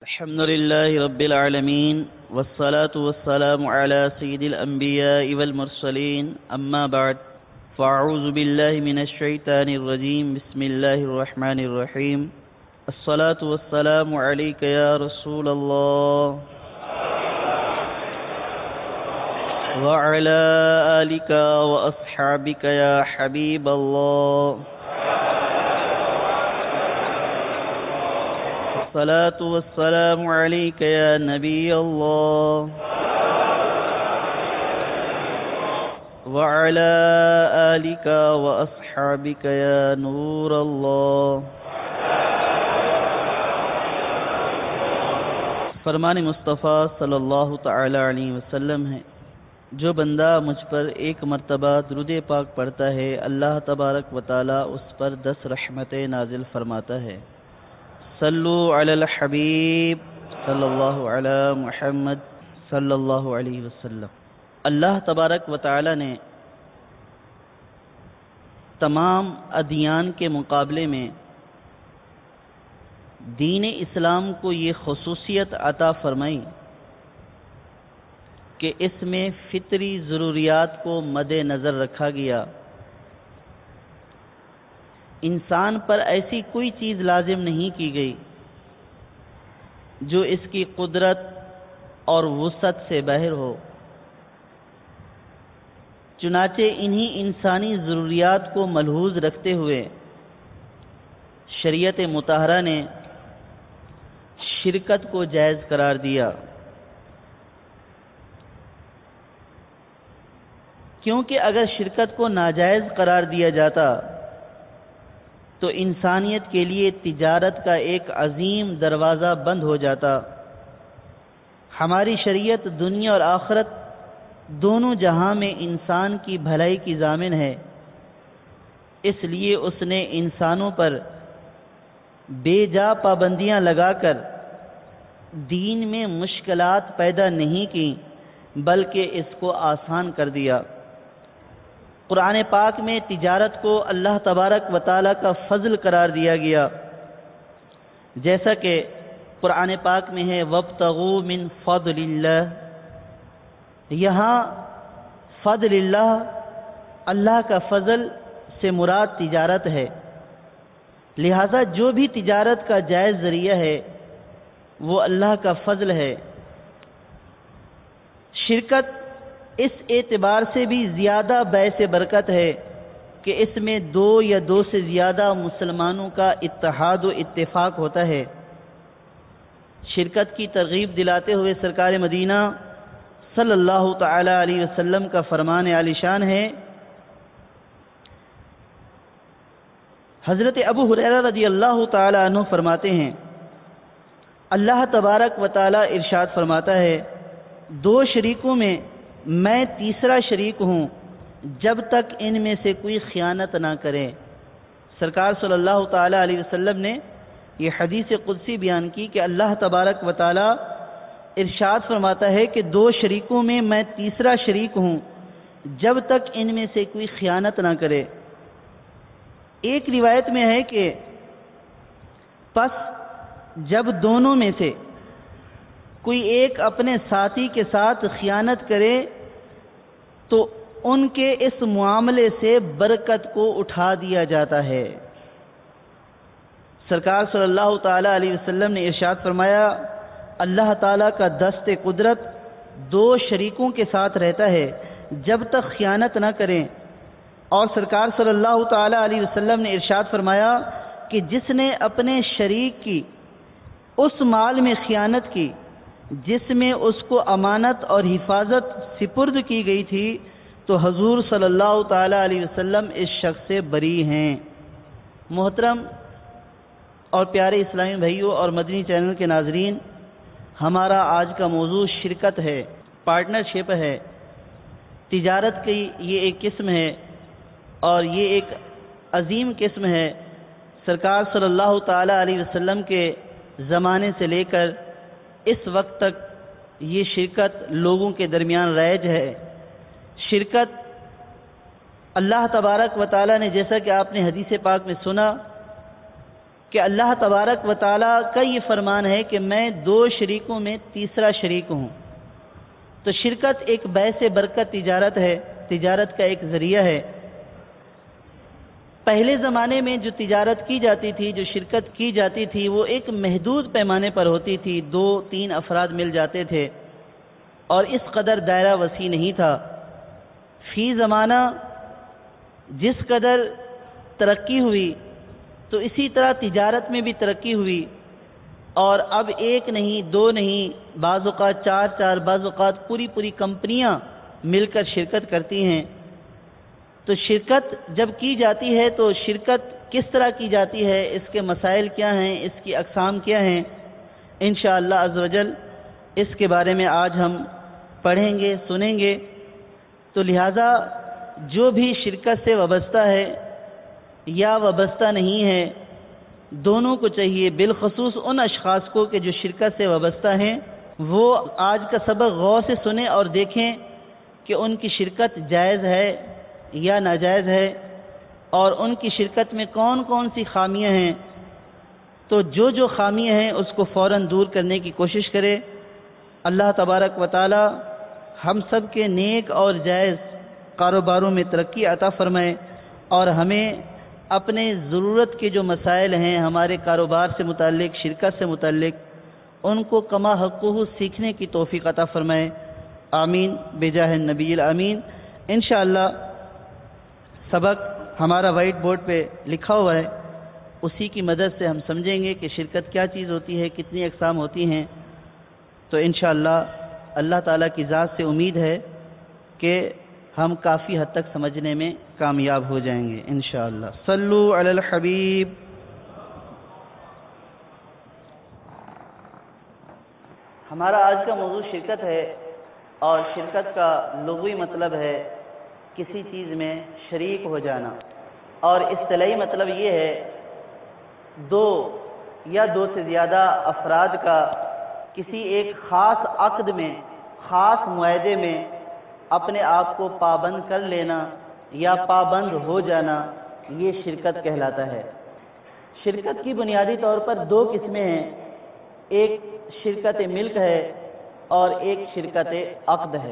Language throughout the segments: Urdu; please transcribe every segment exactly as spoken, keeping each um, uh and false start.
الحمد لله رب العالمين والصلاة والسلام على سيد الأنبياء والمرسلين أما بعد فأعوذ بالله من الشيطان الرجيم بسم الله الرحمن الرحيم الصلاة والسلام عليك يا رسول الله وعلى آلك وأصحابك يا حبيب الله الصلاة والسلام عليك يا نبي الله وعلى آلك وأصحابك يا نور الله. فرمان مصطفیٰ صلی اللہ تعالی علیہ وسلم ہے، جو بندہ مجھ پر ایک مرتبہ درود پاک پڑھتا ہے اللہ تبارک و تعالی اس پر دس رحمتیں نازل فرماتا ہے. صلو علی الحبیب صلی اللہ علی محمد صلی اللہ علیہ وسلم. اللہ تبارک و تعالی نے تمام ادیان کے مقابلے میں دین اسلام کو یہ خصوصیت عطا فرمائی کہ اس میں فطری ضروریات کو مد نظر رکھا گیا. انسان پر ایسی کوئی چیز لازم نہیں کی گئی جو اس کی قدرت اور وسعت سے باہر ہو. چنانچہ انہی انسانی ضروریات کو ملحوظ رکھتے ہوئے شریعت مطہرہ نے شرکت کو جائز قرار دیا، کیونکہ اگر شرکت کو ناجائز قرار دیا جاتا تو انسانیت کے لیے تجارت کا ایک عظیم دروازہ بند ہو جاتا. ہماری شریعت دنیا اور آخرت دونوں جہاں میں انسان کی بھلائی کی ضامن ہے، اس لیے اس نے انسانوں پر بے جا پابندیاں لگا کر دین میں مشکلات پیدا نہیں کی بلکہ اس کو آسان کر دیا. قرآن پاک میں تجارت کو اللہ تبارک و تعالیٰ کا فضل قرار دیا گیا، جیسا کہ قرآن پاک میں ہے وَابْتَغُوا مِن فَضْلِ اللَّهِ. یہاں فضل اللہ، اللہ کا فضل سے مراد تجارت ہے، لہذا جو بھی تجارت کا جائز ذریعہ ہے وہ اللہ کا فضل ہے. شرکت اس اعتبار سے بھی زیادہ باعث برکت ہے کہ اس میں دو یا دو سے زیادہ مسلمانوں کا اتحاد و اتفاق ہوتا ہے. شرکت کی ترغیب دلاتے ہوئے سرکار مدینہ صلی اللہ تعالی علیہ وسلم کا فرمان عالی شان ہے. حضرت ابو ہریرہ رضی اللہ تعالی عنہ فرماتے ہیں، اللہ تبارک و تعالی ارشاد فرماتا ہے، دو شریکوں میں میں تیسرا شریک ہوں جب تک ان میں سے کوئی خیانت نہ کرے. سرکار صلی اللہ تعالی علیہ وسلم نے یہ حدیث قدسی بیان کی کہ اللہ تبارک و تعالی ارشاد فرماتا ہے کہ دو شریکوں میں میں تیسرا شریک ہوں جب تک ان میں سے کوئی خیانت نہ کرے. ایک روایت میں ہے کہ پس جب دونوں میں سے کوئی ایک اپنے ساتھی کے ساتھ خیانت کرے تو ان کے اس معاملے سے برکت کو اٹھا دیا جاتا ہے. سرکار صلی اللہ تعالی علیہ وسلم نے ارشاد فرمایا، اللہ تعالیٰ کا دست قدرت دو شریکوں کے ساتھ رہتا ہے جب تک خیانت نہ کریں. اور سرکار صلی اللہ تعالی علیہ وسلم نے ارشاد فرمایا کہ جس نے اپنے شریک کی اس مال میں خیانت کی جس میں اس کو امانت اور حفاظت سپرد کی گئی تھی تو حضور صلی اللہ تعالی علیہ وسلم اس شخص سے بری ہیں. محترم اور پیارے اسلامی بھائیوں اور مدنی چینل کے ناظرین، ہمارا آج کا موضوع شرکت ہے، پارٹنرشپ ہے. تجارت کی یہ ایک قسم ہے اور یہ ایک عظیم قسم ہے. سرکار صلی اللہ تعالی علیہ وسلم کے زمانے سے لے کر اس وقت تک یہ شرکت لوگوں کے درمیان رائج ہے. شرکت اللہ تبارک و تعالی نے، جیسا کہ آپ نے حدیث پاک میں سنا، کہ اللہ تبارک و تعالیٰ کا یہ فرمان ہے کہ میں دو شریکوں میں تیسرا شریک ہوں۔ تو شرکت ایک باعث برکت تجارت ہے، تجارت کا ایک ذریعہ ہے۔ پہلے زمانے میں جو تجارت کی جاتی تھی، جو شرکت کی جاتی تھی، وہ ایک محدود پیمانے پر ہوتی تھی، دو تین افراد مل جاتے تھے اور اس قدر دائرہ وسیع نہیں تھا۔ فی زمانہ جس قدر ترقی ہوئی تو اسی طرح تجارت میں بھی ترقی ہوئی، اور اب ایک نہیں، دو نہیں، بعض اوقات چار چار، بعض اوقات پوری پوری کمپنیاں مل کر شرکت کرتی ہیں۔ تو شرکت جب کی جاتی ہے تو شرکت کس طرح کی جاتی ہے، اس کے مسائل کیا ہیں، اس کی اقسام کیا ہیں، انشاءاللہ عز و جل اس کے بارے میں آج ہم پڑھیں گے، سنیں گے۔ تو لہٰذا جو بھی شرکت سے وابستہ ہے یا وابستہ نہیں ہے، دونوں کو چاہیے، بالخصوص ان اشخاص کو کہ جو شرکت سے وابستہ ہیں، وہ آج کا سبق غور سے سنیں اور دیکھیں کہ ان کی شرکت جائز ہے یا ناجائز ہے، اور ان کی شرکت میں کون کون سی خامیاں ہیں۔ تو جو جو خامیاں ہیں اس کو فوراً دور کرنے کی کوشش کرے۔ اللہ تبارک و تعالی ہم سب کے نیک اور جائز کاروباروں میں ترقی عطا فرمائے، اور ہمیں اپنے ضرورت کے جو مسائل ہیں ہمارے کاروبار سے متعلق، شرکت سے متعلق، ان کو کما حقہ سیکھنے کی توفیق عطا فرمائے۔ آمین بجاہ النبی الامین۔ انشاءاللہ سبق ہمارا وائٹ بورڈ پہ لکھا ہوا ہے، اسی کی مدد سے ہم سمجھیں گے کہ شرکت کیا چیز ہوتی ہے، کتنی اقسام ہوتی ہیں۔ تو انشاءاللہ اللہ تعالیٰ کی ذات سے امید ہے کہ ہم کافی حد تک سمجھنے میں کامیاب ہو جائیں گے انشاءاللہ۔ صلو علی الحبیب۔ ہمارا آج کا موضوع شرکت ہے، اور شرکت کا لغوی مطلب ہے کسی چیز میں شریک ہو جانا، اور اصطلاحی مطلب یہ ہے دو یا دو سے زیادہ افراد کا کسی ایک خاص عقد میں، خاص معاہدے میں اپنے آپ کو پابند کر لینا یا پابند ہو جانا، یہ شرکت کہلاتا ہے۔ شرکت کی بنیادی طور پر دو قسمیں ہیں، ایک شرکت ملک ہے اور ایک شرکت عقد ہے۔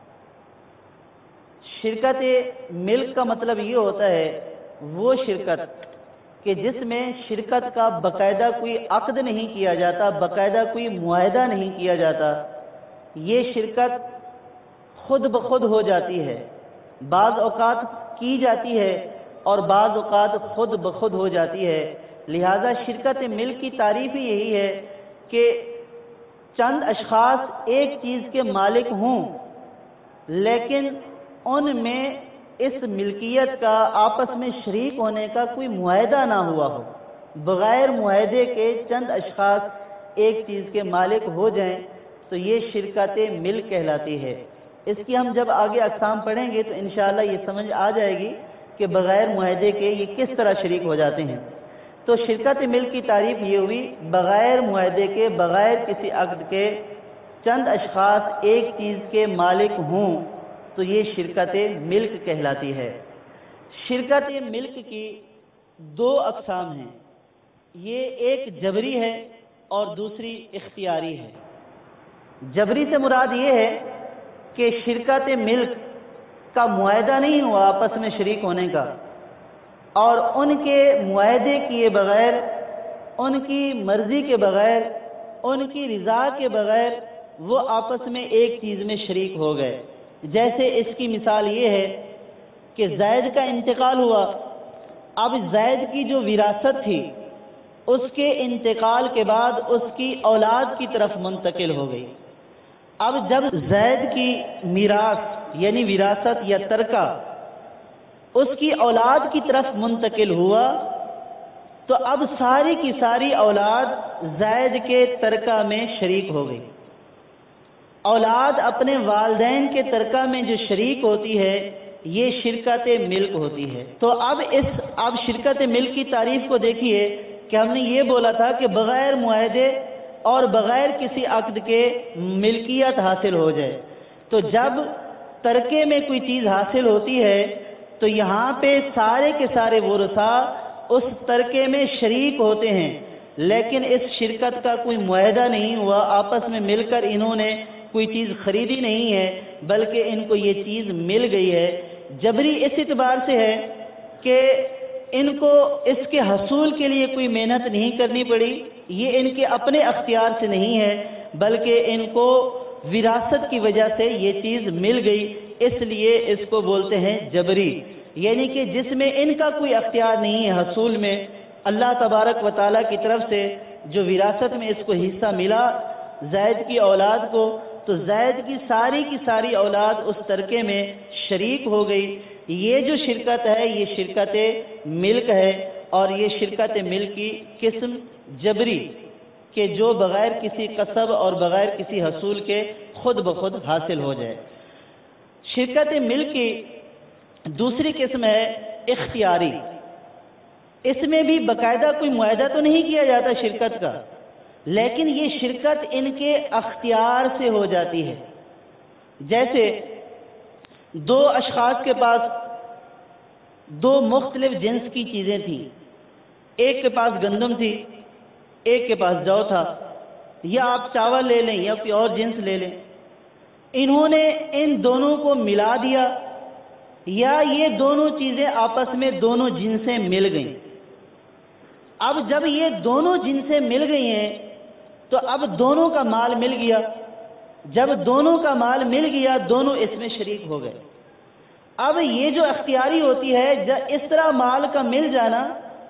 شرکت ملک کا مطلب یہ ہوتا ہے وہ شرکت کہ جس میں شرکت کا باقاعدہ کوئی عقد نہیں کیا جاتا، باقاعدہ کوئی معاہدہ نہیں کیا جاتا، یہ شرکت خود بخود ہو جاتی ہے، بعض اوقات کی جاتی ہے اور بعض اوقات خود بخود ہو جاتی ہے۔ لہذا شرکت ملک کی تعریف ہی یہی ہے کہ چند اشخاص ایک چیز کے مالک ہوں، لیکن ان میں اس ملکیت کا آپس میں شریک ہونے کا کوئی معاہدہ نہ ہوا ہو، بغیر معاہدے کے چند اشخاص ایک چیز کے مالک ہو جائیں تو یہ شرکت ملک کہلاتی ہے۔ اس کی ہم جب آگے اقسام پڑھیں گے تو انشاءاللہ یہ سمجھ آ جائے گی کہ بغیر معاہدے کے یہ کس طرح شریک ہو جاتے ہیں۔ تو شرکت ملک کی تعریف یہ ہوئی بغیر معاہدے کے، بغیر کسی عقد کے چند اشخاص ایک چیز کے مالک ہوں تو یہ شرکت ملک کہلاتی ہے۔ شرکت ملک کی دو اقسام ہیں، یہ ایک جبری ہے اور دوسری اختیاری ہے۔ جبری سے مراد یہ ہے کہ شرکت ملک کا معاہدہ نہیں ہوا آپس میں شریک ہونے کا، اور ان کے معاہدے کیے بغیر، ان کی مرضی کے بغیر، ان کی رضا کے بغیر وہ آپس میں ایک چیز میں شریک ہو گئے۔ جیسے اس کی مثال یہ ہے کہ زید کا انتقال ہوا، اب زید کی جو وراثت تھی اس کے انتقال کے بعد اس کی اولاد کی طرف منتقل ہو گئی۔ اب جب زید کی میراث یعنی وراثت یا ترکہ اس کی اولاد کی طرف منتقل ہوا تو اب ساری کی ساری اولاد زید کے ترکہ میں شریک ہو گئی۔ اولاد اپنے والدین کے ترکہ میں جو شریک ہوتی ہے یہ شرکت ملک ہوتی ہے۔ تو اب اس اب شرکت ملک کی تعریف کو دیکھیے کہ ہم نے یہ بولا تھا کہ بغیر معاہدے اور بغیر کسی عقد کے ملکیت حاصل ہو جائے۔ تو جب ترکے میں کوئی چیز حاصل ہوتی ہے تو یہاں پہ سارے کے سارے ورثاء اس ترکے میں شریک ہوتے ہیں، لیکن اس شرکت کا کوئی معاہدہ نہیں ہوا، آپس میں مل کر انہوں نے کوئی چیز خریدی نہیں ہے، بلکہ ان کو یہ چیز مل گئی ہے۔ جبری اس اعتبار سے ہے کہ ان کو اس کے حصول کے لیے کوئی محنت نہیں کرنی پڑی، یہ ان کے اپنے اختیار سے نہیں ہے، بلکہ ان کو وراثت کی وجہ سے یہ چیز مل گئی، اس لیے اس کو بولتے ہیں جبری، یعنی کہ جس میں ان کا کوئی اختیار نہیں ہے حصول میں، اللہ تبارک و تعالیٰ کی طرف سے جو وراثت میں اس کو حصہ ملا زید کی اولاد کو، تو زید کی ساری کی ساری اولاد اس ترکے میں شریک ہو گئی۔ یہ جو شرکت ہے یہ شرکت ملک ہے، اور یہ شرکت ملک کی قسم جبری کہ جو بغیر کسی قصب اور بغیر کسی حصول کے خود بخود حاصل ہو جائے۔ شرکت ملک کی دوسری قسم ہے اختیاری۔ اس میں بھی باقاعدہ کوئی معاہدہ تو نہیں کیا جاتا شرکت کا، لیکن یہ شرکت ان کے اختیار سے ہو جاتی ہے۔ جیسے دو اشخاص کے پاس دو مختلف جنس کی چیزیں تھیں، ایک کے پاس گندم تھی، ایک کے پاس جو تھا، یا آپ چاول لے لیں یا کوئی اور جنس لے لیں، انہوں نے ان دونوں کو ملا دیا، یا یہ دونوں چیزیں آپس میں دونوں جنسیں مل گئیں۔ اب جب یہ دونوں جنسیں مل گئی ہیں تو اب دونوں کا مال مل گیا، جب دونوں کا مال مل گیا دونوں اس میں شریک ہو گئے۔ اب یہ جو اختیاری ہوتی ہے اس طرح مال کا مل جانا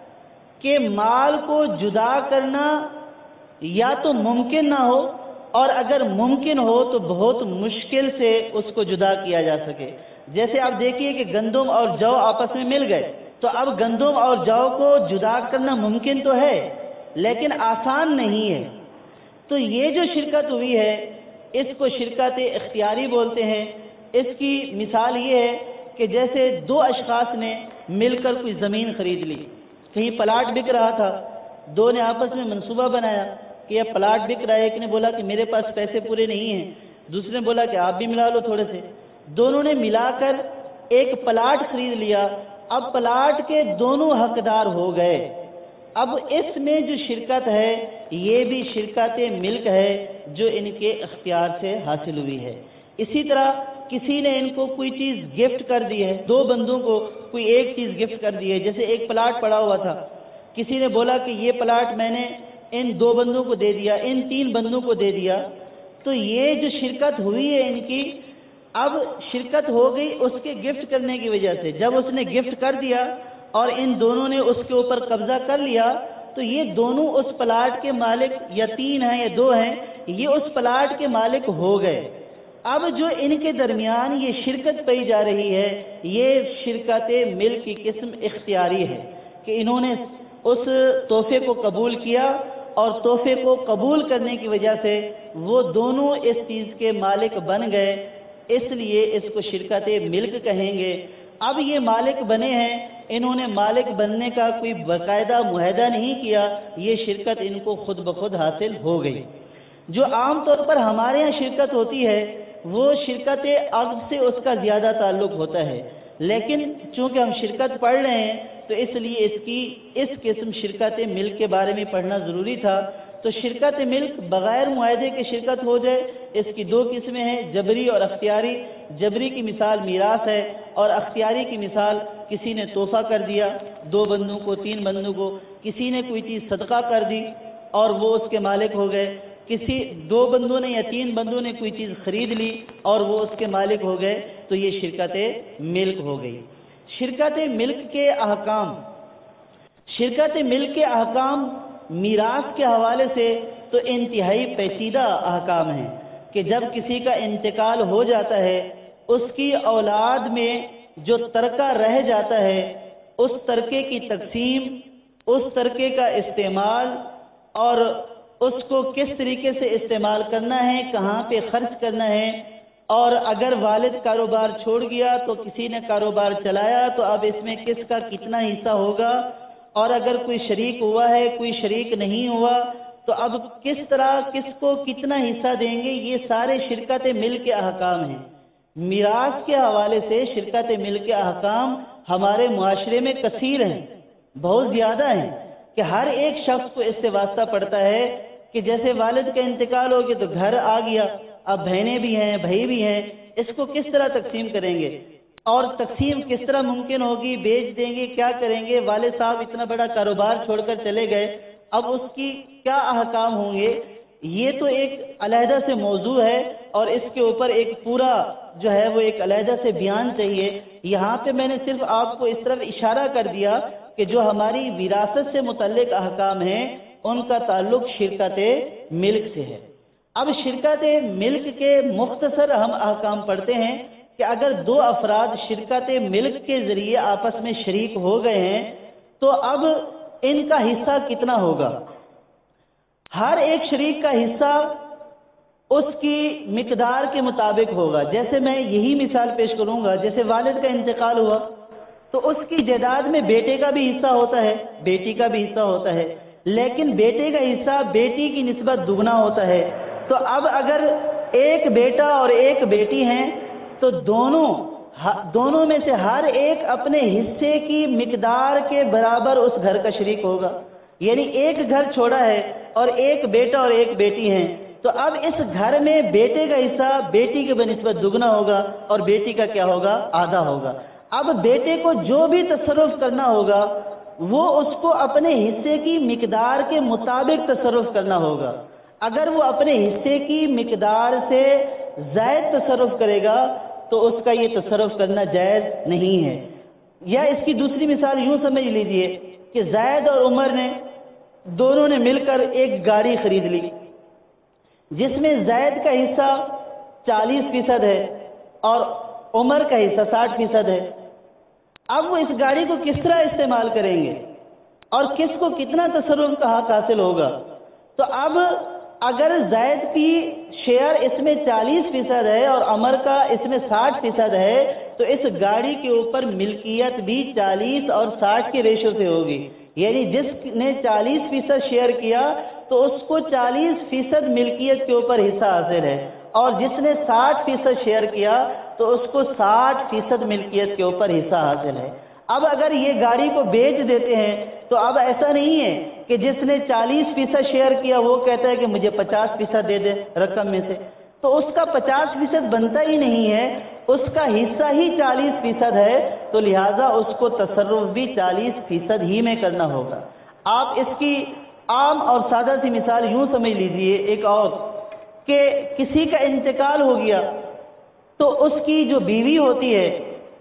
کہ مال کو جدا کرنا یا تو ممکن نہ ہو، اور اگر ممکن ہو تو بہت مشکل سے اس کو جدا کیا جا سکے۔ جیسے آپ دیکھیے کہ گندم اور جو آپس میں مل گئے، تو اب گندم اور جو کو جدا کرنا ممکن تو ہے لیکن آسان نہیں ہے۔ تو یہ جو شرکت ہوئی ہے اس کو شرکت اختیاری بولتے ہیں۔ اس کی مثال یہ ہے کہ جیسے دو اشخاص نے مل کر کوئی زمین خرید لی، کہیں پلاٹ بک رہا تھا، دو نے آپس میں منصوبہ بنایا کہ یہ پلاٹ بک رہا ہے، ایک نے بولا کہ میرے پاس پیسے پورے نہیں ہیں، دوسرے نے بولا کہ آپ بھی ملا لو تھوڑے سے، دونوں نے ملا کر ایک پلاٹ خرید لیا۔ اب پلاٹ کے دونوں حقدار ہو گئے۔ اب اس میں جو شرکت ہے یہ بھی شرکت ملک ہے جو ان کے اختیار سے حاصل ہوئی ہے۔ اسی طرح کسی نے ان کو کوئی چیز گفٹ کر دی ہے، دو بندوں کو کوئی ایک چیز گفٹ کر دی ہے، جیسے ایک پلاٹ پڑا ہوا تھا، کسی نے بولا کہ یہ پلاٹ میں نے ان دو بندوں کو دے دیا، ان تین بندوں کو دے دیا، تو یہ جو شرکت ہوئی ہے ان کی، اب شرکت ہو گئی اس کے گفٹ کرنے کی وجہ سے۔ جب اس نے گفٹ کر دیا اور ان دونوں نے اس کے اوپر قبضہ کر لیا تو یہ دونوں اس پلاٹ کے مالک، یا تین ہیں یا دو ہیں، یہ اس پلاٹ کے مالک ہو گئے۔ اب جو ان کے درمیان یہ شرکت پائی جا رہی ہے یہ شرکت ملک کی قسم اختیاری ہے کہ انہوں نے اس تحفے کو قبول کیا، اور تحفے کو قبول کرنے کی وجہ سے وہ دونوں اس چیز کے مالک بن گئے، اس لیے اس کو شرکت ملک کہیں گے۔ اب یہ مالک بنے ہیں، انہوں نے مالک بننے کا کوئی باقاعدہ معاہدہ نہیں کیا، یہ شرکت ان کو خود بخود حاصل ہو گئی۔ جو عام طور پر ہمارے ہاں شرکت ہوتی ہے وہ شرکت عقد سے اس کا زیادہ تعلق ہوتا ہے، لیکن چونکہ ہم شرکت پڑھ رہے ہیں تو اس لیے اس کی اس قسم شرکت ملک کے بارے میں پڑھنا ضروری تھا۔ تو شرکت ملک بغیر معاہدے کے شرکت ہو جائے، اس کی دو قسمیں ہیں، جبری اور اختیاری۔ جبری کی مثال میراث ہے، اور اختیاری کی مثال کسی نے تحفہ کر دیا، دو بندوں کو، تین بندوں کو، کسی نے کوئی چیز صدقہ کر دی اور وہ اس کے مالک ہو گئے، کسی دو بندوں نے یا تین بندوں نے کوئی چیز خرید لی اور وہ اس کے مالک ہو گئے، تو یہ شرکت ملک ہو گئی۔ شرکت ملک کے احکام شرکت ملک کے احکام میراث کے حوالے سے تو انتہائی پیچیدہ احکام ہیں کہ جب کسی کا انتقال ہو جاتا ہے اس کی اولاد میں جو ترکہ رہ جاتا ہے اس ترکے کی تقسیم، اس ترکے کا استعمال اور اس کو کس طریقے سے استعمال کرنا ہے، کہاں پہ خرچ کرنا ہے، اور اگر والد کاروبار چھوڑ گیا تو کسی نے کاروبار چلایا تو اب اس میں کس کا کتنا حصہ ہوگا، اور اگر کوئی شریک ہوا ہے کوئی شریک نہیں ہوا تو اب کس طرح کس کو کتنا حصہ دیں گے، یہ سارے شرکت ملک کے احکام ہیں۔ میراث کے حوالے سے شرکت ملک کے احکام ہمارے معاشرے میں کثیر ہیں، بہت زیادہ ہیں کہ ہر ایک شخص کو اس سے واسطہ پڑتا ہے کہ جیسے والد کا انتقال ہو گیا تو گھر آ گیا، اب بہنیں بھی ہیں، بھائی بھی ہیں، اس کو کس طرح تقسیم کریں گے اور تقسیم کس طرح ممکن ہوگی، بیچ دیں گے، کیا کریں گے، والد صاحب اتنا بڑا کاروبار چھوڑ کر چلے گئے، اب اس کی کیا احکام ہوں گے، یہ تو ایک علیحدہ سے موضوع ہے اور اس کے اوپر ایک پورا جو ہے وہ ایک علیحدہ سے بیان چاہیے۔ یہاں پہ میں نے صرف آپ کو اس طرف اشارہ کر دیا کہ جو ہماری وراثت سے متعلق احکام ہیں ان کا تعلق شرکت ملک سے ہے۔ اب شرکت ملک کے مختصر ہم احکام پڑھتے ہیں کہ اگر دو افراد شرکت ملک کے ذریعے آپس میں شریک ہو گئے ہیں تو اب ان کا حصہ کتنا ہوگا؟ ہر ایک شریک کا حصہ اس کی مقدار کے مطابق ہوگا۔ جیسے میں یہی مثال پیش کروں گا، جیسے والد کا انتقال ہوا تو اس کی جائیداد میں بیٹے کا بھی حصہ ہوتا ہے، بیٹی کا بھی حصہ ہوتا ہے، لیکن بیٹے کا حصہ بیٹی کی نسبت دگنا ہوتا ہے۔ تو اب اگر ایک بیٹا اور ایک بیٹی ہیں تو دونوں دونوں میں سے ہر ایک اپنے حصے کی مقدار کے برابر اس گھر کا شریک ہوگا۔ یعنی ایک گھر چھوڑا ہے اور ایک بیٹا اور ایک بیٹی ہیں، تو اب اس گھر میں بیٹے کا حصہ بیٹی کے بنسبت دگنا ہوگا اور بیٹی کا کیا ہوگا؟ آدھا ہوگا۔ اب بیٹے کو جو بھی تصرف کرنا ہوگا وہ اس کو اپنے حصے کی مقدار کے مطابق تصرف کرنا ہوگا۔ اگر وہ اپنے حصے کی مقدار سے زائد تصرف کرے گا تو اس کا یہ تصرف کرنا جائز نہیں ہے۔ یا اس کی دوسری مثال یوں سمجھ لیجئے کہ زید اور عمر نے دونوں نے مل کر ایک گاڑی خرید لی جس میں زید کا حصہ چالیس فیصد ہے اور عمر کا حصہ ساٹھ فیصد ہے۔ اب وہ اس گاڑی کو کس طرح استعمال کریں گے اور کس کو کتنا تصرف کا حق حاصل ہوگا؟ تو اب اگر زید کی شیئر اس میں چالیس فیصد ہے اور عمر کا اس میں ساٹھ فیصد ہے تو اس گاڑی کے اوپر ملکیت بھی چالیس اور ساٹھ کے ریشو سے ہوگی۔ یعنی جس نے چالیس فیصد شیئر کیا تو اس کو چالیس فیصد ملکیت کے اوپر حصہ حاصل ہے، اور جس نے ساٹھ فیصد شیئر کیا تو اس کو ساٹھ فیصد ملکیت کے اوپر حصہ حاصل ہے۔ اب اگر یہ گاڑی کو بیچ دیتے ہیں تو اب ایسا نہیں ہے کہ جس نے چالیس فیصد شیئر کیا وہ کہتا ہے کہ مجھے پچاس فیصد دے دے رقم میں سے، تو اس کا پچاس فیصد بنتا ہی نہیں ہے، اس کا حصہ ہی چالیس فیصد ہے، تو لہٰذا اس کو تصرف بھی چالیس فیصد ہی میں کرنا ہوگا۔ آپ اس کی عام اور سادہ سی مثال یوں سمجھ لیجئے ایک اور، کہ کسی کا انتقال ہو گیا تو اس کی جو بیوی ہوتی ہے،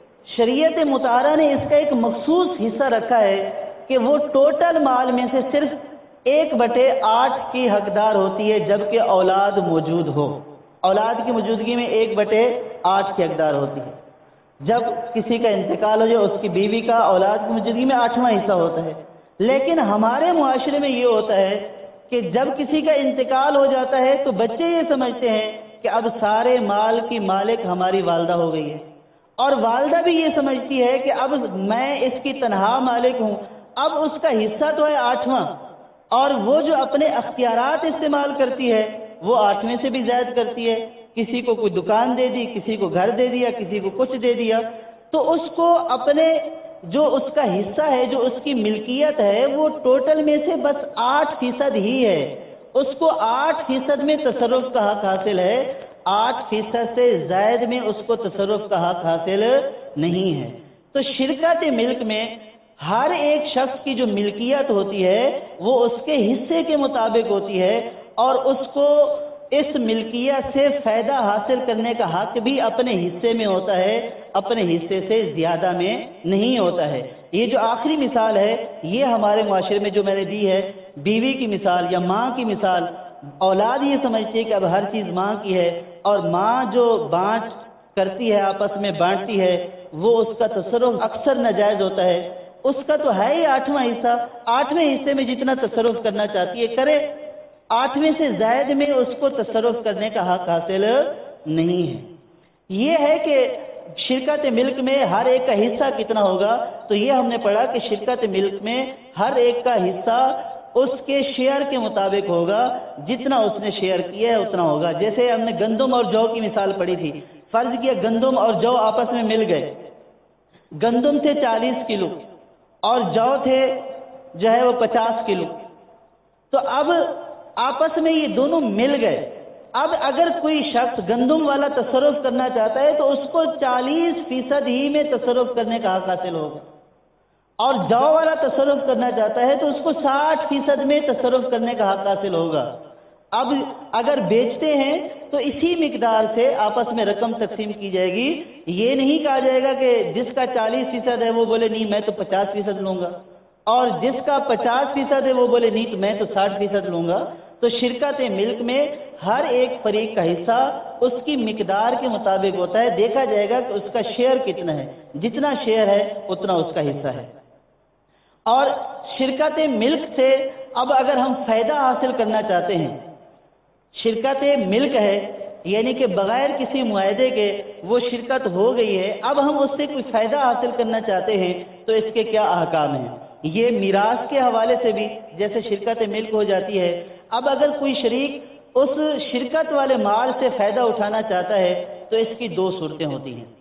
شریعت مطہرہ نے اس کا ایک مخصوص حصہ رکھا ہے کہ وہ ٹوٹل مال میں سے صرف ایک بٹے آٹھ کی حقدار ہوتی ہے جبکہ اولاد موجود ہو۔ اولاد کی موجودگی میں ایک بٹے آٹھ کی حقدار ہوتی ہے۔ جب کسی کا انتقال ہو جائے اس کی بیوی کا اولاد کی موجودگی میں آٹھواں حصہ ہوتا ہے۔ لیکن ہمارے معاشرے میں یہ ہوتا ہے کہ جب کسی کا انتقال ہو جاتا ہے تو بچے یہ سمجھتے ہیں کہ اب سارے مال کی مالک ہماری والدہ ہو گئی ہے، اور والدہ بھی یہ سمجھتی ہے کہ اب میں اس کی تنہا مالک ہوں، اب اس کا حصہ تو ہے آٹھواں، اور وہ جو اپنے اختیارات استعمال کرتی ہے وہ آٹھویں سے بھی زائد کرتی ہے، کسی کو کوئی دکان دے دی، کسی کو گھر دے دیا، کسی کو کچھ دے دیا، تو اس کو اپنے جو اس کا حصہ ہے، جو اس کی ملکیت ہے، وہ ٹوٹل میں سے بس آٹھ فیصد ہی ہے، اس کو آٹھ فیصد میں تصرف کا حق حاصل ہے، آٹھ فیصد سے زائد میں اس کو تصرف کا حق حاصل نہیں ہے۔ تو شرکت ملک میں ہر ایک شخص کی جو ملکیت ہوتی ہے وہ اس کے حصے کے مطابق ہوتی ہے، اور اس کو اس ملکیت سے فائدہ حاصل کرنے کا حق بھی اپنے حصے میں ہوتا ہے، اپنے حصے سے زیادہ میں نہیں ہوتا ہے۔ یہ جو آخری مثال ہے یہ ہمارے معاشرے میں جو میں نے دی ہے، بیوی کی مثال یا ماں کی مثال، اولاد یہ سمجھتی ہے کہ اب ہر چیز ماں کی ہے، اور ماں جو بانٹ کرتی ہے، آپس میں بانٹتی ہے، وہ اس کا تصرف اکثر ناجائز ہوتا ہے۔ اس کا تو ہے ہی آٹھواں حصہ، آٹھویں حصے میں جتنا تصرف کرنا چاہتی ہے کرے، آٹھویں سے زائد میں اس کو تصرف کرنے کا حق حاصل نہیں ہے۔ یہ ہے کہ شرکت ملک میں ہر ایک کا حصہ کتنا ہوگا، تو یہ ہم نے پڑھا کہ شرکت ملک میں ہر ایک کا حصہ اس کے شیئر کے مطابق ہوگا، جتنا اس نے شیئر کیا ہے اتنا ہوگا۔ جیسے ہم نے گندم اور جو کی مثال پڑھی تھی، فرض کیا گندم اور جو آپس میں مل گئے، گندم تھے چالیس کلو اور جو تھے جو ہے وہ پچاس کلو. تو اب آپس میں یہ دونوں مل گئے. اب اگر کوئی شخص گندم والا تصرف کرنا چاہتا ہے تو اس کو چالیس فیصد ہی میں تصرف کرنے کا حق حاصل ہوگا، اور جو والا تصرف کرنا چاہتا ہے تو اس کو ساٹھ فیصد میں تصرف کرنے کا حق حاصل ہوگا. اب اگر بیچتے ہیں تو اسی مقدار سے آپس میں رقم تقسیم کی جائے گی. یہ نہیں کہا جائے گا کہ جس کا چالیس فیصد ہے وہ بولے نہیں میں تو پچاس فیصد لوں گا، اور جس کا پچاس فیصد ہے وہ بولے نہیں تو میں تو ساٹھ فیصد لوں گا. تو شرکت ملک میں ہر ایک فریق کا حصہ اس کی مقدار کے مطابق ہوتا ہے. دیکھا جائے گا کہ اس کا شیئر کتنا ہے، جتنا شیئر ہے اتنا اس کا حصہ ہے. اور شرکت ملک سے اب اگر ہم فائدہ حاصل کرنا چاہتے ہیں، شرکت ملک ہے یعنی کہ بغیر کسی معاہدے کے وہ شرکت ہو گئی ہے، اب ہم اس سے کوئی فائدہ حاصل کرنا چاہتے ہیں تو اس کے کیا احکام ہیں. یہ میراث کے حوالے سے بھی جیسے شرکت ملک ہو جاتی ہے. اب اگر کوئی شریک اس شرکت والے مال سے فائدہ اٹھانا چاہتا ہے تو اس کی دو صورتیں ہوتی ہیں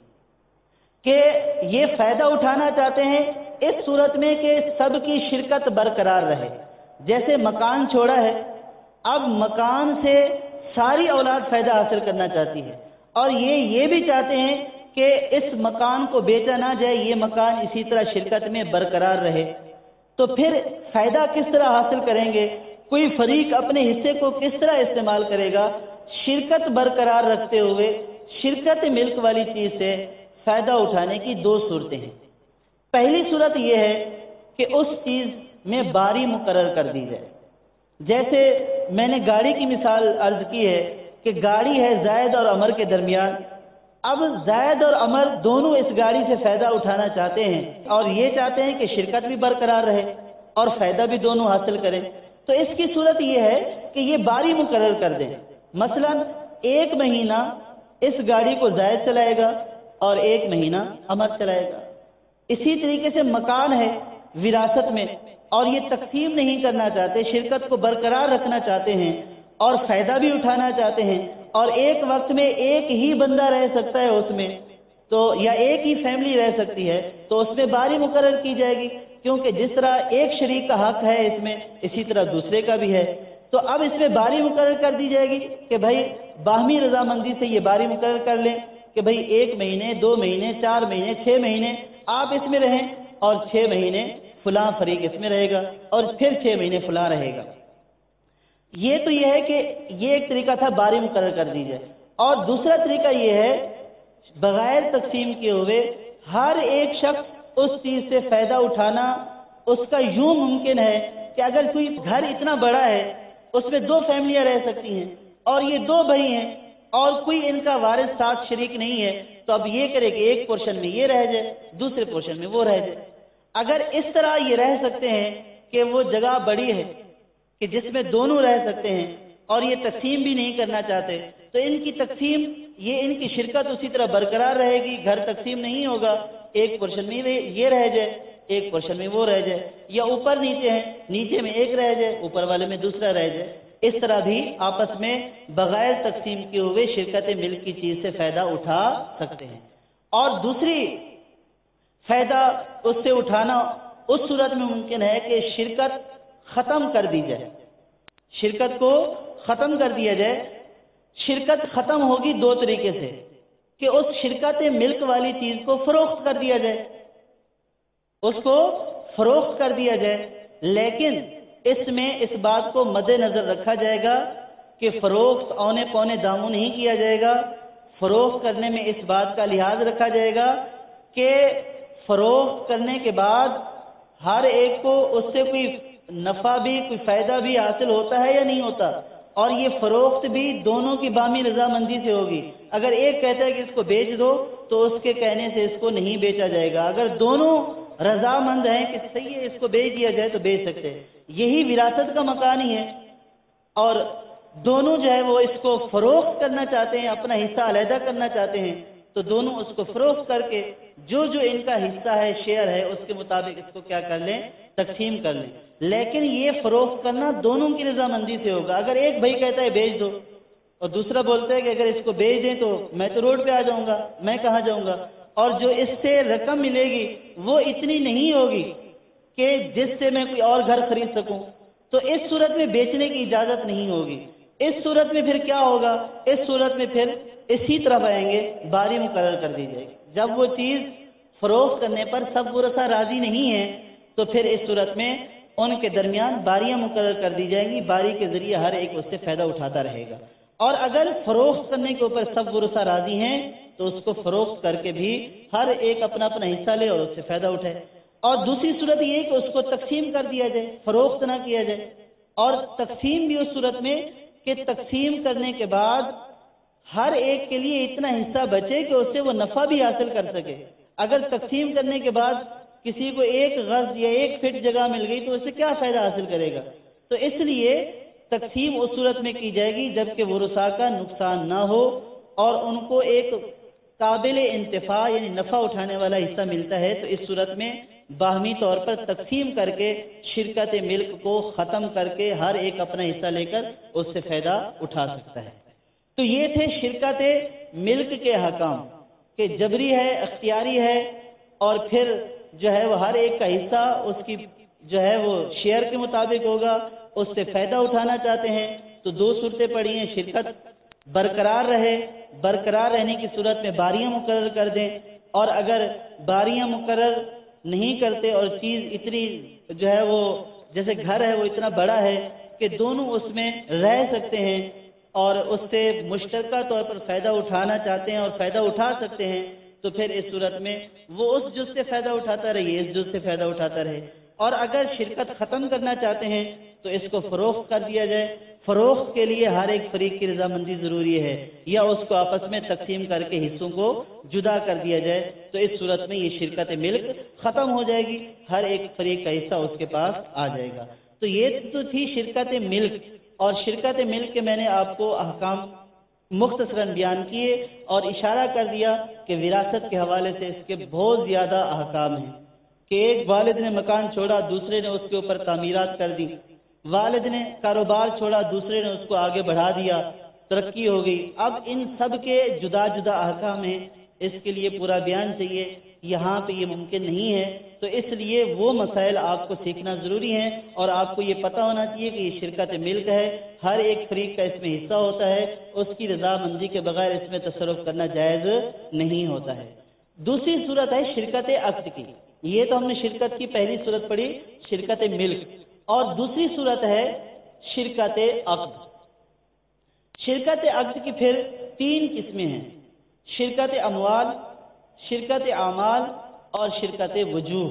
کہ یہ فائدہ اٹھانا چاہتے ہیں اس صورت میں کہ سب کی شرکت برقرار رہے. جیسے مکان چھوڑا ہے، اب مکان سے ساری اولاد فائدہ حاصل کرنا چاہتی ہے، اور یہ یہ بھی چاہتے ہیں کہ اس مکان کو بیچا نہ جائے، یہ مکان اسی طرح شرکت میں برقرار رہے. تو پھر فائدہ کس طرح حاصل کریں گے؟ کوئی فریق اپنے حصے کو کس طرح استعمال کرے گا؟ شرکت برقرار رکھتے ہوئے شرکت ملک والی چیز سے فائدہ اٹھانے کی دو صورتیں ہیں. پہلی صورت یہ ہے کہ اس چیز میں باری مقرر کر دی جائے. جیسے میں نے گاڑی کی مثال عرض کی ہے کہ گاڑی ہے زید اور عمر کے درمیان. اب زید اور عمر دونوں اس گاڑی سے فائدہ اٹھانا چاہتے ہیں اور یہ چاہتے ہیں کہ شرکت بھی برقرار رہے اور فائدہ بھی دونوں حاصل کریں. تو اس کی صورت یہ ہے کہ یہ باری مقرر کر دیں. مثلا ایک مہینہ اس گاڑی کو زید چلائے گا اور ایک مہینہ عمر چلائے گا. اسی طریقے سے مکان ہے وراثت میں اور یہ تقسیم نہیں کرنا چاہتے، شرکت کو برقرار رکھنا چاہتے ہیں اور فائدہ بھی اٹھانا چاہتے ہیں، اور ایک وقت میں ایک ہی بندہ رہ سکتا ہے اس میں تو یا ایک ہی فیملی رہ سکتی ہے تو اس میں باری مقرر کی جائے گی، کیونکہ جس طرح ایک شریک کا حق ہے اس میں اسی طرح دوسرے کا بھی ہے. تو اب اس میں باری مقرر کر دی جائے گی کہ بھائی باہمی رضامندی سے یہ باری مقرر کر لیں کہ بھائی ایک مہینے، دو مہینے، چار مہینے، چھ مہینے آپ اس میں رہیں اور چھ مہینے فلاں فریق اس میں رہے گا اور پھر چھ مہینے فلاں رہے گا. یہ تو یہ ہے کہ یہ ایک طریقہ تھا باری مقرر کر دی جائے. اور دوسرا طریقہ یہ ہے بغیر تقسیم کیے ہوئے ہر ایک شخص اس چیز سے فائدہ اٹھانا. اس کا یوں ممکن ہے کہ اگر کوئی گھر اتنا بڑا ہے اس میں دو فیملیاں رہ سکتی ہیں اور یہ دو بھائی ہیں اور کوئی ان کا وارث ساتھ شریک نہیں ہے، تو اب یہ کرے کہ ایک پورشن میں یہ رہ جائے دوسرے پورشن میں وہ رہ جائے. اگر اس طرح یہ رہ سکتے ہیں کہ وہ جگہ بڑی ہے کہ جس میں دونوں رہ سکتے ہیں اور یہ تقسیم بھی نہیں کرنا چاہتے تو ان کی تقسیم یہ ان کی شرکت اسی طرح برقرار رہے گی. گھر تقسیم نہیں ہوگا، ایک پورشن میں یہ رہ جائے ایک پورشن میں وہ رہ جائے، یا اوپر نیچے ہیں نیچے میں ایک رہ جائے اوپر والے میں دوسرا رہ جائے. اس طرح بھی آپس میں بغیر تقسیم کیے ہوئے شرکت ملک کی چیز سے فائدہ اٹھا سکتے ہیں. اور دوسری فائدہ اس سے اٹھانا اس صورت میں ممکن ہے کہ شرکت ختم کر دی جائے، شرکت کو ختم کر دیا جائے. شرکت ختم ہوگی دو طریقے سے کہ اس شرکت ملک والی چیز کو فروخت کر دیا جائے، اس کو فروخت کر دیا جائے، لیکن اس میں اس بات کو مد نظر رکھا جائے گا کہ فروخت اونے پونے داموں نہیں کیا جائے گا. فروخت کرنے میں اس بات کا لحاظ رکھا جائے گا کہ فروخت کرنے کے بعد ہر ایک کو اس سے کوئی نفع بھی کوئی فائدہ بھی حاصل ہوتا ہے یا نہیں ہوتا، اور یہ فروخت بھی دونوں کی باہمی رضامندی سے ہوگی. اگر ایک کہتا ہے کہ اس کو بیچ دو تو اس کے کہنے سے اس کو نہیں بیچا جائے گا. اگر دونوں رضامند ہیں کہ صحیح ہے اس کو بیچ دیا جائے تو بیچ سکتے ہیں. یہی وراثت کا مکان ہی ہے اور دونوں جو ہے وہ اس کو فروخت کرنا چاہتے ہیں، اپنا حصہ علیحدہ کرنا چاہتے ہیں تو دونوں اس کو فروخت کر کے جو جو ان کا حصہ ہے شیئر ہے اس کے مطابق اس کو کیا کر لیں تقسیم کر لیں. لیکن یہ فروخت کرنا دونوں کی رضامندی سے ہوگا. اگر ایک بھائی کہتا ہے بیچ دو اور دوسرا بولتا ہے کہ اگر اس کو بیچ دیں تو میں تو روڈ پہ آ جاؤں گا، میں کہاں جاؤں گا، اور جو اس سے رقم ملے گی وہ اتنی نہیں ہوگی کہ جس سے میں کوئی اور گھر خرید سکوں، تو اس صورت میں بیچنے کی اجازت نہیں ہوگی۔ اس صورت میں پھر کیا ہوگا؟ اس صورت میں پھر اسی طرح آئیں گے، باری مقرر کر دی جائے گی۔ جب وہ چیز فروخت کرنے پر سب ورثہ راضی نہیں ہیں تو پھر اس صورت میں ان کے درمیان باریاں مقرر کر دی جائیں گی، باری کے ذریعے ہر ایک اس سے فائدہ اٹھاتا رہے گا۔ اور اگر فروخت کرنے کے اوپر سب ورثہ راضی ہیں تو اس کو فروخت کر کے بھی ہر ایک اپنا اپنا حصہ لے اور اس سے فائدہ اٹھائے۔ اور دوسری صورت یہ کہ اس کو تقسیم کر دیا جائے، فروخت نہ کیا جائے۔ اور تقسیم بھی اس صورت میں کہ تقسیم کرنے کے بعد ہر ایک کے لیے اتنا حصہ بچے کہ اس سے وہ نفع بھی حاصل کر سکے۔ اگر تقسیم کرنے کے بعد کسی کو ایک غرض یا ایک فٹ جگہ مل گئی تو اس سے کیا فائدہ حاصل کرے گا؟ تو اس لیے تقسیم اس صورت میں کی جائے گی جبکہ ورثاء کا نقصان نہ ہو اور ان کو ایک قابل انتفاع یعنی نفع اٹھانے والا حصہ ملتا ہے، تو اس صورت میں باہمی طور پر تقسیم کر کے شرکت ملک کو ختم کر کے ہر ایک اپنا حصہ لے کر اس سے فائدہ اٹھا سکتا ہے۔ تو یہ تھے شرکت ملک کے حکام کہ جبری ہے، اختیاری ہے، اور پھر جو ہے وہ ہر ایک کا حصہ اس کی جو ہے وہ شیئر کے مطابق ہوگا، اس سے فائدہ اٹھانا چاہتے ہیں تو دو صورتیں پڑی ہیں، شرکت برقرار رہے، برقرار رہنے کی صورت میں باریاں مقرر کر دیں، اور اگر باریاں مقرر نہیں کرتے اور چیز اتنی جو ہے وہ جیسے گھر ہے وہ اتنا بڑا ہے کہ دونوں اس میں رہ سکتے ہیں اور اس سے مشترکہ طور پر فائدہ اٹھانا چاہتے ہیں اور فائدہ اٹھا سکتے ہیں، تو پھر اس صورت میں وہ اس جز سے فائدہ اٹھاتا رہے، اس جز سے فائدہ اٹھاتا رہے۔ اور اگر شرکت ختم کرنا چاہتے ہیں تو اس کو فروخت کر دیا جائے۔ فروخت کے لیے ہر ایک فریق کی رضامندی ضروری ہے، یا اس کو آپس میں تقسیم کر کے حصوں کو جدا کر دیا جائے، تو اس صورت میں یہ شرکت ملک ختم ہو جائے گی، ہر ایک فریق کا حصہ اس کے پاس آ جائے گا۔ تو یہ تو تھی شرکت ملک، اور شرکت ملک کے میں نے آپ کو احکام مختصراً بیان کیے اور اشارہ کر دیا کہ وراثت کے حوالے سے اس کے بہت زیادہ احکام ہیں کہ ایک والد نے مکان چھوڑا، دوسرے نے اس کے اوپر تعمیرات کر دی، والد نے کاروبار چھوڑا، دوسرے نے اس کو آگے بڑھا دیا، ترقی ہو گئی۔ اب ان سب کے جدا جدا احکام ہیں، اس کے لیے پورا بیان چاہیے، یہاں پہ یہ ممکن نہیں ہے، تو اس لیے وہ مسائل آپ کو سیکھنا ضروری ہیں، اور آپ کو یہ پتہ ہونا چاہیے کہ یہ شرکت ملک ہے، ہر ایک فریق کا اس میں حصہ ہوتا ہے، اس کی رضامندی کے بغیر اس میں تصرف کرنا جائز نہیں ہوتا ہے۔ دوسری صورت ہے شرکت عقد کی، یہ تو ہم نے شرکت کی پہلی صورت پڑھی، شرکت ملک، اور دوسری صورت ہے شرکت عقد۔ شرکت عقد کی پھر تین قسمیں ہیں، شرکت اموال، شرکت اعمال اور شرکت وجوہ۔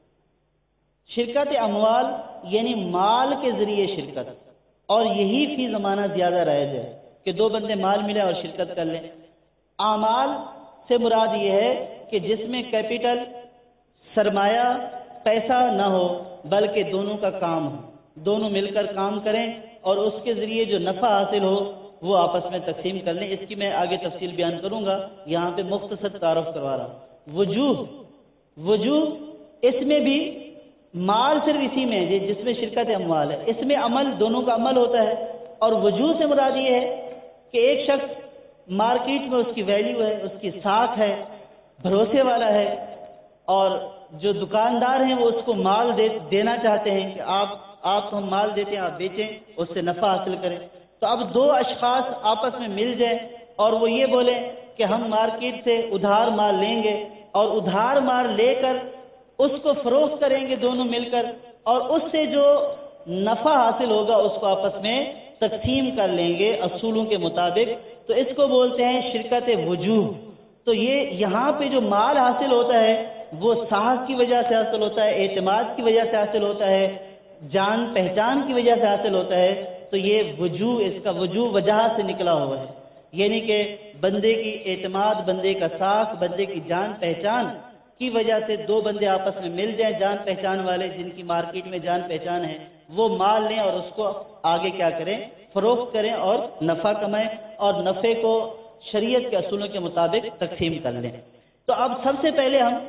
شرکت اموال یعنی مال کے ذریعے شرکت، اور یہی فی زمانہ زیادہ رائج ہے کہ دو بندے مال ملے اور شرکت کر لیں۔ اعمال سے مراد یہ ہے کہ جس میں کیپٹل، سرمایہ، پیسہ نہ ہو بلکہ دونوں کا کام ہو، دونوں مل کر کام کریں اور اس کے ذریعے جو نفع حاصل ہو وہ آپس میں تقسیم کر لیں۔ اس کی میں آگے تفصیل بیان کروں گا، یہاں پہ مختصر تعارف کروا رہا ہوں۔ وجوہ، وجوہ اس میں بھی مال صرف اسی میں ہے جس میں شرکت اموال ہے، اس میں عمل دونوں کا عمل ہوتا ہے، اور وجوہ سے مراد یہ ہے کہ ایک شخص مارکیٹ میں اس کی ویلیو ہے، اس کی ساکھ ہے، بھروسے والا ہے، اور جو دکاندار ہیں وہ اس کو مال دے دینا چاہتے ہیں کہ آپ آپ کو ہم مال دیتے ہیں، آپ بیچیں، اس سے نفع حاصل کریں۔ تو اب دو اشخاص آپس میں مل جائیں اور وہ یہ بولیں کہ ہم مارکیٹ سے ادھار مال لیں گے اور ادھار مال لے کر اس کو فروخت کریں گے دونوں مل کر، اور اس سے جو نفع حاصل ہوگا اس کو آپس میں تقسیم کر لیں گے اصولوں کے مطابق، تو اس کو بولتے ہیں شرکت وجوہ۔ تو یہ یہاں پہ جو مال حاصل ہوتا ہے وہ صاحب کی وجہ سے حاصل ہوتا ہے، اعتماد کی وجہ سے حاصل ہوتا ہے، جان پہچان کی وجہ سے حاصل ہوتا ہے، تو یہ وجوہ، اس کا وجوہ وجہ سے نکلا ہوا ہے، یعنی کہ بندے کی اعتماد، بندے کا ساکھ، بندے کی جان پہچان کی وجہ سے دو بندے آپس میں مل جائیں، جان پہچان والے جن کی مارکیٹ میں جان پہچان ہے، وہ مال لیں اور اس کو آگے کیا کریں، فروخت کریں اور نفع کمائیں، اور نفع کو شریعت کے اصولوں کے مطابق تقسیم کر لیں۔ تو اب سب سے پہلے ہم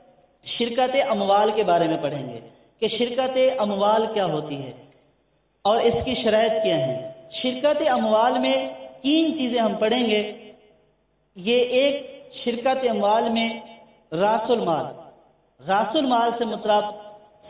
شرکت اموال کے بارے میں پڑھیں گے کہ شرکت اموال کیا ہوتی ہے اور اس کی شرائط کیا ہیں۔ شرکت اموال میں تین چیزیں ہم پڑھیں گے۔ یہ ایک شرکت اموال میں راس المال، راس المال سے مطلب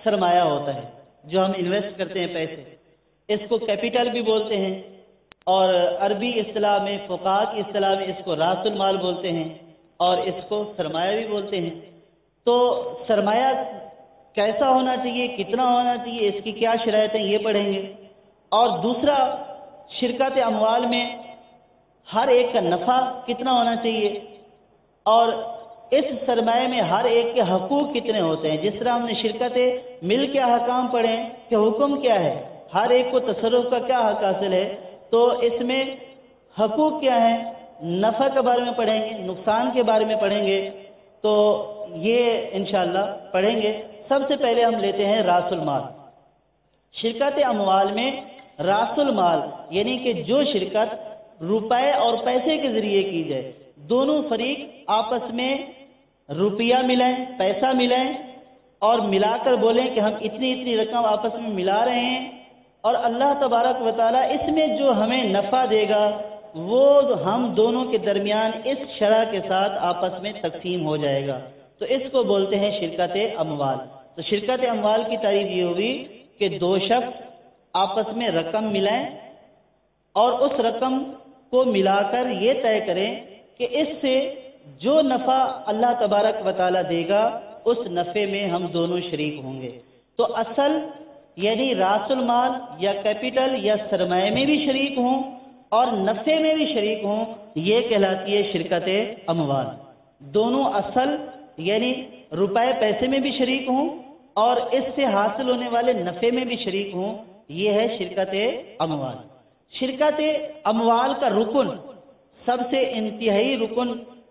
سرمایہ ہوتا ہے جو ہم انویسٹ کرتے ہیں پیسے، اس کو کیپٹل بھی بولتے ہیں، اور عربی اصطلاح میں، فقہاء کی اصطلاح میں اس کو راس المال بولتے ہیں، اور اس کو سرمایہ بھی بولتے ہیں۔ تو سرمایہ کیسا ہونا چاہیے، کتنا ہونا چاہیے، اس کی کیا شرائط ہیں، یہ پڑھیں گے۔ اور دوسرا، شرکت اموال میں ہر ایک کا نفع کتنا ہونا چاہیے، اور اس سرمایہ میں ہر ایک کے حقوق کتنے ہوتے ہیں۔ جس طرح ہم نے شرکت مل کے احکام پڑھے کہ حکم کیا ہے، ہر ایک کو تصرف کا کیا حق حاصل ہے، تو اس میں حقوق کیا ہیں، نفع کے بارے میں پڑھیں گے، نقصان کے بارے میں پڑھیں گے، تو یہ انشاءاللہ پڑھیں گے۔ سب سے پہلے ہم لیتے ہیں راس المال۔ شرکت اموال میں راس المال یعنی کہ جو شرکت روپے اور پیسے کے ذریعے کی جائے، دونوں فریق آپس میں روپیہ ملائیں، پیسہ ملائیں، اور ملا کر بولیں کہ ہم اتنی اتنی رقم آپس میں ملا رہے ہیں، اور اللہ تبارک و تعالیٰ اس میں جو ہمیں نفع دے گا وہ ہم دونوں کے درمیان اس شرح کے ساتھ آپس میں تقسیم ہو جائے گا، تو اس کو بولتے ہیں شرکت اموال۔ تو شرکت اموال کی تعریف یہ ہوگی کہ دو شخص آپس میں رقم ملائیں اور اس رقم کو ملا کر یہ طے کریں کہ اس سے جو نفع اللہ تبارک و تعالیٰ دے گا اس نفع میں ہم دونوں شریک ہوں گے۔ تو اصل یعنی راس المال یا کیپٹل یا سرمایہ میں بھی شریک ہوں اور نفع میں بھی شریک ہوں، یہ کہلاتی ہے شرکت اموال۔ دونوں اصل یعنی روپے پیسے میں بھی شریک ہوں اور اس سے حاصل ہونے والے نفع میں بھی شریک ہوں، یہ ہے شرکت اموال۔ شرکت اموال کا رکن، سب سے انتہائی رکن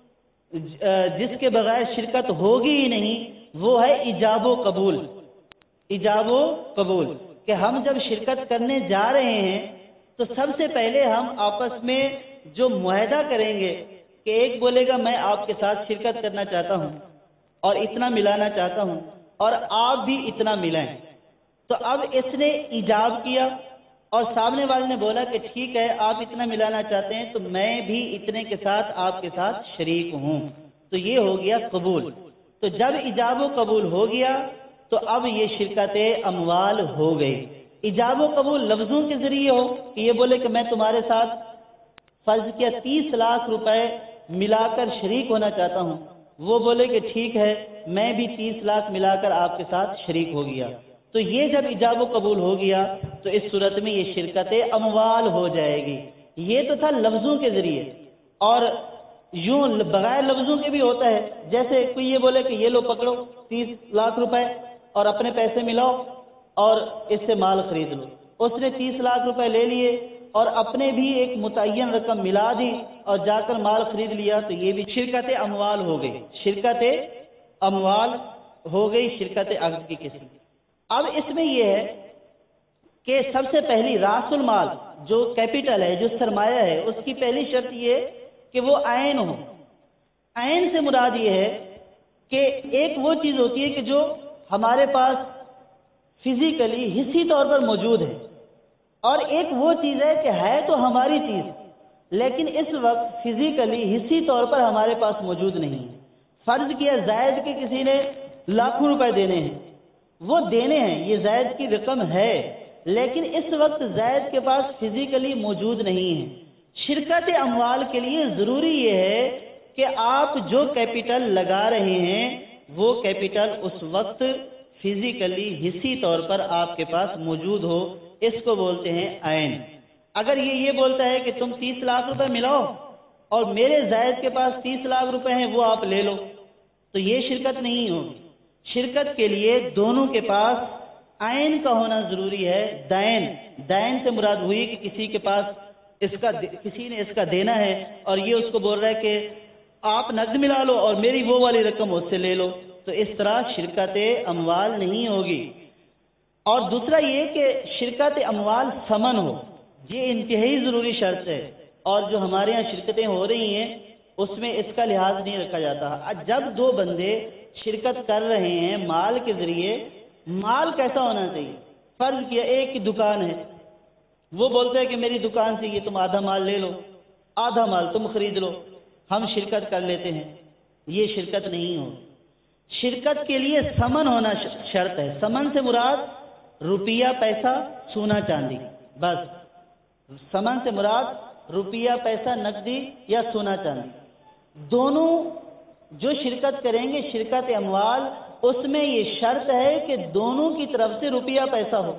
جس کے بغیر شرکت ہوگی ہی نہیں، وہ ہے ایجاب و قبول۔ ایجاب و قبول کہ ہم جب شرکت کرنے جا رہے ہیں تو سب سے پہلے ہم آپس میں جو معاہدہ کریں گے کہ ایک بولے گا میں آپ کے ساتھ شرکت کرنا چاہتا ہوں اور اتنا ملانا چاہتا ہوں اور آپ بھی اتنا ملائیں، تو اب اس نے ایجاب کیا اور سامنے والے نے بولا کہ ٹھیک ہے آپ اتنا ملانا چاہتے ہیں تو میں بھی اتنے کے ساتھ آپ کے ساتھ شریک ہوں، تو یہ ہو گیا قبول۔ تو جب ایجاب و قبول ہو گیا تو اب یہ شرکت اموال ہو گئی۔ ایجاب و قبول لفظوں کے ذریعے ہو کہ یہ بولے کہ میں تمہارے ساتھ فرض کیا تیس لاکھ روپے ملا کر شریک ہونا چاہتا ہوں، وہ بولے کہ ٹھیک ہے میں بھی تیس لاکھ ملا کر آپ کے ساتھ شریک ہو گیا، تو یہ جب ایجاب و قبول ہو گیا تو اس صورت میں یہ شرکت اموال ہو جائے گی۔ یہ تو تھا لفظوں کے ذریعے، اور یوں بغیر لفظوں کے بھی ہوتا ہے، جیسے کوئی یہ بولے کہ یہ لو پکڑو تیس لاکھ روپے اور اپنے پیسے ملاؤ اور اس سے مال خرید لو۔ اس نے تیس لاکھ روپے لے لیے اور اپنے بھی ایک متعین رقم ملا دی اور جا کر مال خرید لیا، تو یہ بھی شرکت اموال ہو گئی۔ شرکت اموال ہو گئی شرکت عقد کی قسم۔ اب اس میں یہ ہے کہ سب سے پہلی راس المال جو کیپٹل ہے، جو سرمایہ ہے، اس کی پہلی شرط یہ کہ وہ عین ہو۔ عین سے مراد یہ ہے کہ ایک وہ چیز ہوتی ہے کہ جو ہمارے پاس فزیکلی حصی طور پر موجود ہے، اور ایک وہ چیز ہے کہ ہے تو ہماری چیز لیکن اس وقت فزیکلی حصی طور پر ہمارے پاس موجود نہیں ہے۔ فرض کیا زائد کے کسی نے لاکھوں روپے دینے ہیں، وہ دینے ہیں، یہ زائد کی رقم ہے لیکن اس وقت زائد کے پاس فزیکلی موجود نہیں ہے۔ شرکت اموال کے لیے ضروری یہ ہے کہ آپ جو کیپٹل لگا رہے ہیں وہ کیپٹل اس وقت فزیکلی حصی طور پر آپ کے پاس موجود ہو، اس کو بولتے ہیں عین۔ اگر یہ یہ بولتا ہے کہ تم تیس لاکھ روپے ملاؤ اور میرے زائد کے پاس تیس لاکھ روپے ہیں وہ آپ لے لو، تو یہ شرکت نہیں ہوگی۔ شرکت کے لیے دونوں کے پاس عین کا ہونا ضروری ہے۔ دائن دائن سے مراد ہوئی کہ کسی کے پاس اس کا کسی نے اس کا دینا ہے اور یہ اس کو بول رہا ہے کہ آپ نقد ملا لو اور میری وہ والی رقم اس سے لے لو، تو اس طرح شرکت اموال نہیں ہوگی۔ اور دوسرا یہ کہ شرکت اموال ثمن ہو، یہ انتہائی ضروری شرط ہے، اور جو ہمارے یہاں شرکتیں ہو رہی ہیں اس میں اس کا لحاظ نہیں رکھا جاتا۔ جب دو بندے شرکت کر رہے ہیں مال کے ذریعے، مال کیسا ہونا چاہیے؟ فرض کیا ایک کی دکان ہے، وہ بولتا ہے کہ میری دکان سے یہ تم آدھا مال لے لو، آدھا مال تم خرید لو، ہم شرکت کر لیتے ہیں، یہ شرکت نہیں ہو۔ شرکت کے لیے سمن ہونا شرط ہے. سمن سے مراد روپیہ پیسہ سونا چاندی، بس. سمن سے مراد روپیہ پیسہ نقدی یا سونا چاندی. دونوں جو شرکت کریں گے شرکت اموال، اس میں یہ شرط ہے کہ دونوں کی طرف سے روپیہ پیسہ ہو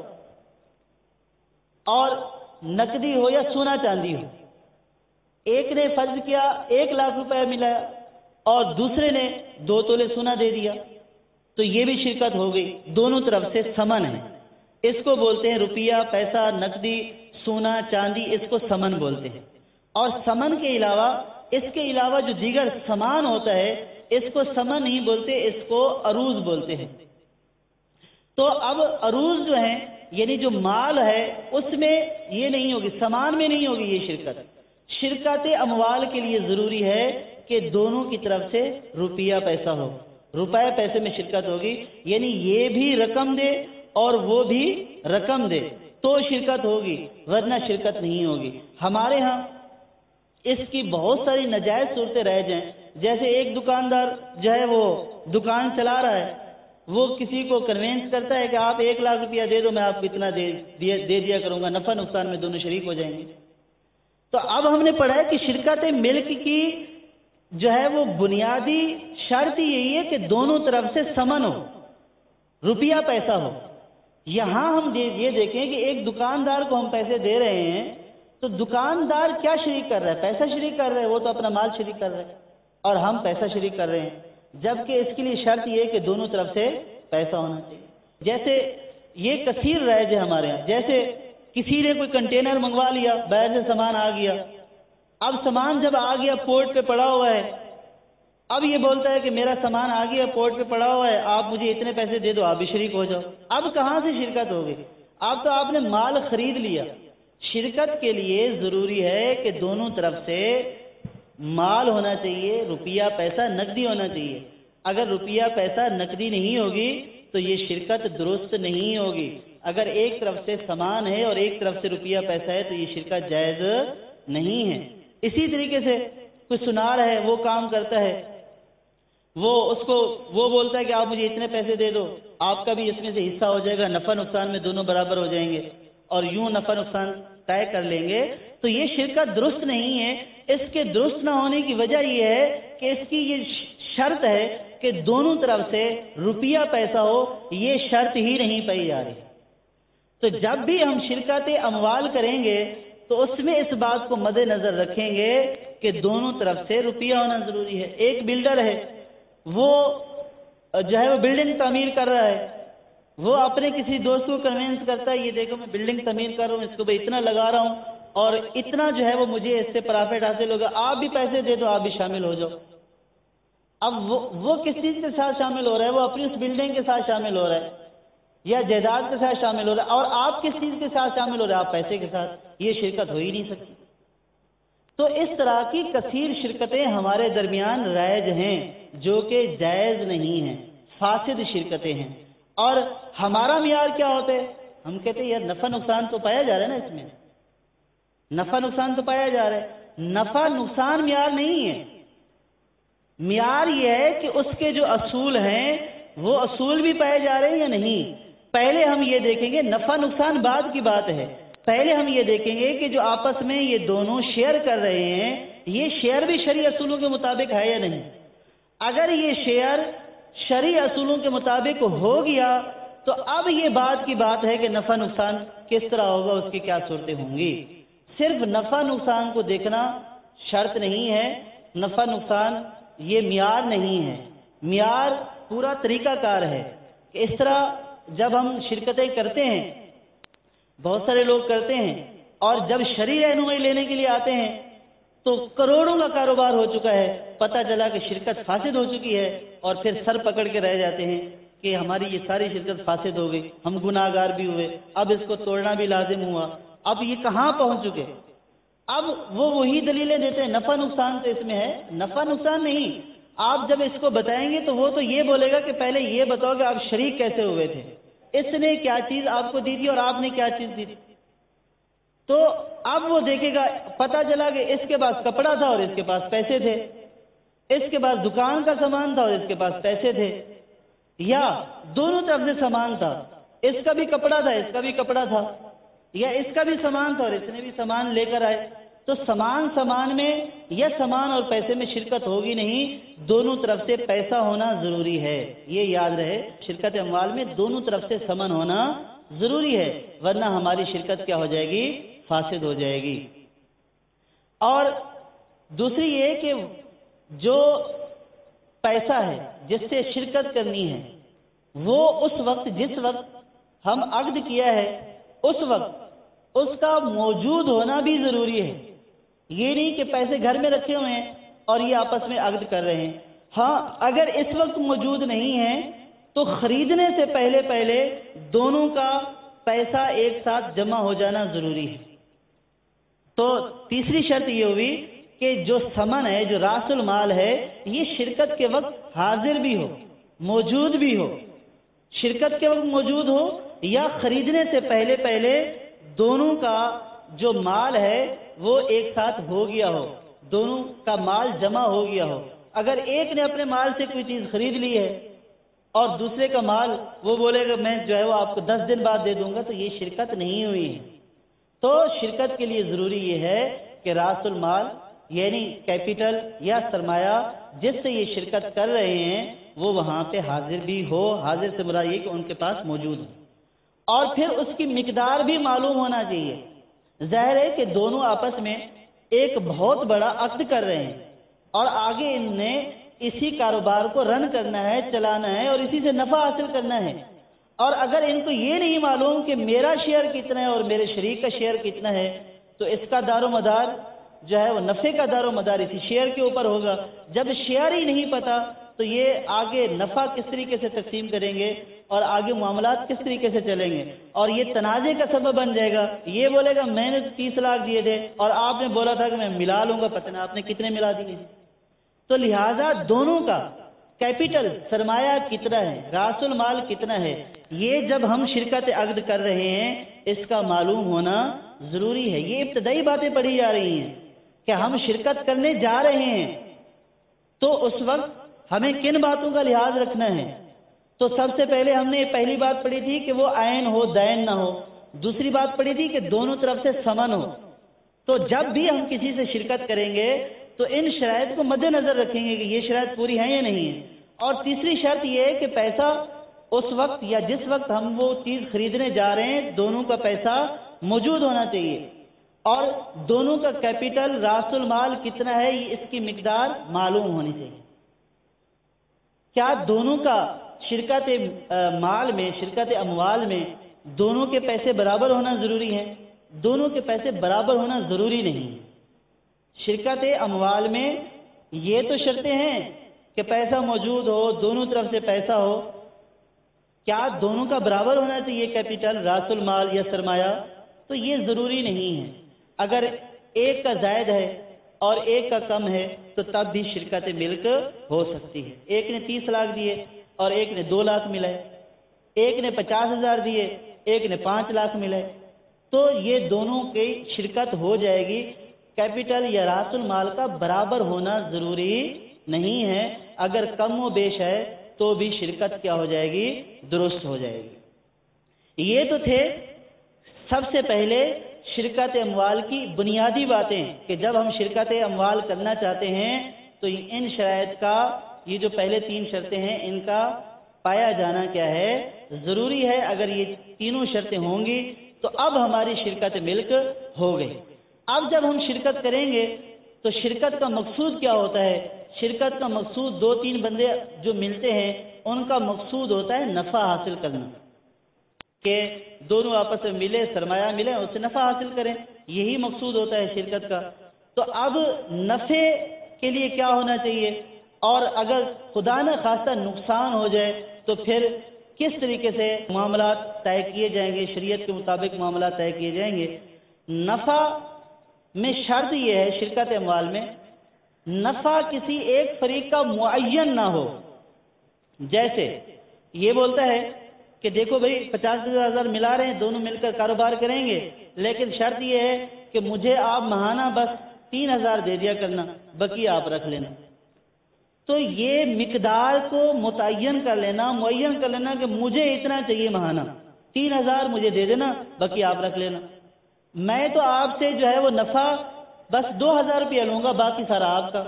اور نقدی ہو یا سونا چاندی ہو. ایک نے فرض کیا ایک لاکھ روپے ملا اور دوسرے نے دو تولے سونا دے دیا تو یہ بھی شرکت ہو گئی. دونوں طرف سے سمن ہے. اس کو بولتے ہیں روپیہ پیسہ نقدی سونا چاندی، اس کو سمن بولتے ہیں. اور سمن کے علاوہ اس کے علاوہ جو دیگر سامان ہوتا ہے اس کو سمن نہیں بولتے، اس کو عروض بولتے ہیں. تو اب عروض جو ہیں یعنی جو مال ہے اس میں یہ نہیں ہوگی، سامان میں نہیں ہوگی یہ شرکت. شرکت اموال کے لیے ضروری ہے کہ دونوں کی طرف سے روپیہ پیسہ ہو. روپے پیسے میں شرکت ہوگی، یعنی یہ بھی رقم دے اور وہ بھی رقم دے تو شرکت ہوگی، ورنہ شرکت نہیں ہوگی. ہمارے ہاں اس کی بہت ساری ناجائز صورتیں رہ جائیں. جیسے ایک دکاندار جو ہے وہ دکان چلا رہا ہے، وہ کسی کو کنوینس کرتا ہے کہ آپ ایک لاکھ روپیہ دے دو، میں آپ کو اتنا دے دے دیا کروں گا، نفع نقصان میں دونوں شریک ہو جائیں گے. تو اب ہم نے پڑھا ہے کہ شرکت ملک کی جو ہے وہ بنیادی شرط یہی ہے کہ دونوں طرف سے سمن ہو، روپیہ پیسہ ہو. یہاں ہم یہ دیکھیں کہ ایک دکاندار کو ہم پیسے دے رہے ہیں تو دکاندار کیا شریک کر رہا ہے؟ پیسہ شریک کر رہا ہے، وہ تو اپنا مال شریک کر رہا ہے اور ہم پیسہ شریک کر رہے ہیں. جبکہ اس کے لیے شرط یہ ہے کہ دونوں طرف سے پیسہ ہونا چاہیے. جیسے یہ کثیر رائج ہے ہمارے یہاں. جیسے کسی نے کوئی کنٹینر منگوا لیا، باہر سے سامان آ گیا. اب سامان جب آ گیا پورٹ پہ پڑا ہوا ہے، اب یہ بولتا ہے کہ میرا سامان آ گیا پورٹ پہ پڑا ہوا ہے، آپ مجھے اتنے پیسے دے دو، آپ بھی شریک ہو جاؤ. اب کہاں سے شرکت ہوگی؟ اب تو آپ نے مال خرید لیا. شرکت کے لیے ضروری ہے کہ دونوں طرف سے مال ہونا چاہیے، روپیہ پیسہ نقدی ہونا چاہیے. اگر روپیہ پیسہ نقدی نہیں ہوگی تو یہ شرکت درست نہیں ہوگی. اگر ایک طرف سے سامان ہے اور ایک طرف سے روپیہ پیسہ ہے تو یہ شرکت جائز نہیں ہے. اسی طریقے سے کوئی سنار ہے، وہ کام کرتا ہے، وہ اس کو وہ بولتا ہے کہ آپ مجھے اتنے پیسے دے دو، آپ کا بھی اس میں سے حصہ ہو جائے گا، نفع نقصان میں دونوں برابر ہو جائیں گے اور یوں نفع نقصان طے کر لیں گے. تو یہ شرکت درست نہیں ہے. اس کے درست نہ ہونے کی وجہ یہ ہے کہ اس کی یہ شرط ہے کہ دونوں طرف سے روپیہ پیسہ ہو، یہ شرط ہی نہیں پائی جا رہی. تو جب بھی ہم شرکت اموال کریں گے تو اس میں اس بات کو مد نظر رکھیں گے کہ دونوں طرف سے روپیہ ہونا ضروری ہے. ایک بلڈر ہے، وہ جو ہے وہ بلڈنگ تعمیر کر رہا ہے، وہ اپنے کسی دوست کو کنوینس کرتا ہے، یہ دیکھو میں بلڈنگ تعمیر کر رہا ہوں، اس کو میں اتنا لگا رہا ہوں اور اتنا جو ہے وہ مجھے اس سے پرافٹ حاصل ہوگا، آپ بھی پیسے دے دو، آپ بھی شامل ہو جاؤ. اب وہ وہ کس چیز کے ساتھ شامل ہو رہا ہے؟ وہ اپنی اس بلڈنگ کے ساتھ شامل ہو رہا ہے یا جائیداد کے ساتھ شامل ہو رہا ہے. اور آپ کس چیز کے ساتھ شامل ہو رہے ہیں؟ آپ پیسے کے ساتھ. یہ شرکت ہو ہی نہیں سکتی. تو اس طرح کی کثیر شرکتیں ہمارے درمیان رائج ہیں جو کہ جائز نہیں ہیں، فاسد شرکتیں ہیں. اور ہمارا معیار کیا ہوتا ہے؟ ہم کہتے ہیں یار نفع نقصان تو پایا جا رہا ہے نا، اس میں نفع نقصان تو پایا جا رہا ہے. نفع نقصان معیار نہیں ہے. معیار یہ ہے کہ اس کے جو اصول ہیں وہ اصول بھی پائے جا رہے ہیں یا نہیں. پہلے ہم یہ دیکھیں گے، نفع نقصان بعد کی بات ہے. پہلے ہم یہ دیکھیں گے کہ جو آپس میں یہ دونوں شیئر کر رہے ہیں یہ شیئر بھی شرعی اصولوں کے مطابق ہے یا نہیں. اگر یہ شیئر شرعی اصولوں کے مطابق ہو گیا تو اب یہ بات کی بات ہے کہ نفع نقصان کس طرح ہوگا، اس کی کیا صورتیں ہوں گی. صرف نفع نقصان کو دیکھنا شرط نہیں ہے، نفع نقصان یہ معیار نہیں ہے. معیار پورا طریقہ کار ہے کہ اس طرح جب ہم شرکتیں کرتے ہیں، بہت سارے لوگ کرتے ہیں، اور جب شرعی رہنمائی لینے کے لیے آتے ہیں تو کروڑوں کا کاروبار ہو چکا ہے، پتہ چلا کہ شرکت فاسد ہو چکی ہے اور پھر سر پکڑ کے رہ جاتے ہیں کہ ہماری یہ ساری شرکت فاسد ہو گئی، ہم گناہ گار بھی ہوئے، اب اس کو توڑنا بھی لازم ہوا. اب یہ کہاں پہنچ چکے؟ اب وہ وہی دلیلیں دیتے ہیں نفع نقصان تو اس میں ہے. نفع نقصان نہیں. آپ جب اس کو بتائیں گے تو وہ تو یہ بولے گا کہ پہلے یہ بتاؤ کہ آپ شریک کیسے ہوئے تھے، اس نے کیا چیز آپ کو دی تھی اور آپ نے کیا چیز دی تھی. تو اب وہ دیکھے گا، پتہ چلا کہ اس کے پاس کپڑا تھا اور اس کے پاس پیسے تھے، اس کے پاس دکان کا سامان تھا اور اس کے پاس پیسے تھے. یا دونوں طرف سے سامان تھا، اس کا بھی کپڑا تھا اس کا بھی کپڑا تھا، یا اس کا بھی سامان تھا اور اس نے بھی سامان لے کر آئے، تو سامان سامان میں یا سامان اور پیسے میں شرکت ہوگی نہیں، دونوں طرف سے پیسہ ہونا ضروری ہے۔ یہ یاد رہے، شرکت اموال میں دونوں طرف سے ثمن ہونا ضروری ہے، ورنہ ہماری شرکت کیا ہو جائے گی؟ فاسد ہو جائے گی۔ اور دوسری یہ کہ جو پیسہ ہے جس سے شرکت کرنی ہے وہ اس وقت جس وقت ہم عقد کیا ہے اس وقت اس کا موجود ہونا بھی ضروری ہے۔ یہ نہیں کہ پیسے گھر میں رکھے ہوئے ہیں اور یہ آپس میں عقد کر رہے ہیں۔ ہاں اگر اس وقت موجود نہیں ہے تو خریدنے سے پہلے پہلے دونوں کا پیسہ ایک ساتھ جمع ہو جانا ضروری ہے۔ تو تیسری شرط یہ ہوئی کہ جو ثمن ہے، جو راس المال ہے، یہ شرکت کے وقت حاضر بھی ہو، موجود بھی ہو، شرکت کے وقت موجود ہو یا خریدنے سے پہلے پہلے دونوں کا جو مال ہے وہ ایک ساتھ ہو گیا ہو، دونوں کا مال جمع ہو گیا ہو۔ اگر ایک نے اپنے مال سے کوئی چیز خرید لی ہے اور دوسرے کا مال وہ بولے گا میں جو ہے وہ آپ کو دس دن بعد دے دوں گا، تو یہ شرکت نہیں ہوئی ہے۔ تو شرکت کے لیے ضروری یہ ہے کہ راس المال یعنی کیپٹل یا سرمایہ جس سے یہ شرکت کر رہے ہیں وہ وہاں پہ حاضر بھی ہو۔ حاضر سے مراد یہ کہ ان کے پاس موجود ہو، اور پھر اس کی مقدار بھی معلوم ہونا چاہیے۔ ظاہر ہے کہ دونوں آپس میں ایک بہت بڑا عقد کر رہے ہیں اور آگے ان نے اسی کاروبار کو رن کرنا ہے، چلانا ہے اور اسی سے نفع حاصل کرنا ہے، اور اگر ان کو یہ نہیں معلوم کہ میرا شیئر کتنا ہے اور میرے شریک کا شیئر کتنا ہے تو اس کا دار و مدار جو ہے وہ نفع کا دار و مدار اسی شیئر کے اوپر ہوگا۔ جب شیئر ہی نہیں پتا تو یہ آگے نفع کس طریقے سے تقسیم کریں گے اور آگے معاملات کس طریقے سے چلیں گے، اور یہ تنازع کا سبب بن جائے گا۔ یہ بولے گا میں نے تیس لاکھ دیے تھے اور آپ نے بولا تھا کہ میں ملا لوں گا، پتہ نہیں آپ نے کتنے ملا دیے۔ تو لہذا دونوں کا کیپٹل سرمایہ کتنا ہے، راس المال کتنا ہے، یہ جب ہم شرکت عقد کر رہے ہیں اس کا معلوم ہونا ضروری ہے۔ یہ ابتدائی باتیں پڑھی جا رہی ہیں کہ ہم شرکت کرنے جا رہے ہیں تو اس وقت ہمیں کن باتوں کا لحاظ رکھنا ہے۔ تو سب سے پہلے ہم نے پہلی بات پڑھی تھی کہ وہ عین ہو، دین نہ ہو۔ دوسری بات پڑھی تھی کہ دونوں طرف سے ثمن ہو۔ تو جب بھی ہم کسی سے شرکت کریں گے تو ان شرائط کو مد نظر رکھیں گے کہ یہ شرائط پوری ہیں یا نہیں ہیں۔ اور تیسری شرط یہ ہے کہ پیسہ اس وقت یا جس وقت ہم وہ چیز خریدنے جا رہے ہیں دونوں کا پیسہ موجود ہونا چاہیے، اور دونوں کا کیپٹل راس المال کتنا ہے یہ اس کی مقدار معلوم ہونی چاہیے۔ کیا دونوں کا شرکت مال میں، شرکت اموال میں دونوں کے پیسے برابر ہونا ضروری ہے؟ دونوں کے پیسے برابر ہونا ضروری نہیں ہے۔ شرکت اموال میں یہ تو شرطیں ہیں کہ پیسہ موجود ہو، دونوں طرف سے پیسہ ہو۔ کیا دونوں کا برابر ہونا چاہیے کیپٹل، راس المال یا سرمایہ؟ تو یہ ضروری نہیں ہے۔ اگر ایک کا زائد ہے اور ایک کا کم ہے تو تب بھی شرکت ملک ہو سکتی ہے۔ ایک نے تیس لاکھ دیے اور ایک نے دو لاکھ ملائے، ایک نے پچاس ہزار دیے ایک نے پانچ لاکھ ملائے، تو یہ دونوں کی شرکت ہو جائے گی۔ کیپٹل یا راس المال کا برابر ہونا ضروری نہیں ہے، اگر کم و بیش ہے تو بھی شرکت کیا ہو جائے گی؟ درست ہو جائے گی۔ یہ تو تھے سب سے پہلے شرکت اموال کی بنیادی باتیں کہ جب ہم شرکت اموال کرنا چاہتے ہیں تو ان شرائط کا، یہ جو پہلے تین شرطیں ہیں ان کا پایا جانا کیا ہے؟ ضروری ہے۔ اگر یہ تینوں شرطیں ہوں گی تو اب ہماری شرکت ملک ہو گئی۔ اب جب ہم شرکت کریں گے تو شرکت کا مقصود کیا ہوتا ہے؟ شرکت کا مقصود دو تین بندے جو ملتے ہیں ان کا مقصود ہوتا ہے نفع حاصل کرنا، کہ دونوں آپس میں ملے، سرمایہ ملے، اس سے نفع حاصل کریں، یہی مقصود ہوتا ہے شرکت کا۔ تو اب نفع کے لیے کیا ہونا چاہیے، اور اگر خدا نہ خواستہ نقصان ہو جائے تو پھر کس طریقے سے معاملات طے کیے جائیں گے، شریعت کے مطابق معاملات طے کیے جائیں گے۔ نفع میں شرط یہ ہے شرکت اموال میں، نفع کسی ایک فریق کا معین نہ ہو۔ جیسے یہ بولتا ہے کہ دیکھو بھائی پچاس ہزار ملا رہے ہیں، دونوں مل کر کاروبار کریں گے، لیکن شرط یہ ہے کہ مجھے آپ ماہانہ بس تین ہزار دے دیا کرنا، باقی آپ رکھ لینا۔ تو یہ مقدار کو متعین کر لینا، معین کر لینا کہ مجھے اتنا چاہیے ماہانہ، تین ہزار مجھے دے دینا، باقی آپ رکھ لینا، میں تو آپ سے جو ہے وہ نفع بس دو ہزار روپیہ لوں گا، باقی سارا آپ کا۔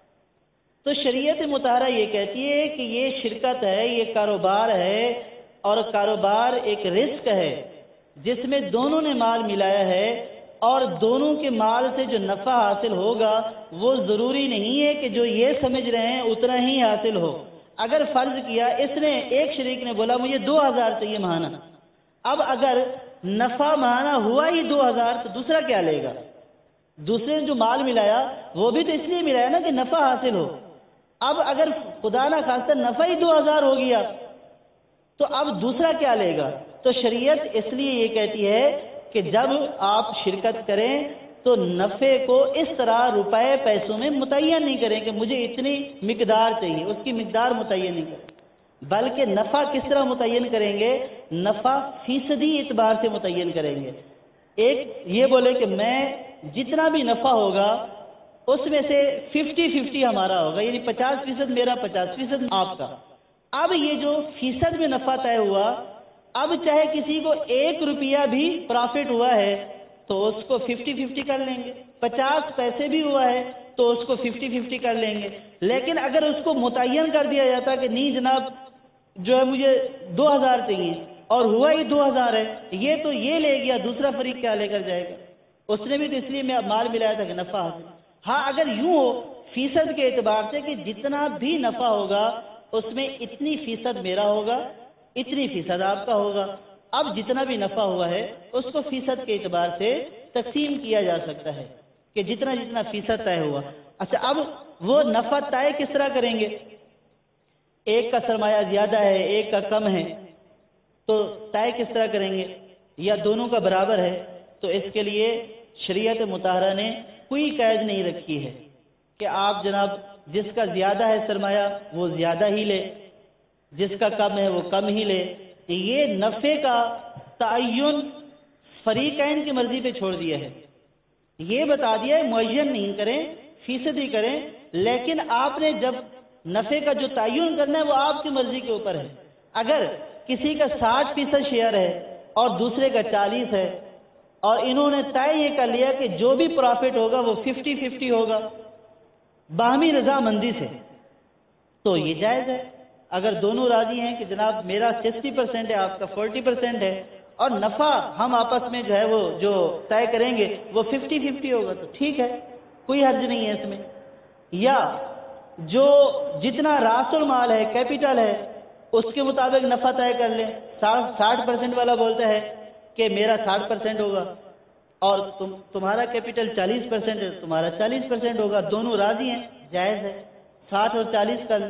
تو شریعت مطہرہ یہ کہتی ہے کہ یہ شرکت ہے، یہ کاروبار ہے، اور کاروبار ایک رزق ہے جس میں دونوں نے مال ملایا ہے، اور دونوں کے مال سے جو نفع حاصل ہوگا وہ ضروری نہیں ہے کہ جو یہ سمجھ رہے ہیں اتنا ہی حاصل ہو۔ اگر فرض کیا اس نے ایک شریک نے بولا مجھے دو ہزار چاہیے ماہانہ، اب اگر نفع ماہانہ ہوا ہی دو ہزار تو دوسرا کیا لے گا؟ دوسرے نے جو مال ملایا وہ بھی تو اس لیے ملایا نا کہ نفع حاصل ہو۔ اب اگر خدا نہ خواستہ نفع ہی دو ہزار ہو گیا تو اب دوسرا کیا لے گا؟ تو شریعت اس لیے یہ کہتی ہے کہ جب آپ شرکت کریں تو نفع کو اس طرح روپے پیسوں میں متعین نہیں کریں کہ مجھے اتنی مقدار چاہیے، اس کی مقدار متعین نہیں کریں، بلکہ نفع کس طرح متعین کریں گے؟ نفع فیصدی اعتبار سے متعین کریں گے۔ ایک یہ بولے کہ میں جتنا بھی نفع ہوگا اس میں سے ففٹی ففٹی ہمارا ہوگا، یعنی پچاس فیصد میرا، پچاس فیصد آپ کا۔ اب یہ جو فیصد میں نفع طے ہوا، اب چاہے کسی کو ایک روپیہ بھی پرافٹ ہوا ہے تو اس کو ففٹی ففٹی کر لیں گے، پچاس پیسے بھی ہوا ہے تو اس کو ففٹی ففٹی کر لیں گے۔ لیکن اگر اس کو متعین کر دیا جاتا کہ نہیں جناب جو ہے مجھے دو ہزار چاہیے اور ہوا ہی دو ہزار ہے، یہ تو یہ لے گیا، دوسرا فریق کیا لے کر جائے گا؟ اس نے بھی تو اس لیے میں مال ملایا تھا کہ نفع حاصل۔ ہاں اگر یوں ہو فیصد کے اعتبار سے کہ جتنا بھی نفع ہوگا اس میں اتنی فیصد میرا ہوگا، اتنی فیصد آپ کا ہوگا، اب جتنا بھی نفع ہوا ہے اس کو فیصد کے اعتبار سے تقسیم کیا جا سکتا ہے کہ جتنا جتنا فیصد طے ہوا۔ اچھا اب وہ نفع طے کس طرح کریں گے؟ ایک کا سرمایہ زیادہ ہے، ایک کا کم ہے، تو طے کس طرح کریں گے؟ یا دونوں کا برابر ہے؟ تو اس کے لیے شریعت مطہرہ نے کوئی قید نہیں رکھی ہے کہ آپ جناب جس کا زیادہ ہے سرمایہ وہ زیادہ ہی لے، جس کا کم ہے وہ کم ہی لے۔ یہ نفع کا تعین فریقین کی مرضی پہ چھوڑ دیا ہے، یہ بتا دیا ہے معین نہیں کریں، فیصدی کریں، لیکن آپ نے جب نفع کا جو تعین کرنا ہے وہ آپ کی مرضی کے اوپر ہے۔ اگر کسی کا ساٹھ فیصد شیئر ہے اور دوسرے کا چالیس ہے اور انہوں نے طے یہ کر لیا کہ جو بھی پروفٹ ہوگا وہ ففٹی ففٹی ہوگا باہمی رضامندی سے، تو یہ جائز ہے۔ اگر دونوں راضی ہیں کہ جناب میرا سکسٹی پرسینٹ ہے آپ کا فورٹی پرسینٹ ہے اور نفع ہم آپس میں جو ہے وہ جو طے کریں گے وہ ففٹی ففٹی ہوگا تو ٹھیک ہے، کوئی حرج نہیں ہے اس میں۔ یا جو جتنا راس المال ہے، کیپٹل ہے، اس کے مطابق نفع طے کر لیں۔ ساٹھ پرسینٹ والا بولتا ہے کہ میرا ساٹھ پرسینٹ ہوگا اور تم تمہارا کیپٹل چالیس پرسینٹ ہے، تمہارا چالیس پرسینٹ ہوگا، دونوں راضی ہیں، جائز ہے، ساٹھ اور چالیس کا۔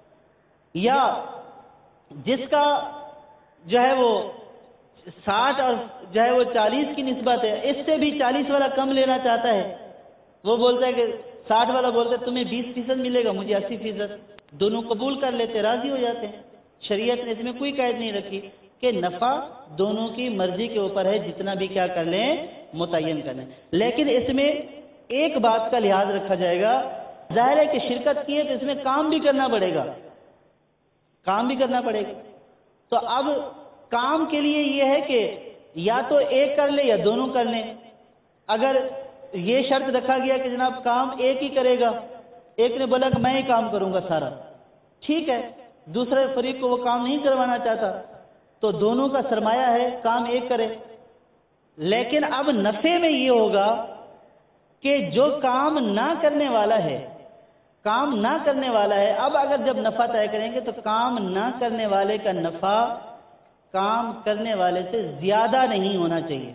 یا جس کا جو ہے وہ ساٹھ اور جو ہے وہ چالیس کی نسبت ہے، اس سے بھی چالیس والا کم لینا چاہتا ہے، وہ بولتا ہے کہ ساٹھ والا بولتا ہے تمہیں بیس فیصد ملے گا، مجھے اسی فیصد، دونوں قبول کر لیتے، راضی ہو جاتے ہیں۔ شریعت نے اس میں کوئی قید نہیں رکھی کہ نفع دونوں کی مرضی کے اوپر ہے، جتنا بھی کیا کر لیں متعین کر لیں۔ لیکن اس میں ایک بات کا لحاظ رکھا جائے گا، ظاہر ہے کہ شرکت کی ہے تو اس میں کام بھی کرنا پڑے گا، کام بھی کرنا پڑے گا۔ تو اب کام کے لیے یہ ہے کہ یا تو ایک کر لے یا دونوں کر لیں۔ اگر یہ شرط رکھا گیا کہ جناب کام ایک ہی کرے گا، ایک نے بولا کہ میں ہی کام کروں گا سارا، ٹھیک ہے، دوسرے فریق کو وہ کام نہیں کروانا چاہتا تو دونوں کا سرمایہ ہے، کام ایک کرے۔ لیکن اب نفع میں یہ ہوگا کہ جو کام نہ کرنے والا ہے، کام نہ کرنے والا ہے، اب اگر جب نفع طے کریں گے تو کام نہ کرنے والے کا نفع کام کرنے والے سے زیادہ نہیں ہونا چاہیے۔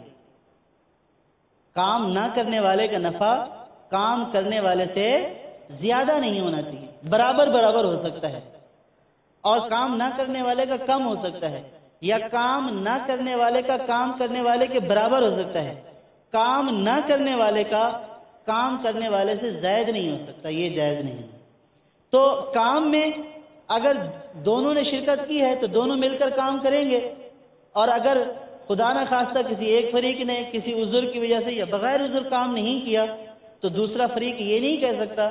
کام نہ کرنے والے کا نفع کام کرنے والے سے زیادہ نہیں ہونا چاہیے، برابر برابر ہو سکتا ہے، اور کام نہ کرنے والے کا کم ہو سکتا ہے، یا کام نہ کرنے والے کا کام کرنے والے کے برابر ہو سکتا ہے، کام نہ کرنے والے کا کام کرنے والے سے زائد نہیں ہو سکتا، یہ جائز نہیں۔ تو کام میں اگر دونوں نے شرکت کی ہے تو دونوں مل کر کام کریں گے، اور اگر خدا نہ خواستہ کسی ایک فریق نے کسی عذر کی وجہ سے یا بغیر عذر کام نہیں کیا تو دوسرا فریق یہ نہیں کہہ سکتا کہ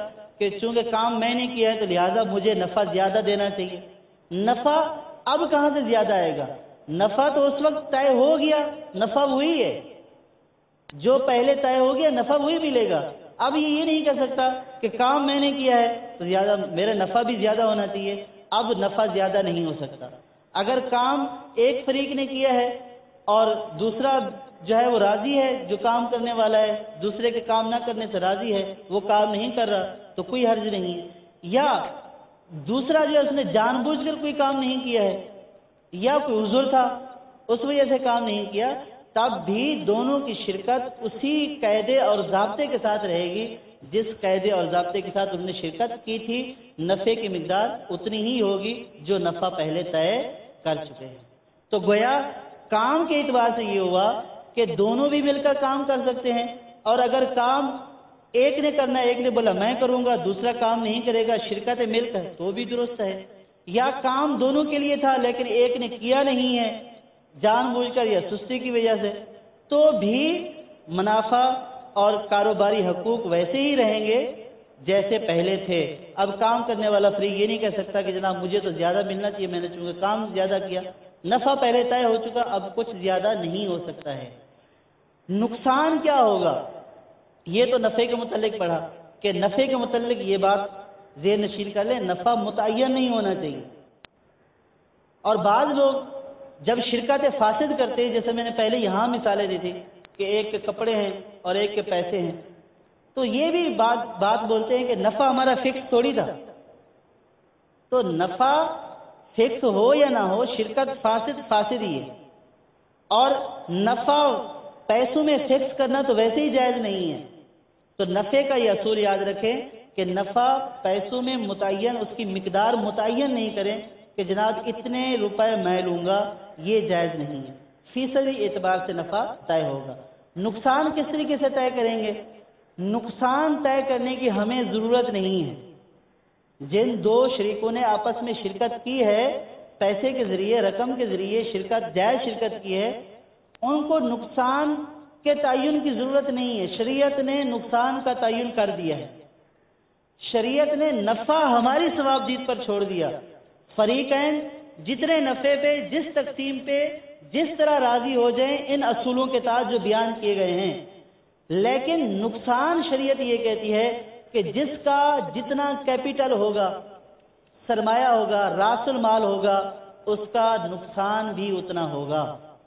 کہ چونکہ کام میں نے کیا ہے تو لہٰذا مجھے نفع زیادہ دینا چاہیے. نفع اب کہاں سے زیادہ آئے گا؟ نفع تو اس وقت طے ہو گیا، نفع وہی ہے جو پہلے طے ہو گیا، نفع وہی ملے گا. اب یہ یہ نہیں کہہ سکتا کہ کام میں نے کیا ہے تو زیادہ میرا نفع بھی زیادہ ہونا چاہیے. اب نفع زیادہ نہیں ہو سکتا. اگر کام ایک فریق نے کیا ہے اور دوسرا جو ہے وہ راضی ہے، جو کام کرنے والا ہے دوسرے کے کام نہ کرنے سے راضی ہے، وہ کام نہیں کر رہا تو کوئی حرج نہیں ہے. یا دوسرا جو ہے اس نے جان بوجھ کر کوئی کام نہیں کیا ہے یا کوئی عذر تھا اس وجہ سے کام نہیں کیا، تب بھی دونوں کی شرکت اسی قاعدے اور ضابطے کے ساتھ رہے گی جس قاعدے اور ضابطے کے ساتھ انہوں نے شرکت کی تھی. نفع کی مقدار اتنی ہی ہوگی جو نفع پہلے طے کر چکے ہیں. تو گویا کام کے اعتبار سے یہ ہوا کہ دونوں بھی مل کر کام کر سکتے ہیں، اور اگر کام ایک نے کرنا ہے، ایک نے بولا میں کروں گا، دوسرا کام نہیں کرے گا، شرکت مل کر تو بھی درست ہے. یا کام دونوں کے لیے تھا لیکن ایک نے کیا نہیں ہے جان بوجھ کر یا سستی کی وجہ سے، تو بھی منافع اور کاروباری حقوق ویسے ہی رہیں گے جیسے پہلے تھے. اب کام کرنے والا فریق یہ نہیں کہہ سکتا کہ جناب مجھے تو زیادہ ملنا چاہیے، میں نے چونکہ کام زیادہ کیا، نفع پہلے طے ہو چکا، اب کچھ زیادہ نہیں ہو سکتا ہے. نقصان کیا ہوگا؟ یہ تو نفع کے متعلق پڑھا کہ نفع کے متعلق یہ بات ذہن نشین کر لیں، نفع متعین نہیں ہونا چاہیے. اور بعض لوگ جب شرکت فاسد کرتے ہیں، جیسے میں نے پہلے یہاں مثالیں دی تھی کہ ایک کے کپڑے ہیں اور ایک کے پیسے ہیں، تو یہ بھی بات بات بولتے ہیں کہ نفع ہمارا فکس تھوڑی تھا. تو نفع فکس ہو یا نہ ہو، شرکت فاسد فاسد ہی ہے، اور نفع پیسوں میں فکس کرنا تو ویسے ہی جائز نہیں ہے. تو نفع کا یہ اصول یاد رکھیں کہ نفع پیسوں میں متعین، اس کی مقدار متعین نہیں کریں کہ جناب اتنے روپے میں لوں گا، یہ جائز نہیں ہے. فیصدی اعتبار سے نفع طے ہوگا. نقصان کس طریقے سے طے کریں گے؟ نقصان طے کرنے کی ہمیں ضرورت نہیں ہے. جن دو شریکوں نے آپس میں شرکت کی ہے، پیسے کے ذریعے، رقم کے ذریعے شرکت، جائز شرکت کی ہے، ان کو نقصان کے تعین کی ضرورت نہیں ہے. شریعت نے نقصان کا تعین کر دیا ہے. شریعت نے نفع ہماری ثوابدید پر چھوڑ دیا. فریقین جتنے نفع پہ، جس تقسیم پہ جس طرح راضی ہو جائیں ان اصولوں کے تحت جو بیان کیے گئے ہیں. لیکن نقصان شریعت یہ کہتی ہے کہ جس کا جتنا کیپٹل ہوگا، سرمایہ ہوگا، راس المال ہوگا، اس کا نقصان بھی اتنا ہوگا.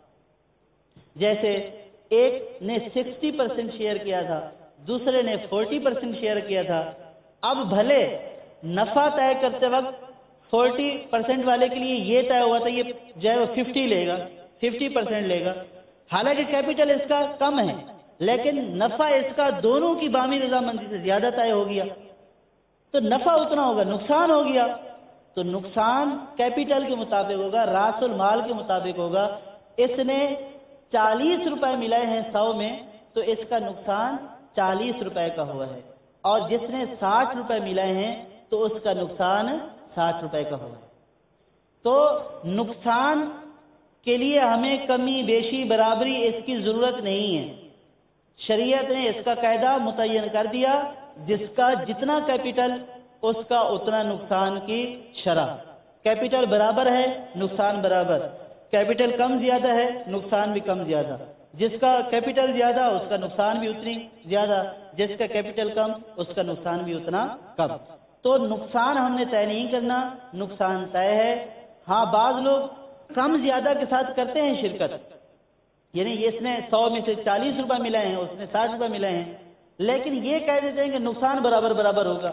جیسے ایک نے سکسٹی پرسینٹ شیئر کیا تھا، دوسرے نے فورٹی پرسینٹ شیئر کیا تھا. اب بھلے نفع طے کرتے وقت فورٹی پرسینٹ والے کے لیے یہ طے ہوا تھا یہ جو ہے وہ ففٹی لے گا، ففٹی پرسینٹ لے گا، حالانکہ کیپٹل اس کا کم ہے، لیکن نفع اس کا دونوں کی بامی رضامندی سے زیادہ طے ہو گیا تو نفع اتنا ہوگا، نقصان ہو گیا تو نقصان کیپٹل کے مطابق ہوگا، راس المال کے مطابق ہوگا. اس نے چالیس روپے ملائے ہیں سو میں تو اس کا نقصان چالیس روپے کا ہوا ہے، اور جس نے ساٹھ روپے ملائے ہیں تو اس کا نقصان ساٹھ روپے کا ہوا ہے. تو نقصان کے لیے ہمیں کمی بیشی برابری اس کی ضرورت نہیں ہے. شریعت نے اس کا قاعدہ متعین کر دیا، جس کا جتنا کیپٹل اس کا اتنا نقصان کی شرح. کیپٹل برابر ہے، نقصان برابر. کیپٹل کم زیادہ ہے، نقصان بھی کم زیادہ. جس کا کیپٹل زیادہ اس کا نقصان بھی اتنی زیادہ، جس کا کیپٹل کم اس کا نقصان بھی اتنا کم. تو نقصان ہم نے طے نہیں کرنا، نقصان طے ہے. ہاں بعض لوگ کم زیادہ کے ساتھ کرتے ہیں شرکت، یعنی اس نے سو میں سے چالیس روپے ملائے ہیں، اس نے ساٹھ روپے ملائے ہیں، لیکن یہ کہہ دیتے ہیں کہ نقصان برابر برابر ہوگا.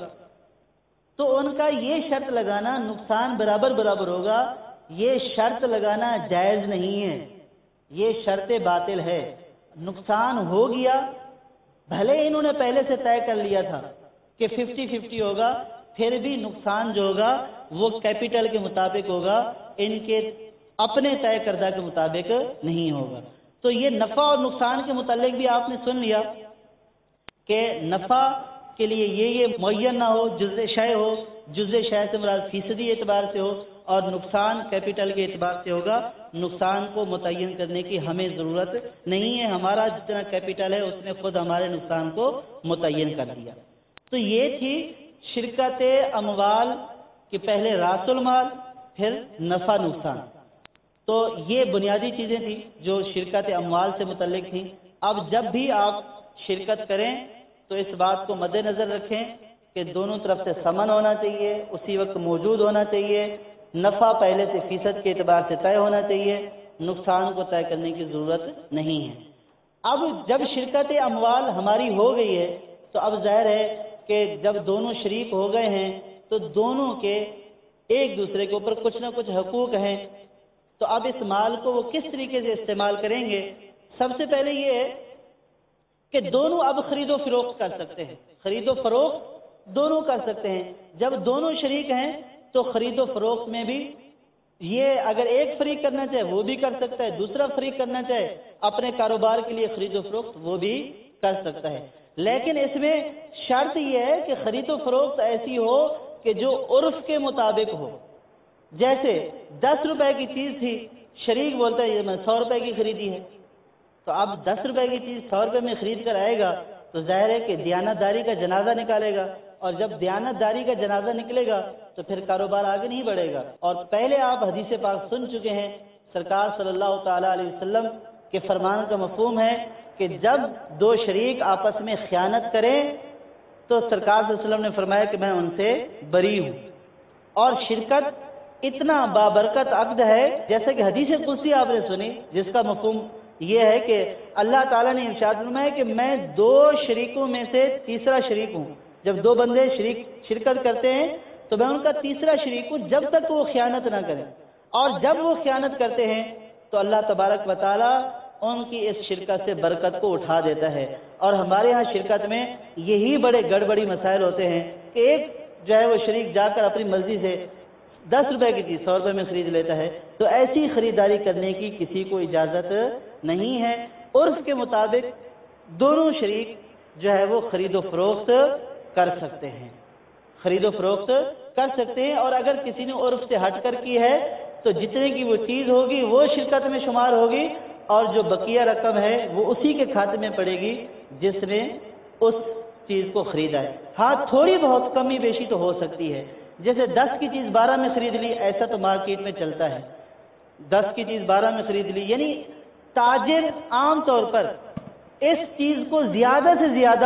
تو ان کا یہ شرط لگانا نقصان برابر برابر ہوگا، یہ شرط لگانا جائز نہیں ہے، یہ شرط باطل ہے. نقصان ہو گیا، بھلے انہوں نے پہلے سے طے کر لیا تھا کہ ففٹی ففٹی ہوگا، پھر بھی نقصان جو ہوگا وہ کیپٹل کے مطابق ہوگا، ان کے اپنے طے کردہ کے مطابق نہیں ہوگا. تو یہ نفع اور نقصان کے متعلق بھی آپ نے سن لیا کہ نفع کے لیے یہ یہ معین نہ ہو، جزء شے ہو، جزء شے سے مراد فیصدی اعتبار سے ہو، اور نقصان کیپٹل کے اعتبار سے ہوگا. نقصان کو متعین کرنے کی ہمیں ضرورت نہیں ہے، ہمارا جتنا کیپٹل ہے اس نے خود ہمارے نقصان کو متعین کر دیا. تو یہ تھی شرکت اموال کہ پہلے راس المال پھر نفع نقصان. تو یہ بنیادی چیزیں تھیں جو شرکت اموال سے متعلق تھیں. اب جب بھی آپ شرکت کریں تو اس بات کو مد نظر رکھیں کہ دونوں طرف سے سمن ہونا چاہیے، اسی وقت موجود ہونا چاہیے، نفع پہلے سے فیصد کے اعتبار سے طے ہونا چاہیے، نقصان کو طے کرنے کی ضرورت نہیں ہے. اب جب شرکت اموال ہماری ہو گئی ہے تو اب ظاہر ہے کہ جب دونوں شریک ہو گئے ہیں تو دونوں کے ایک دوسرے کے اوپر کچھ نہ کچھ حقوق ہیں. تو اب اس مال کو وہ کس طریقے سے استعمال کریں گے؟ سب سے پہلے یہ ہے کہ دونوں اب خرید و فروخت کر سکتے ہیں. خرید و فروخت دونوں کر سکتے ہیں. جب دونوں شریک ہیں تو خرید و فروخت میں بھی یہ اگر ایک فریق کرنا چاہے وہ بھی کر سکتا ہے، دوسرا فریق کرنا چاہے اپنے کاروبار کے لیے خرید و فروخت وہ بھی کر سکتا ہے. لیکن اس میں شرط یہ ہے کہ خرید و فروخت ایسی ہو کہ جو عرف کے مطابق ہو. جیسے دس روپے کی چیز تھی، شریک بولتا ہے یہ میں سو روپے کی خریدی ہے، تو اب دس روپے کی چیز سو روپے میں خرید کر آئے گا تو ظاہر ہے کہ دیانت داری کا جنازہ نکالے گا، اور جب دیانت داری کا جنازہ نکلے گا تو پھر کاروبار آگے نہیں بڑھے گا. اور پہلے آپ حدیث پاک سن چکے ہیں، سرکار صلی اللہ تعالی علیہ وسلم کے فرمان کا مفہوم ہے کہ جب دو شریک آپس میں خیانت کریں تو سرکار صلی اللہ علیہ وسلم نے فرمایا کہ میں ان سے بری ہوں. اور شرکت اتنا بابرکت عقد ہے جیسا کہ حدیث قدسی آپ نے سنی، جس کا مفہوم یہ ہے کہ اللہ تعالیٰ نے ارشاد فرمایا کہ میں دو شریکوں میں سے تیسرا شریک ہوں. جب دو بندے شریک شرکت کرتے ہیں تو میں ان کا تیسرا شریک ہوں جب تک وہ خیانت نہ کریں، اور جب وہ خیانت کرتے ہیں تو اللہ تبارک و تعالیٰ ان کی اس شرکت سے برکت کو اٹھا دیتا ہے. اور ہمارے ہاں شرکت میں یہی بڑے گڑبڑی مسائل ہوتے ہیں کہ ایک جو ہے وہ شریک جا کر اپنی مرضی سے دس روپے کی چیز سو روپے میں خرید لیتا ہے. تو ایسی خریداری کرنے کی کسی کو اجازت نہیں ہے. عرف کے مطابق دونوں شریک جو ہے وہ خرید و فروخت کر سکتے ہیں خرید و فروخت کر سکتے ہیں اور اگر کسی نے عرف سے ہٹ کر کی ہے تو جتنے کی وہ چیز ہوگی وہ شرکت میں شمار ہوگی، اور جو بقیہ رقم ہے وہ اسی کے کھاتے میں پڑے گی جس نے اس چیز کو خریدا ہے. ہاں تھوڑی بہت کمی بیشی تو ہو سکتی ہے، جیسے دس کی چیز بارہ میں خرید لی، ایسا تو مارکیٹ میں چلتا ہے. دس کی چیز بارہ میں خرید لی، یعنی تاجر عام طور پر اس چیز کو زیادہ سے زیادہ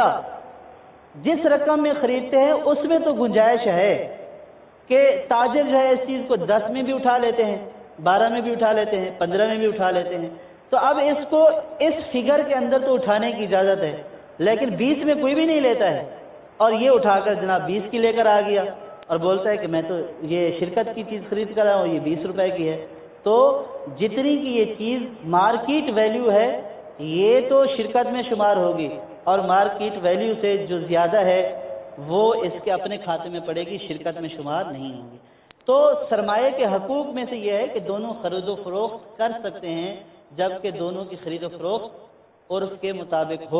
جس رقم میں خریدتے ہیں اس میں تو گنجائش ہے کہ تاجر جو ہے اس چیز کو دس میں بھی اٹھا لیتے ہیں، بارہ میں بھی اٹھا لیتے ہیں، پندرہ میں بھی اٹھا لیتے ہیں. تو اب اس کو اس فگر کے اندر تو اٹھانے کی اجازت ہے، لیکن بیس میں کوئی بھی نہیں لیتا ہے، اور یہ اٹھا کر جناب بیس کی لے کر آ گیا اور بولتا ہے کہ میں تو یہ شرکت کی چیز خرید کر آیا ہوں، یہ بیس روپے کی ہے. تو جتنی کی یہ چیز مارکیٹ ویلیو ہے یہ تو شرکت میں شمار ہوگی، اور مارکیٹ ویلیو سے جو زیادہ ہے وہ اس کے اپنے کھاتے میں پڑے گی، شرکت میں شمار نہیں ہوگی. تو سرمایہ کے حقوق میں سے یہ ہے کہ دونوں خرید و فروخت کر سکتے ہیں جبکہ دونوں کی خرید و فروخت عرف کے مطابق ہو.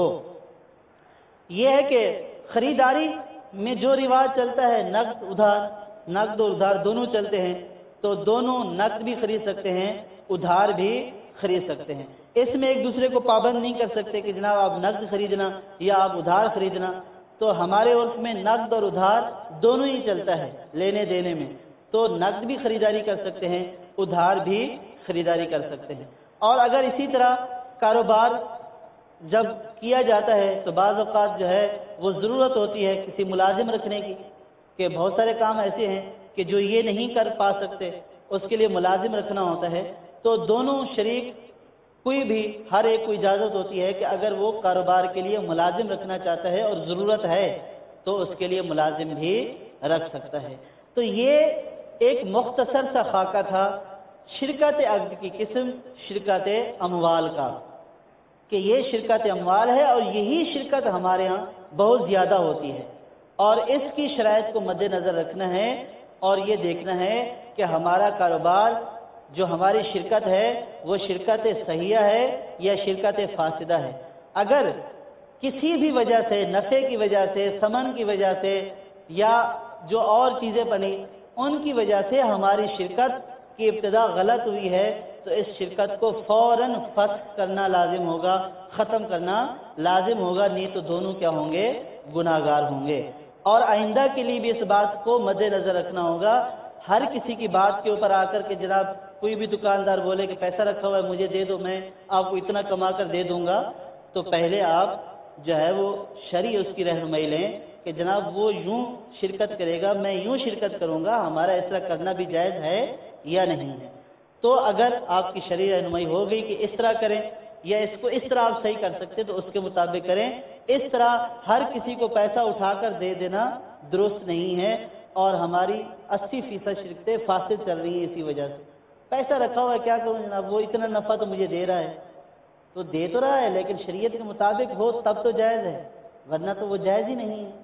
یہ ہے کہ خریداری میں جو رواج چلتا ہے نقد ادھار، نقد اور ادھار دونوں چلتے ہیں، تو دونوں نقد بھی خرید سکتے ہیں، ادھار بھی خرید سکتے ہیں. اس میں ایک دوسرے کو پابند نہیں کر سکتے کہ جناب آپ نقد خریدنا یا آپ ادھار خریدنا. تو ہمارے عرف میں نقد اور ادھار دونوں ہی چلتا ہے لینے دینے میں، تو نقد بھی خریداری کر سکتے ہیں، ادھار بھی خریداری کر سکتے ہیں. اور اگر اسی طرح کاروبار جب کیا جاتا ہے تو بعض اوقات جو ہے وہ ضرورت ہوتی ہے کسی ملازم رکھنے کی، کہ بہت سارے کام ایسے ہیں کہ جو یہ نہیں کر پا سکتے، اس کے لیے ملازم رکھنا ہوتا ہے. تو دونوں شریک کوئی بھی ہر ایک کو اجازت ہوتی ہے کہ اگر وہ کاروبار کے لیے ملازم رکھنا چاہتا ہے اور ضرورت ہے تو اس کے لیے ملازم بھی رکھ سکتا ہے. تو یہ ایک مختصر سا خاکہ تھا شرکت عقد کی قسم شرکت اموال کا، کہ یہ شرکت اموال ہے اور یہی شرکت ہمارے ہاں بہت زیادہ ہوتی ہے، اور اس کی شرائط کو مد نظر رکھنا ہے اور یہ دیکھنا ہے کہ ہمارا کاروبار جو ہماری شرکت ہے وہ شرکت صحیحہ ہے یا شرکت فاسدہ ہے. اگر کسی بھی وجہ سے، نفع کی وجہ سے، ثمن کی وجہ سے، یا جو اور چیزیں بنی ان کی وجہ سے ہماری شرکت کی ابتدا غلط ہوئی ہے تو اس شرکت کو فوراً فسخ کرنا لازم ہوگا، ختم کرنا لازم ہوگا، نہیں تو دونوں کیا ہوں گے؟ گناہگار ہوں گے. اور آئندہ کے لیے بھی اس بات کو مد نظر رکھنا ہوگا. ہر کسی کی بات کے اوپر آ کر کے جناب کوئی بھی دکاندار بولے کہ پیسہ رکھا ہوا ہے مجھے دے دو، میں آپ کو اتنا کما کر دے دوں گا، تو پہلے آپ جو ہے وہ شرعی اس کی رہنمائی لیں کہ جناب وہ یوں شرکت کرے گا، میں یوں شرکت کروں گا، ہمارا اس طرح کرنا بھی جائز ہے یا نہیں ہے. تو اگر آپ کی شرعی رہنمائی ہو گئی کہ اس طرح کریں یا اس کو اس طرح آپ صحیح کر سکتے تو اس کے مطابق کریں. اس طرح ہر کسی کو پیسہ اٹھا کر دے دینا درست نہیں ہے، اور ہماری اسی فیصد شرکتیں فاسد چل رہی ہیں اسی وجہ سے. پیسہ رکھا ہوا ہے کیا کروں جناب، وہ اتنا نفع تو مجھے دے رہا ہے، تو دے تو رہا ہے لیکن شریعت کے مطابق ہو تب تو جائز ہے، ورنہ تو وہ جائز ہی نہیں ہے.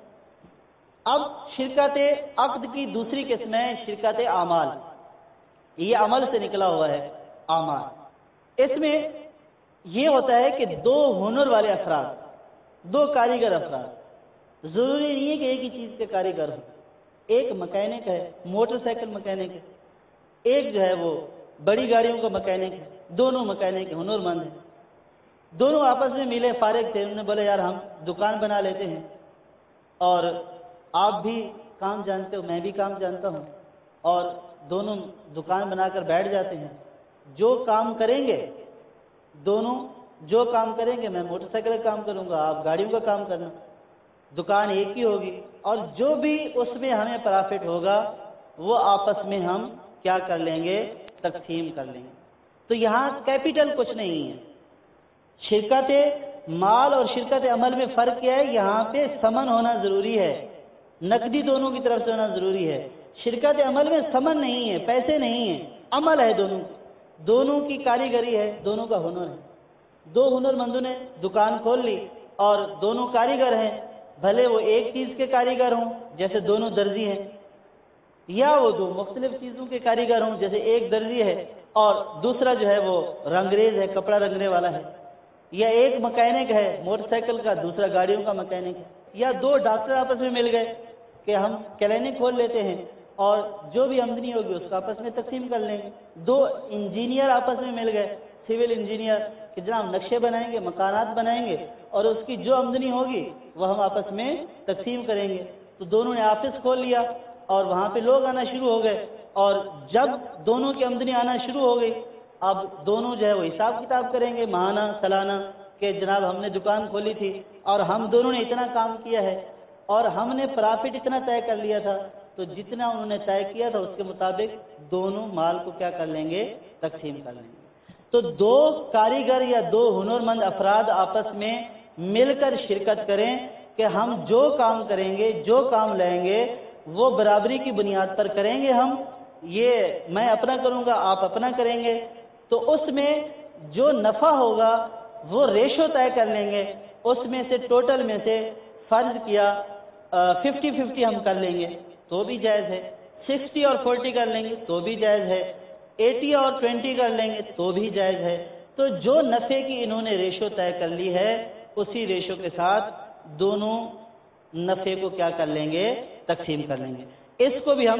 اب شرکت عقد کی دوسری قسم ہے شرکت اعمال. یہ عمل سے نکلا ہوا ہے اعمال. اس میں یہ ہوتا ہے کہ دو ہنر والے افراد، دو کاریگر افراد، ضروری نہیں ہے کہ ایک ہی چیز کے کاریگر ہوں. ایک مکینک ہے، موٹر سائیکل مکینک ہے، ایک جو ہے وہ بڑی گاڑیوں کا مکینک ہے. دونوں مکینک ہنر مند ہیں. دونوں آپس میں ملے، فارغ تھے، انہوں نے بولے یار ہم دکان بنا لیتے ہیں اور آپ بھی کام جانتے ہو میں بھی کام جانتا ہوں، اور دونوں دکان بنا کر بیٹھ جاتے ہیں. جو کام کریں گے دونوں جو کام کریں گے، میں موٹر سائیکل کا کام کروں گا، آپ گاڑیوں کا کام کرنا، دکان ایک ہی ہوگی، اور جو بھی اس میں ہمیں پرافٹ ہوگا وہ آپس میں ہم کیا کر لیں گے، تقسیم کر لیں گے. تو یہاں کیپٹل کچھ نہیں ہے. شرکت مال اور شرکت عمل میں فرق کیا ہے؟ یہاں پہ ثمن ہونا ضروری ہے، نقدی دونوں کی طرف سے ہونا ضروری ہے. شرکت عمل میں ثمن نہیں ہے، پیسے نہیں ہیں، عمل ہے. دونوں دونوں کی کاریگری ہے، دونوں کا ہنر ہے. دو ہنر مندوں نے دکان کھول لی اور دونوں کاریگر ہیں، بھلے وہ ایک چیز کے کاریگر ہوں جیسے دونوں درزی ہیں، یا وہ دو مختلف چیزوں کے کاریگر ہوں جیسے ایک درزی ہے اور دوسرا جو ہے وہ رنگریز ہے، کپڑا رنگنے والا ہے، یا ایک مکینک ہے موٹر سائیکل کا، دوسرا گاڑیوں کا مکینک ہے، یا دو ڈاکٹر آپس میں مل گئے کہ ہم کلینک کھول لیتے ہیں اور جو بھی آمدنی ہوگی اس کا آپس میں تقسیم کر لیں گے. دو انجینئر آپس میں مل گئے، سول انجینئر، کہ جناب نقشے بنائیں گے، مکانات بنائیں گے، اور اس کی جو آمدنی ہوگی وہ ہم آپس میں تقسیم کریں گے. تو دونوں نے آفس کھول لیا اور وہاں پہ لوگ آنا شروع ہو گئے، اور جب دونوں کی آمدنی آنا شروع ہو گئی اب دونوں جو ہے وہ حساب کتاب کریں گے ماہانہ سالانہ کہ جناب ہم نے دکان کھولی تھی اور ہم دونوں نے اتنا کام کیا ہے اور ہم نے پرافٹ اتنا طے کر لیا تھا، تو جتنا انہوں نے طے کیا تھا اس کے مطابق دونوں مال کو کیا کر لیں گے، تقسیم کر لیں گے. تو دو کاریگر یا دو ہنر مند افراد آپس میں مل کر شرکت کریں کہ ہم جو کام کریں گے، جو کام لیں گے وہ برابری کی بنیاد پر کریں گے. ہم یہ میں اپنا کروں گا، آپ اپنا کریں گے، تو اس میں جو نفع ہوگا وہ ریشو طے کر لیں گے. اس میں سے ٹوٹل میں سے فرض کیا ففٹی ففٹی ہم کر لیں گے تو بھی جائز ہے، سکسٹی اور فورٹی کر لیں گے تو بھی جائز ہے، ایٹی اور ٹوینٹی کر لیں گے تو بھی جائز ہے. تو جو نفع کی انہوں نے ریشو طے کر لی ہے اسی ریشو کے ساتھ دونوں نفع کو کیا کر لیں گے، تقسیم کر لیں گے. اس کو بھی ہم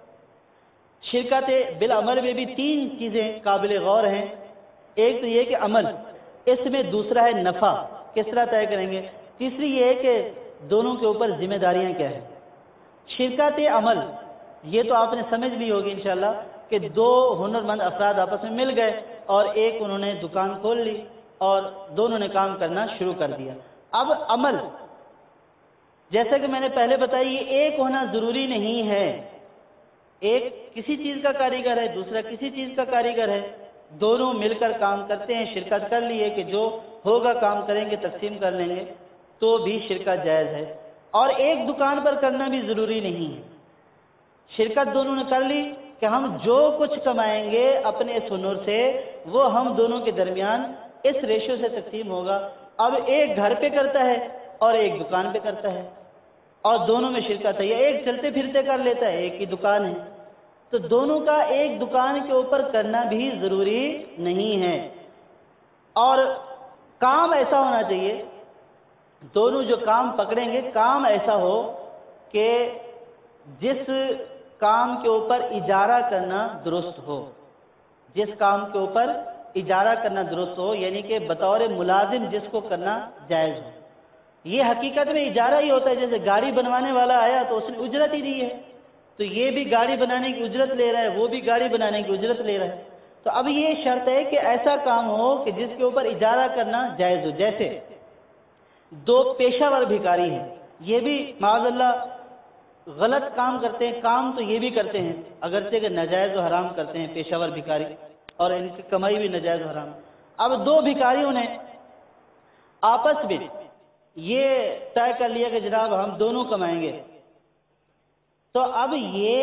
شرکت بالعمل میں بھی تین چیزیں قابل غور ہیں. ایک تو یہ کہ عمل، اس میں دوسرا ہے نفع کس طرح طے کریں گے، تیسری یہ ہے کہ دونوں کے اوپر ذمہ داریاں کیا ہیں. شرکت عمل یہ تو آپ نے سمجھ لی ہوگی انشاءاللہ کہ دو ہنر مند افراد آپس میں مل گئے اور ایک انہوں نے دکان کھول لی اور دونوں نے کام کرنا شروع کر دیا. اب عمل جیسا کہ میں نے پہلے بتایا یہ ایک ہونا ضروری نہیں ہے، ایک کسی چیز کا کاریگر ہے دوسرا کسی چیز کا کاریگر ہے، دونوں مل کر کام کرتے ہیں، شرکت کر لی ہے کہ جو ہوگا کام کریں گے، تقسیم کر لیں گے تو بھی شرکت جائز ہے. اور ایک دکان پر کرنا بھی ضروری نہیں ہے، شرکت دونوں نے کر لی کہ ہم جو کچھ کمائیں گے اپنے اس ہنر سے وہ ہم دونوں کے درمیان اس ریشو سے تقسیم ہوگا. اب ایک گھر پہ کرتا ہے اور ایک دکان پہ کرتا ہے اور دونوں میں شرکت ہے، یا ایک چلتے پھرتے کر لیتا ہے، ایک ہی دکان ہے، تو دونوں کا ایک دکان کے اوپر کرنا بھی ضروری نہیں ہے. اور کام ایسا ہونا چاہیے، دونوں جو کام پکڑیں گے کام ایسا ہو کہ جس کام کے اوپر اجارہ کرنا درست ہو، جس کام کے اوپر اجارہ کرنا درست ہو، یعنی کہ بطور ملازم جس کو کرنا جائز ہو. یہ حقیقت میں اجارہ ہی ہوتا ہے. جیسے گاڑی بنوانے والا آیا تو اس نے اجرت ہی دی ہے, تو یہ بھی گاڑی بنانے کی اجرت لے رہا ہے, وہ بھی گاڑی بنانے کی اجرت لے رہا ہے. تو اب یہ شرط ہے کہ ایسا کام ہو کہ جس کے اوپر اجارہ کرنا جائز ہو. جیسے دو پیشہ ور بھکاری ہیں, یہ بھی معاذ اللہ غلط کام کرتے ہیں, کام تو یہ بھی کرتے ہیں اگرچہ کہ ناجائز و حرام کرتے ہیں پیشہ ور بھکاری, اور ان کی کمائی بھی ناجائز و حرام. اب دو بھکاریوں نے آپس میں یہ طے کر لیا کہ جناب ہم دونوں کمائیں گے, تو اب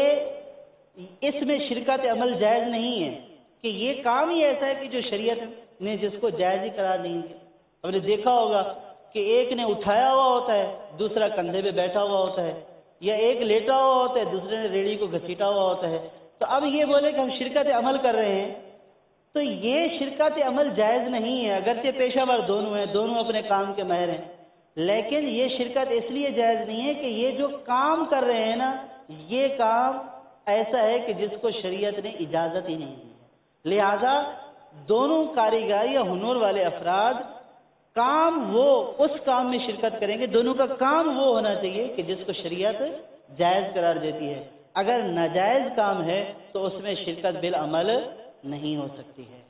یہ اس میں شرکت عمل جائز نہیں ہے کہ یہ کام ہی ایسا ہے کہ جو شریعت نے جس کو جائز ہی قرار نہیں دیا. ہم نے دیکھا ہوگا کہ ایک نے اٹھایا ہوا ہوتا ہے, دوسرا کندھے پہ بیٹھا ہوا ہوتا ہے, یا ایک لیٹا ہوا ہوتا ہے, دوسرے نے ریڑھی کو گھسیٹا ہوا ہوتا ہے. تو اب یہ بولے کہ ہم شرکت عمل کر رہے ہیں, تو یہ شرکت عمل جائز نہیں ہے. اگرچہ پیشہ ور دونوں ہیں, دونوں اپنے کام کے ماہر ہیں, لیکن یہ شرکت اس لیے جائز نہیں ہے کہ یہ جو کام کر رہے ہیں نا, یہ کام ایسا ہے کہ جس کو شریعت نے اجازت ہی نہیں دی. لہذا دونوں کاریگر یا ہنر والے افراد کام وہ اس کام میں شرکت کریں گے, دونوں کا کام وہ ہونا چاہیے کہ جس کو شریعت جائز قرار دیتی ہے. اگر ناجائز کام ہے تو اس میں شرکت بالعمل نہیں ہو سکتی ہے.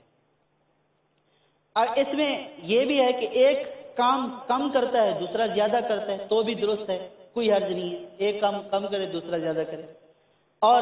اور اس میں یہ بھی ہے کہ ایک کام کم کرتا ہے دوسرا زیادہ کرتا ہے تو بھی درست ہے, کوئی حرج نہیں ہے. ایک کام کم کرے دوسرا زیادہ کرے. اور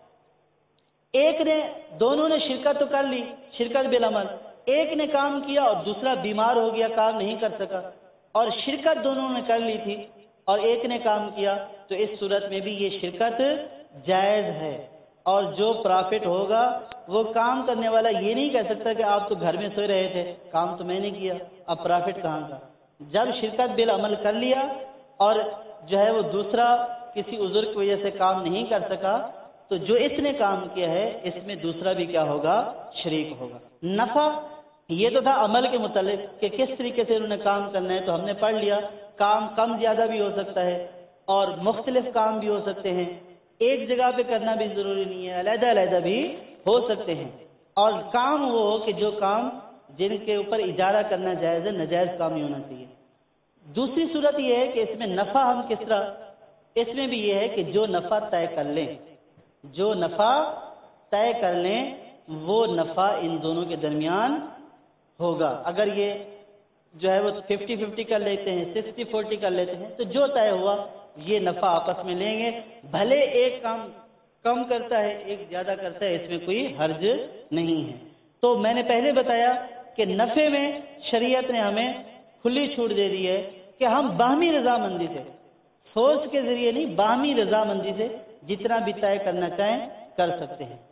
ایک نے دونوں نے شرکت تو کر لی, شرکت بالعمل, ایک نے کام کیا اور دوسرا بیمار ہو گیا, کام نہیں کر سکا, اور شرکت دونوں نے کر لی تھی اور ایک نے کام کیا, تو اس صورت میں بھی یہ شرکت جائز ہے. اور جو پرافٹ ہوگا وہ کام کرنے والا یہ نہیں کہہ سکتا کہ آپ تو گھر میں سوئے رہے تھے, کام تو میں نے کیا, اب پرافٹ کہاں کا. جب شرکت بالعمل کر لیا اور جو ہے وہ دوسرا کسی عذر کی وجہ سے کام نہیں کر سکا, تو جو اس نے کام کیا ہے اس میں دوسرا بھی کیا ہوگا, شریک ہوگا. نفع یہ تو تھا عمل کے متعلق کہ کس طریقے سے انہوں نے کام کرنا ہے, تو ہم نے پڑھ لیا کام کم زیادہ بھی ہو سکتا ہے اور مختلف کام بھی ہو سکتے ہیں, ایک جگہ پہ کرنا بھی ضروری نہیں ہے, علیحدہ علیحدہ بھی ہو سکتے ہیں. اور کام وہ ہو کہ جو کام جن کے اوپر اجارہ کرنا جائز ہے, ناجائز کام ہی ہونا چاہیے. دوسری صورت یہ ہے کہ اس میں نفع ہم کس طرح, اس میں بھی یہ ہے کہ جو نفع طے کر لیں, جو نفع طے کر لیں وہ نفع ان دونوں کے درمیان ہوگا. اگر یہ جو ہے وہ ففٹی ففٹی کر لیتے ہیں, سکسٹی فورٹی کر لیتے ہیں, تو جو طے ہوا یہ نفع آپس میں لیں گے. بھلے ایک کام کم کرتا ہے ایک زیادہ کرتا ہے, اس میں کوئی حرج نہیں ہے. تو میں نے پہلے بتایا کہ نفع میں شریعت نے ہمیں کھلی چھوٹ دے دی ہے کہ ہم باہمی رضامندی سے, فورس کے ذریعے نہیں, باہمی رضامندی سے جتنا بھی طے کرنا چاہیں کر سکتے ہیں.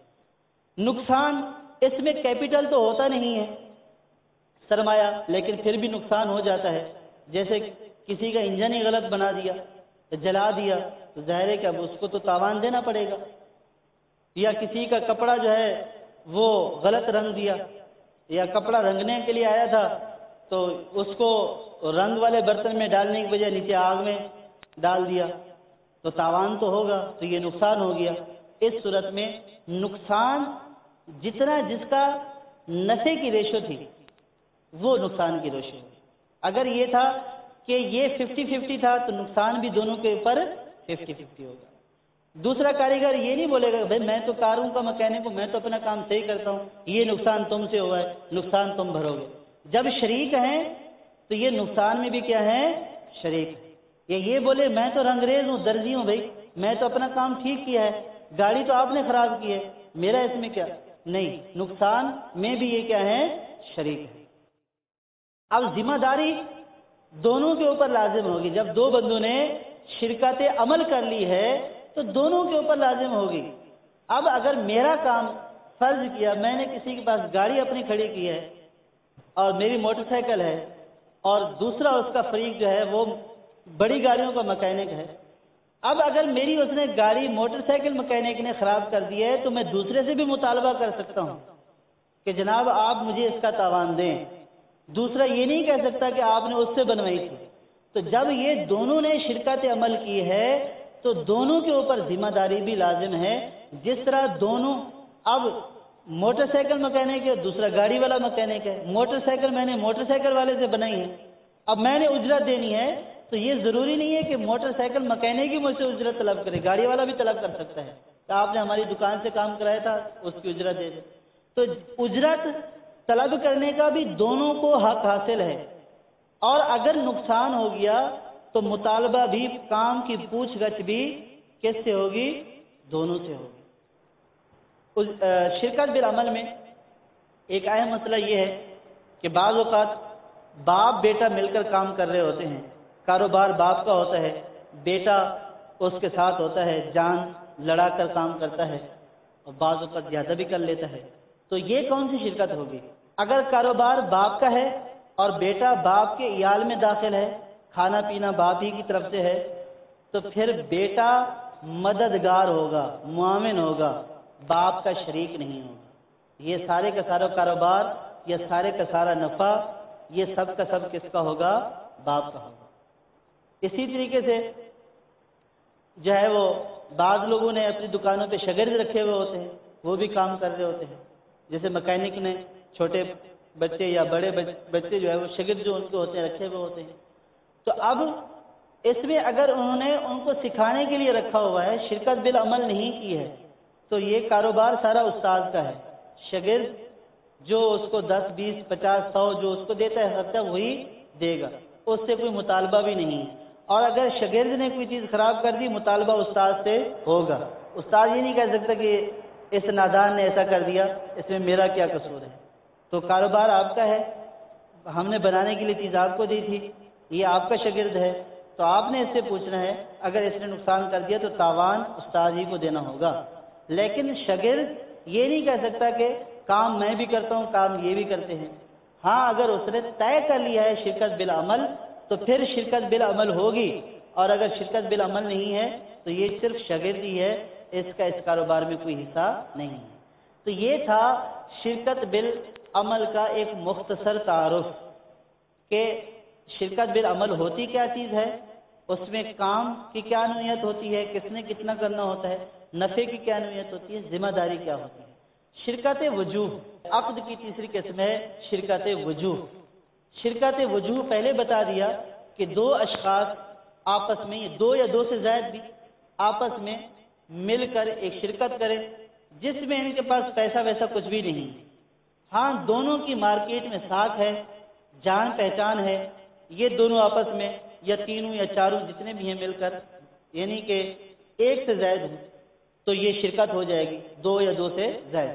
نقصان اس میں کیپٹل تو ہوتا نہیں ہے سرمایہ, لیکن پھر بھی نقصان ہو جاتا ہے. جیسے کسی کا انجن ہی غلط بنا دیا, جلا دیا, تو ظاہر ہے کہ اب اس کو تو تاوان دینا پڑے گا. یا کسی کا کپڑا جو ہے وہ غلط رنگ دیا, یا کپڑا رنگنے کے لیے آیا تھا تو اس کو رنگ والے برتن میں ڈالنے کی وجہ نیچے آگ میں ڈال دیا, تو تاوان تو ہوگا, تو یہ نقصان ہو گیا. اس صورت میں نقصان جتنا جس کا نفع کی ریشو تھی وہ نقصان کی ریشو. اگر یہ تھا کہ یہ ففٹی ففٹی تھا تو نقصان بھی دونوں کے اوپر ففٹی ففٹی ہوگا. دوسرا کاریگر یہ نہیں بولے گا بھائی میں تو کاروں کا مکینک ہوں, میں تو اپنا کام صحیح کرتا ہوں, یہ نقصان تم سے ہوا ہے, نقصان تم بھرو گے. جب شریک ہیں تو یہ نقصان میں بھی کیا ہے, شریک ہے. یا یہ بولے میں تو رنگریز ہوں, درزی ہوں, بھائی میں تو اپنا کام ٹھیک کیا ہے, گاڑی تو آپ نے خراب کی ہے, میرا اس میں کیا نہیں, نقصان میں بھی یہ کیا ہے, شریک ہے. اب ذمہ داری دونوں کے اوپر لازم ہوگی. جب دو بندوں نے شرکت عمل کر لی ہے تو دونوں کے اوپر لازم ہوگی. اب اگر میرا کام فرض کیا, میں نے کسی کے پاس گاڑی اپنی کھڑی کی ہے اور میری موٹر سائیکل ہے, اور دوسرا اس کا فریق جو ہے وہ بڑی گاڑیوں کا مکینک ہے. اب اگر میری اس نے گاڑی موٹر سائیکل مکینک نے خراب کر دی ہے تو میں دوسرے سے بھی مطالبہ کر سکتا ہوں کہ جناب آپ مجھے اس کا تاوان دیں. دوسرا یہ نہیں کہہ سکتا کہ آپ نے اس سے بنوائی تھی. تو جب یہ دونوں نے شرکت عمل کی ہے تو دونوں کے اوپر ذمہ داری بھی لازم ہے. جس طرح دونوں, اب موٹر سائیکل مکینک ہے, دوسرا گاڑی والا مکینک ہے. موٹر سائیکل میں نے موٹر سائیکل والے سے بنائی ہے, اب میں نے اجرت دینی ہے تو یہ ضروری نہیں ہے کہ موٹر سائیکل مکینک ہی مجھ سے اجرت طلب کرے، گاڑی والا بھی طلب کر سکتا ہے کہ آپ نے ہماری دکان سے کام کرایا تھا، اس کی اجرت دے دیں۔ تو اجرت طلب کرنے کا بھی دونوں کو حق حاصل ہے، اور اگر نقصان ہو گیا تو مطالبہ بھی، کام کی پوچھ گچھ بھی کس سے ہوگی؟ دونوں سے ہوگی۔ شرکت بالعمل میں ایک اہم مسئلہ یہ ہے کہ بعض اوقات باپ بیٹا مل کر کام کر رہے ہوتے ہیں، کاروبار باپ کا ہوتا ہے، بیٹا اس کے ساتھ ہوتا ہے، جان لڑا کر کام کرتا ہے اور بعض اوقات زیادہ بھی کر لیتا ہے۔ تو یہ کون سی شرکت ہوگی؟ اگر کاروبار باپ کا ہے اور بیٹا باپ کے عیال میں داخل ہے، کھانا پینا باپ ہی کی طرف سے ہے، تو پھر بیٹا مددگار ہوگا، معاون ہوگا، باپ کا شریک نہیں ہوگا۔ یہ سارے کا سارا کاروبار یا سارے کا سارا نفع یہ سب کا سب کس کا ہوگا؟ باپ کا ہوگا۔ اسی طریقے سے جو ہے وہ بعض لوگوں نے اپنی دکانوں پہ شاگرد رکھے ہوئے ہوتے ہیں، وہ بھی کام کر رہے ہوتے ہیں، جیسے مکینک نے چھوٹے بچے یا بڑے بچے جو ہے وہ شاگرد جو ان کے ہوتے ہیں رکھے ہوئے ہوتے ہیں۔ تو اب اس میں اگر انہوں نے ان کو سکھانے کے لیے رکھا ہوا ہے، شرکت بالعمل نہیں کی ہے، تو یہ کاروبار سارا استاد کا ہے، شاگرد جو اس کو دس بیس پچاس سو جو اس کو دیتا ہے خرچہ وہی دے گا، اس سے کوئی مطالبہ بھی نہیں ہے۔ اور اگر شاگرد نے کوئی چیز خراب کر دی مطالبہ استاد سے ہوگا، استاد یہ نہیں کہہ سکتا کہ اس نادان نے ایسا کر دیا، اس میں میرا کیا قصور ہے۔ تو کاروبار آپ کا ہے، ہم نے بنانے کے لیے چیز آپ کو دی تھی، یہ آپ کا شاگرد ہے، تو آپ نے اس سے پوچھنا ہے، اگر اس نے نقصان کر دیا تو تاوان استاد ہی کو دینا ہوگا۔ لیکن شاگرد یہ نہیں کہہ سکتا کہ کام میں بھی کرتا ہوں، کام یہ بھی کرتے ہیں۔ ہاں اگر اس نے طے کر لیا ہے شرکت بالعمل تو پھر شرکت بالعمل ہوگی، اور اگر شرکت بالعمل نہیں ہے تو یہ صرف شاگرد ہی ہے، اس کا اس کاروبار میں کوئی حصہ نہیں ہے۔ تو یہ تھا شرکت بالعمل کا ایک مختصر تعارف کہ شرکت بالعمل ہوتی کیا چیز ہے، اس میں کام کی کیا نوعیت ہوتی ہے، کس نے کتنا کرنا ہوتا ہے، نفع کی کیا نوعیت ہوتی ہے، ذمہ داری کیا ہوتی ہے۔ شرکت وجوہ عقد کی تیسری قسم ہے شرکت وجوہ۔ شرکت وجوہ پہلے بتا دیا کہ دو اشخاص آپس میں، دو یا دو سے زائد بھی آپس میں مل کر ایک شرکت کریں جس میں ان کے پاس پیسہ ویسا کچھ بھی نہیں، ہاں دونوں کی مارکیٹ میں ساکھ ہے، جان پہچان ہے، یہ دونوں آپس میں یا تینوں یا چاروں جتنے بھی ہیں مل کر، یعنی کہ ایک سے زائد ہوں تو یہ شرکت ہو جائے گی، دو یا دو سے زائد۔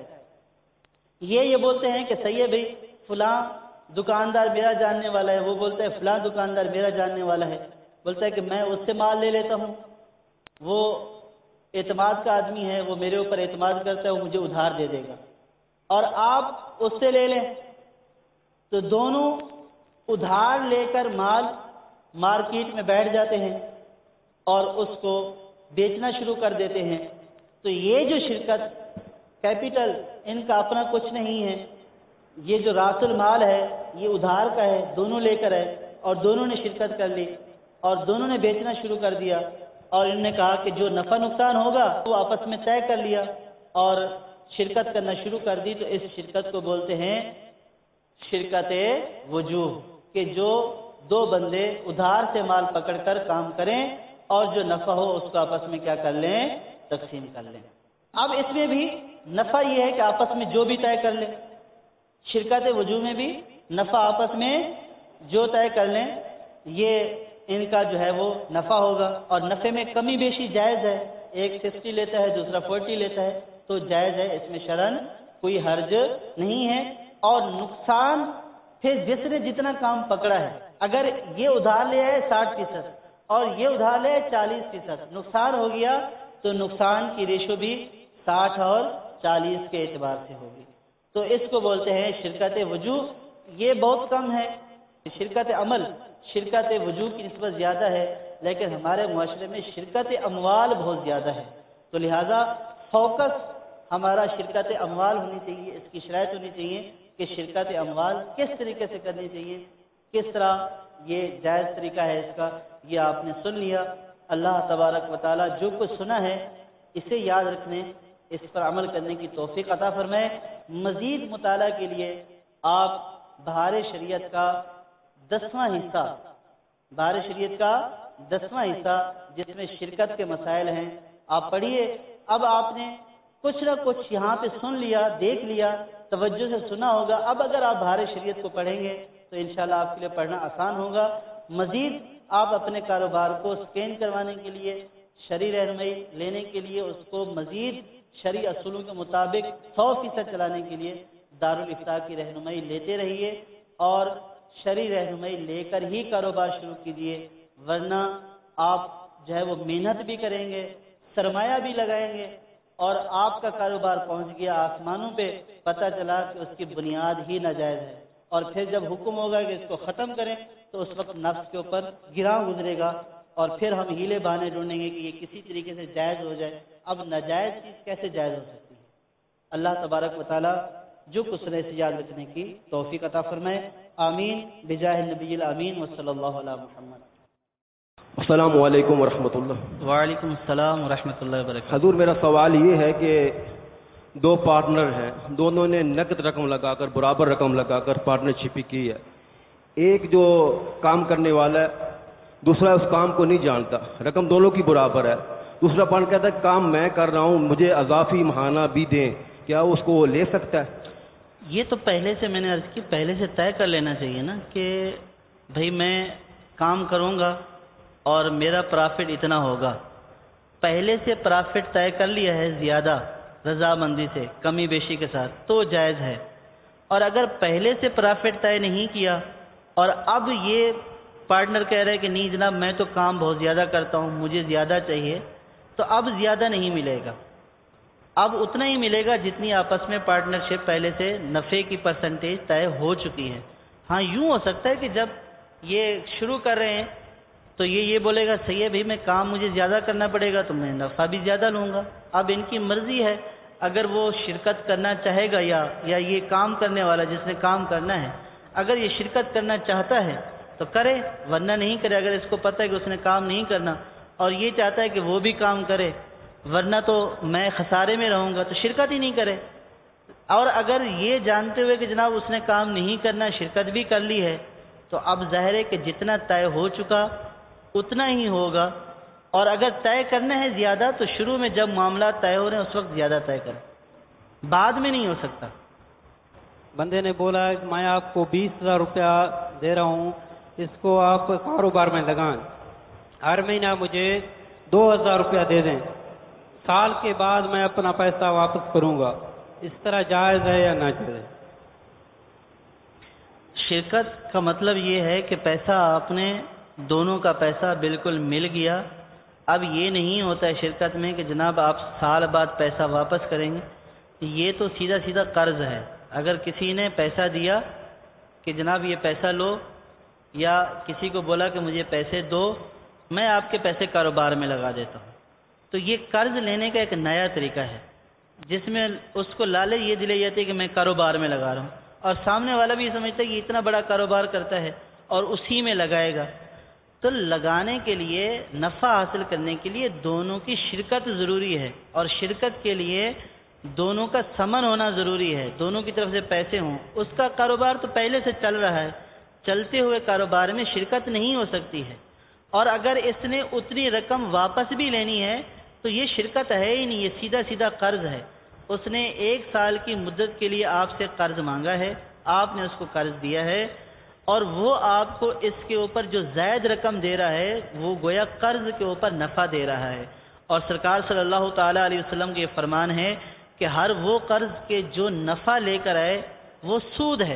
یہ یہ بولتے ہیں کہ صحیح ہے بھائی فلاں دکاندار میرا جاننے والا ہے، وہ بولتا ہے فلاں دکاندار میرا جاننے والا ہے، بولتا ہے کہ میں اس سے مال لے لیتا ہوں، وہ اعتماد کا آدمی ہے، وہ میرے اوپر اعتماد کرتا ہے، وہ مجھے ادھار دے دے گا، اور آپ اس سے لے لیں، تو دونوں ادھار لے کر مال مارکیٹ میں بیٹھ جاتے ہیں اور اس کو بیچنا شروع کر دیتے ہیں۔ تو یہ جو شرکت کیپٹل ان کا اپنا کچھ نہیں ہے، یہ جو راس المال ہے یہ ادھار کا ہے، دونوں لے کر ہے اور دونوں نے شرکت کر لی اور دونوں نے بیچنا شروع کر دیا، اور انہوں نے کہا کہ جو نفع نقصان ہوگا وہ آپس میں طے کر لیا اور شرکت کرنا شروع کر دی۔ تو اس شرکت کو بولتے ہیں شرکت وجوہ، کہ جو دو بندے ادھار سے مال پکڑ کر کام کریں اور جو نفع ہو اس کو آپس میں کیا کر لیں؟ تقسیم کر لیں۔ اب اس میں بھی نفع یہ ہے کہ آپس میں جو بھی طے کر لیں، شرکت وجوہ میں بھی نفع آپس میں جو طے کر لیں یہ ان کا جو ہے وہ نفع ہوگا، اور نفع میں کمی بیشی جائز ہے، ایک سکسٹی لیتا ہے دوسرا فورٹی لیتا ہے تو جائز ہے، اس میں شرعن کوئی حرج نہیں ہے۔ اور نقصان پھر جس نے جتنا کام پکڑا ہے، اگر یہ ادھار لے آئے ساٹھ فیصد اور یہ ادھار لے آئے چالیس فیصد، نقصان ہو گیا تو نقصان کی ریشو بھی ساٹھ اور چالیس کے اعتبار سے ہوگی۔ تو اس کو بولتے ہیں شرکت وجوہ۔ یہ بہت کم ہے، شرکت عمل شرکت وجوہ کی نسبت زیادہ ہے، لیکن ہمارے معاشرے میں شرکت اموال بہت زیادہ ہے، تو لہذا فوکس ہمارا شرکت اموال ہونی چاہیے، اس کی شرائط ہونی چاہیے کہ شرکت اموال کس طریقے سے کرنی چاہیے، کس طرح یہ جائز طریقہ ہے اس کا، یہ آپ نے سن لیا۔ اللہ تبارک و تعالی جو کچھ سنا ہے اسے یاد رکھنے، اس پر عمل کرنے کی توفیق عطا فرمائے۔ مزید مطالعہ کے لیے آپ بہار شریعت کا دسواں حصہ بہار شریعت کا دسواں حصہ جس میں شرکت کے مسائل ہیں، آپ پڑھیے۔ اب آپ نے کچھ نہ کچھ یہاں پہ سن لیا، دیکھ لیا، توجہ سے سنا ہوگا۔ اب اگر آپ بہار شریعت کو پڑھیں گے تو انشاءاللہ آپ کے لیے پڑھنا آسان ہوگا۔ مزید آپ اپنے کاروبار کو سکین کروانے کے لیے، شرعی رہنمائی لینے کے لیے، اس کو مزید شرعی اصولوں کے مطابق سو فیصد چلانے کے لیے دارالفتاح کی رہنمائی لیتے رہیے اور شرعی رہنمائی لے کر ہی کاروبار شروع کیجیے، ورنہ آپ جو ہے وہ محنت بھی کریں گے، سرمایہ بھی لگائیں گے اور آپ کا کاروبار پہنچ گیا آسمانوں پہ، پتہ چلا کہ اس کی بنیاد ہی ناجائز ہے، اور پھر جب حکم ہوگا کہ اس کو ختم کریں تو اس وقت نفس کے اوپر گراں گزرے گا اور پھر ہم ہیلے بہانے ڈھونڈیں گے کہ یہ کسی طریقے سے جائز ہو جائے۔ اب ناجائز چیز کیسے جائز ہو سکتی ہے؟ اللہ تبارک و تعالی جو کچھ نے اسے یاد رکھنے کی توفیق عطا فرمائے، آمین بجاہ النبی الامین وصلی اللہ علی محمد۔ السلام علیکم ورحمۃ اللہ۔ وعلیکم السلام ورحمۃ اللہ وبرکاتہ۔ حضور میرا سوال یہ ہے کہ دو پارٹنر ہیں، دونوں نے نقد رقم لگا کر، برابر رقم لگا کر پارٹنرشپ کی ہے۔ ایک جو کام کرنے والا ہے دوسرا اس کام کو نہیں جانتا، رقم دونوں کی برابر ہے، دوسرا پارٹنر کہتا ہے کام میں کر رہا ہوں مجھے اضافی ماہانہ بھی دیں، کیا اس کو وہ لے سکتا ہے؟ یہ تو پہلے سے میں نے عرض کی، پہلے سے طے کر لینا چاہیے نا کہ بھائی میں کام کروں گا اور میرا پرافٹ اتنا ہوگا، پہلے سے پرافٹ طے کر لیا ہے زیادہ رضامندی سے، کمی بیشی کے ساتھ، تو جائز ہے۔ اور اگر پہلے سے پرافٹ طے نہیں کیا اور اب یہ پارٹنر کہہ رہے کہ نہیں جناب میں تو کام بہت زیادہ کرتا ہوں مجھے زیادہ چاہیے، تو اب زیادہ نہیں ملے گا، اب اتنا ہی ملے گا جتنی آپس میں پارٹنرشپ پہلے سے نفع کی پرسنٹیج طے ہو چکی ہے۔ ہاں یوں ہو سکتا ہے کہ جب یہ شروع کر رہے ہیں تو یہ یہ بولے گا صحیح ہے بھائی میں کام مجھے زیادہ کرنا پڑے گا تو میں نفع بھی زیادہ لوں گا، اب ان کی مرضی ہے، اگر وہ شرکت کرنا چاہے گا یا یا یہ کام کرنے والا جس نے کام کرنا ہے اگر یہ شرکت کرنا چاہتا ہے تو کرے، ورنہ نہیں کرے۔ اگر اس کو پتہ ہے کہ اس نے کام نہیں کرنا اور یہ چاہتا ہے کہ وہ بھی کام کرے ورنہ تو میں خسارے میں رہوں گا تو شرکت ہی نہیں کرے۔ اور اگر یہ جانتے ہوئے کہ جناب اس نے کام نہیں کرنا شرکت بھی کر لی ہے تو اب ظاہر ہے کہ جتنا طے ہو چکا اتنا ہی ہوگا، اور اگر طے کرنا ہے زیادہ تو شروع میں جب معاملات طے ہو رہے ہیں اس وقت زیادہ طے کریں، بعد میں نہیں ہو سکتا۔ بندے نے بولا کہ میں آپ کو بیس ہزار روپیہ دے رہا ہوں، اس کو آپ کاروبار میں لگائیں، ہر مہینہ مجھے دو ہزار روپیہ دے دیں، سال کے بعد میں اپنا پیسہ واپس کروں گا، اس طرح جائز ہے یا ناجائز؟ شرکت کا مطلب یہ ہے کہ پیسہ آپ نے دونوں کا پیسہ بالکل مل گیا، اب یہ نہیں ہوتا ہے شرکت میں کہ جناب آپ سال بعد پیسہ واپس کریں گے، یہ تو سیدھا سیدھا قرض ہے۔ اگر کسی نے پیسہ دیا کہ جناب یہ پیسہ لو، یا کسی کو بولا کہ مجھے پیسے دو میں آپ کے پیسے کاروبار میں لگا دیتا ہوں، تو یہ قرض لینے کا ایک نیا طریقہ ہے جس میں اس کو لالچ یہ دلائی جاتی ہے کہ میں کاروبار میں لگا رہا ہوں، اور سامنے والا بھی سمجھتا ہے کہ اتنا بڑا کاروبار کرتا ہے اور اسی میں لگائے گا۔ تو لگانے کے لیے، نفع حاصل کرنے کے لیے دونوں کی شرکت ضروری ہے، اور شرکت کے لیے دونوں کا سمن ہونا ضروری ہے، دونوں کی طرف سے پیسے ہوں۔ اس کا کاروبار تو پہلے سے چل رہا ہے، چلتے ہوئے کاروبار میں شرکت نہیں ہو سکتی ہے، اور اگر اس نے اتنی رقم واپس بھی لینی ہے تو یہ شرکت ہے ہی نہیں، یہ سیدھا سیدھا قرض ہے۔ اس نے ایک سال کی مدت کے لیے آپ سے قرض مانگا ہے، آپ نے اس کو قرض دیا ہے، اور وہ آپ کو اس کے اوپر جو زائد رقم دے رہا ہے وہ گویا قرض کے اوپر نفع دے رہا ہے۔ اور سرکار صلی اللہ تعالی علیہ وسلم کے یہ فرمان ہے کہ ہر وہ قرض کے جو نفع لے کر آئے وہ سود ہے،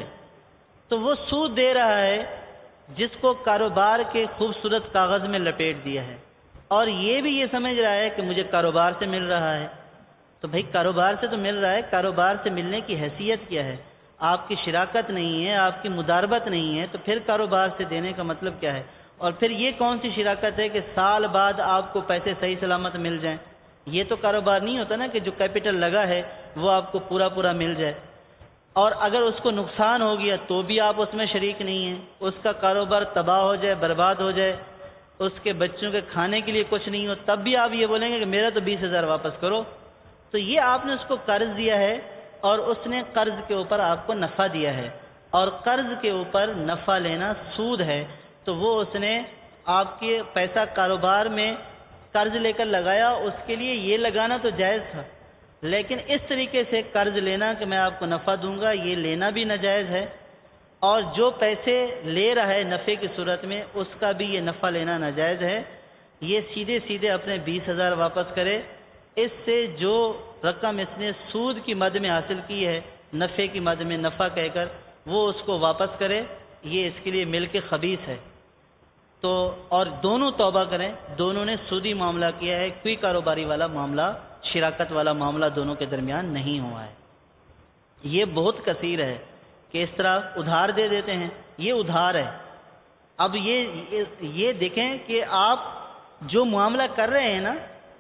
تو وہ سود دے رہا ہے جس کو کاروبار کے خوبصورت کاغذ میں لپیٹ دیا ہے، اور یہ بھی یہ سمجھ رہا ہے کہ مجھے کاروبار سے مل رہا ہے۔ تو بھائی کاروبار سے تو مل رہا ہے، کاروبار سے ملنے کی حیثیت کیا ہے؟ آپ کی شراکت نہیں ہے، آپ کی مداربت نہیں ہے، تو پھر کاروبار سے دینے کا مطلب کیا ہے؟ اور پھر یہ کون سی شراکت ہے کہ سال بعد آپ کو پیسے صحیح سلامت مل جائیں؟ یہ تو کاروبار نہیں ہوتا نا کہ جو کیپٹل لگا ہے وہ آپ کو پورا پورا مل جائے، اور اگر اس کو نقصان ہو گیا تو بھی آپ اس میں شریک نہیں ہیں، اس کا کاروبار تباہ ہو جائے، برباد ہو جائے، اس کے بچوں کے کھانے کے لیے کچھ نہیں ہو، تب بھی آپ یہ بولیں گے کہ میرا تو بیس ہزار واپس کرو۔ تو یہ آپ نے اس کو قرض دیا ہے اور اس نے قرض کے اوپر آپ کو نفع دیا ہے، اور قرض کے اوپر نفع لینا سود ہے، تو وہ اس نے آپ کے پیسہ کاروبار میں قرض لے کر لگایا، اس کے لیے یہ لگانا تو جائز تھا، لیکن اس طریقے سے قرض لینا کہ میں آپ کو نفع دوں گا، یہ لینا بھی ناجائز ہے، اور جو پیسے لے رہا ہے نفع کی صورت میں اس کا بھی یہ نفع لینا ناجائز ہے۔ یہ سیدھے سیدھے اپنے بیس ہزار واپس کرے، اس سے جو رقم اس نے سود کی مد میں حاصل کی ہے، نفع کی مد میں نفع کہہ کر، وہ اس کو واپس کرے، یہ اس کے لیے مل کے خبیث ہے۔ تو اور دونوں توبہ کریں، دونوں نے سودی معاملہ کیا ہے، کوئی کاروباری والا معاملہ، شراکت والا معاملہ دونوں کے درمیان نہیں ہوا ہے۔ یہ بہت کثیر ہے کہ اس طرح ادھار دے دیتے ہیں، یہ ادھار ہے۔ اب یہ یہ دیکھیں کہ آپ جو معاملہ کر رہے ہیں نا،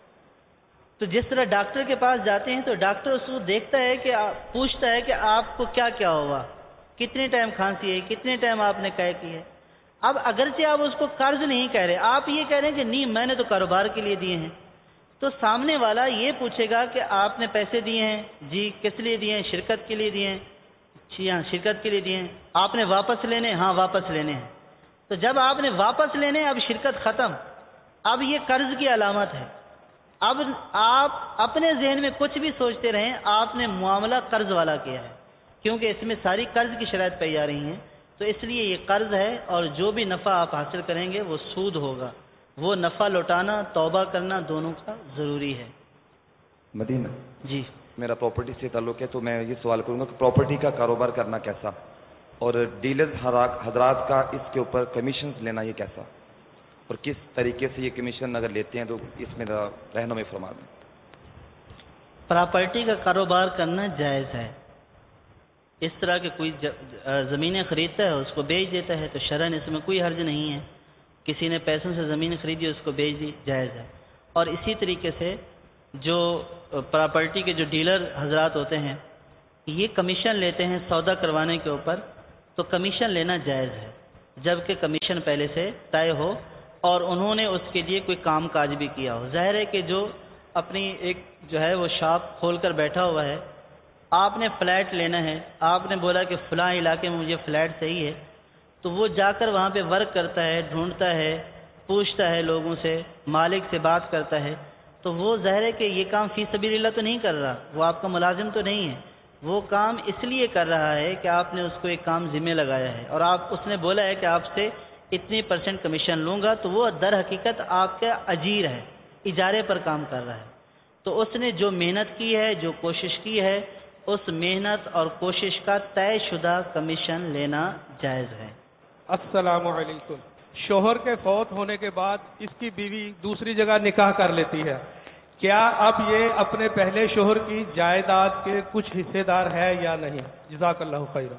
تو جس طرح ڈاکٹر کے پاس جاتے ہیں تو ڈاکٹر اس کو دیکھتا ہے کہ پوچھتا ہے کہ آپ کو کیا کیا ہوا، کتنے ٹائم کھانسی ہے، کتنے ٹائم آپ نے قے کی ہے۔ اب اگرچہ آپ اس کو قرض نہیں کہہ رہے، آپ یہ کہہ رہے ہیں کہ نہیں میں نے تو کاروبار کے لیے دیے ہیں، تو سامنے والا یہ پوچھے گا کہ آپ نے پیسے دیے ہیں، جی کس لیے دیے ہیں، شرکت کے لیے دیے ہیں، جی ہاں شرکت کے لیے دیے ہیں، آپ نے واپس لینے، ہاں واپس لینے ہیں۔ تو جب آپ نے واپس لینے، اب شرکت ختم، اب یہ قرض کی علامت ہے۔ اب آپ اپنے ذہن میں کچھ بھی سوچتے رہیں، آپ نے معاملہ قرض والا کیا ہے، کیونکہ اس میں ساری قرض کی شرائط پائی جا رہی ہیں، تو اس لیے یہ قرض ہے، اور جو بھی نفع آپ حاصل کریں گے وہ سود ہوگا، وہ نفع لوٹانا، توبہ کرنا دونوں کا ضروری ہے۔ مدینہ جی میرا پراپرٹی سے تعلق ہے، تو میں یہ سوال کروں گا کہ پراپرٹی کا کاروبار کرنا کیسا، اور ڈیلر حضرات کا اس کے اوپر کمیشن لینا یہ کیسا، اور کس طریقے سے یہ کمیشن اگر لیتے ہیں تو اس میں رہنمائی فرما دیں۔ پراپرٹی کا کاروبار کرنا جائز ہے۔ اس طرح کے کوئی زمینیں خریدتا ہے اس کو بیچ دیتا ہے تو شرعاً اس میں کوئی حرج نہیں ہے۔ کسی نے پیسوں سے زمین خریدی اس کو بیچ دی، جائز ہے۔ اور اسی طریقے سے جو پراپرٹی کے جو ڈیلر حضرات ہوتے ہیں یہ کمیشن لیتے ہیں سودا کروانے کے اوپر، تو کمیشن لینا جائز ہے، جبکہ کمیشن پہلے سے طے ہو اور انہوں نے اس کے لیے کوئی کام کاج بھی کیا ہو۔ ظاہر ہے کہ جو اپنی ایک جو ہے وہ شاپ کھول کر بیٹھا ہوا ہے، آپ نے فلیٹ لینا ہے، آپ نے بولا کہ فلاں علاقے میں مجھے فلیٹ چاہیے ہے، تو وہ جا کر وہاں پہ ورک کرتا ہے، ڈھونڈتا ہے، پوچھتا ہے لوگوں سے، مالک سے بات کرتا ہے، تو وہ ظاہر ہے کہ یہ کام فی سبیل اللہ تو نہیں کر رہا، وہ آپ کا ملازم تو نہیں ہے، وہ کام اس لیے کر رہا ہے کہ آپ نے اس کو ایک کام ذمہ لگایا ہے، اور آپ اس نے بولا ہے کہ آپ سے اتنی پرسنٹ کمیشن لوں گا، تو وہ در حقیقت آپ کا اجیر ہے، اجارے پر کام کر رہا ہے۔ تو اس نے جو محنت کی ہے، جو کوشش کی ہے، اس محنت اور کوشش کا طے شدہ کمیشن لینا جائز ہے۔ السلام علیکم۔ شوہر کے فوت ہونے کے بعد اس کی بیوی دوسری جگہ نکاح کر لیتی ہے، کیا اب یہ اپنے پہلے شوہر کی جائیداد کے کچھ حصے دار ہے یا نہیں؟ جزاک اللہ خیر۔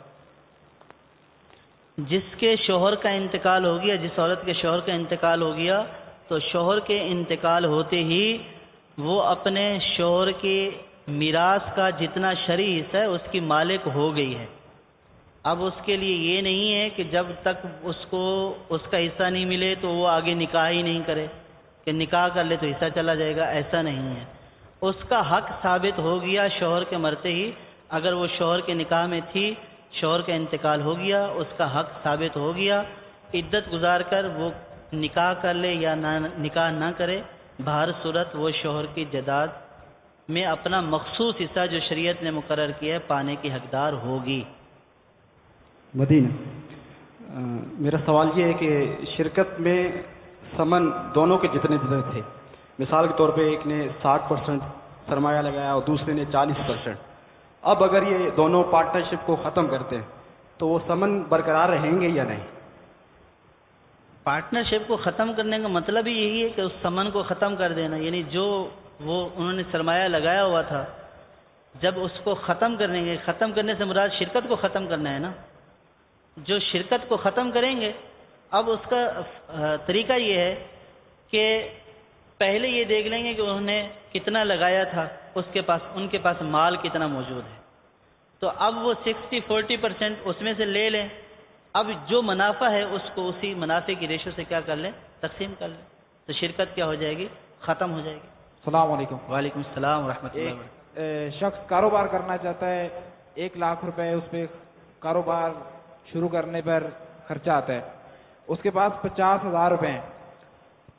جس کے شوہر کا انتقال ہو گیا، جس عورت کے شوہر کا انتقال ہو گیا، تو شوہر کے انتقال ہوتے ہی وہ اپنے شوہر کی میراث کا جتنا شرعی حصہ ہے اس کی مالک ہو گئی ہے۔ اب اس کے لیے یہ نہیں ہے کہ جب تک اس کو اس کا حصہ نہیں ملے تو وہ آگے نکاح ہی نہیں کرے، کہ نکاح کر لے تو حصہ چلا جائے گا، ایسا نہیں ہے۔ اس کا حق ثابت ہو گیا شوہر کے مرتے ہی، اگر وہ شوہر کے نکاح میں تھی، شوہر کا انتقال ہو گیا، اس کا حق ثابت ہو گیا، عدت گزار کر وہ نکاح کر لے یا نہ نکاح نہ کرے، بہر صورت وہ شوہر کی جائیداد میں اپنا مخصوص حصہ جو شریعت نے مقرر کیا ہے پانے کی حقدار ہوگی۔ مدینہ میرا سوال یہ ہے کہ شرکت میں سمن دونوں کے جتنے جتنے تھے، مثال کے طور پہ ایک نے ساٹھ پرسنٹ سرمایہ لگایا اور دوسرے نے چالیس پرسنٹ، اب اگر یہ دونوں پارٹنرشپ کو ختم کرتے ہیں تو وہ سمن برقرار رہیں گے یا نہیں؟ پارٹنرشپ کو ختم کرنے کا مطلب ہی یہی ہے کہ اس سمن کو ختم کر دینا، یعنی جو وہ انہوں نے سرمایہ لگایا ہوا تھا جب اس کو ختم کریں گے، ختم کرنے سے مراد شرکت کو ختم کرنا ہے نا، جو شرکت کو ختم کریں گے، اب اس کا طریقہ یہ ہے کہ پہلے یہ دیکھ لیں گے کہ انہوں نے کتنا لگایا تھا، اس کے پاس ان کے پاس مال کتنا موجود ہے، تو اب وہ سکسٹی فورٹی پرسینٹ اس میں سے لے لیں، اب جو منافع ہے اس کو اسی منافع کی ریشو سے کیا کر لیں، تقسیم کر لیں، تو شرکت کیا ہو جائے گی، ختم ہو جائے گی۔ السلام علیکم۔ وعلیکم السلام ورحمۃ اللہ وبرکاتہ۔ ایک شخص کاروبار کرنا چاہتا ہے، ایک لاکھ روپے اس پہ کاروبار شروع کرنے پر خرچہ آتا ہے، اس کے پاس پچاس ہزار روپے ہیں،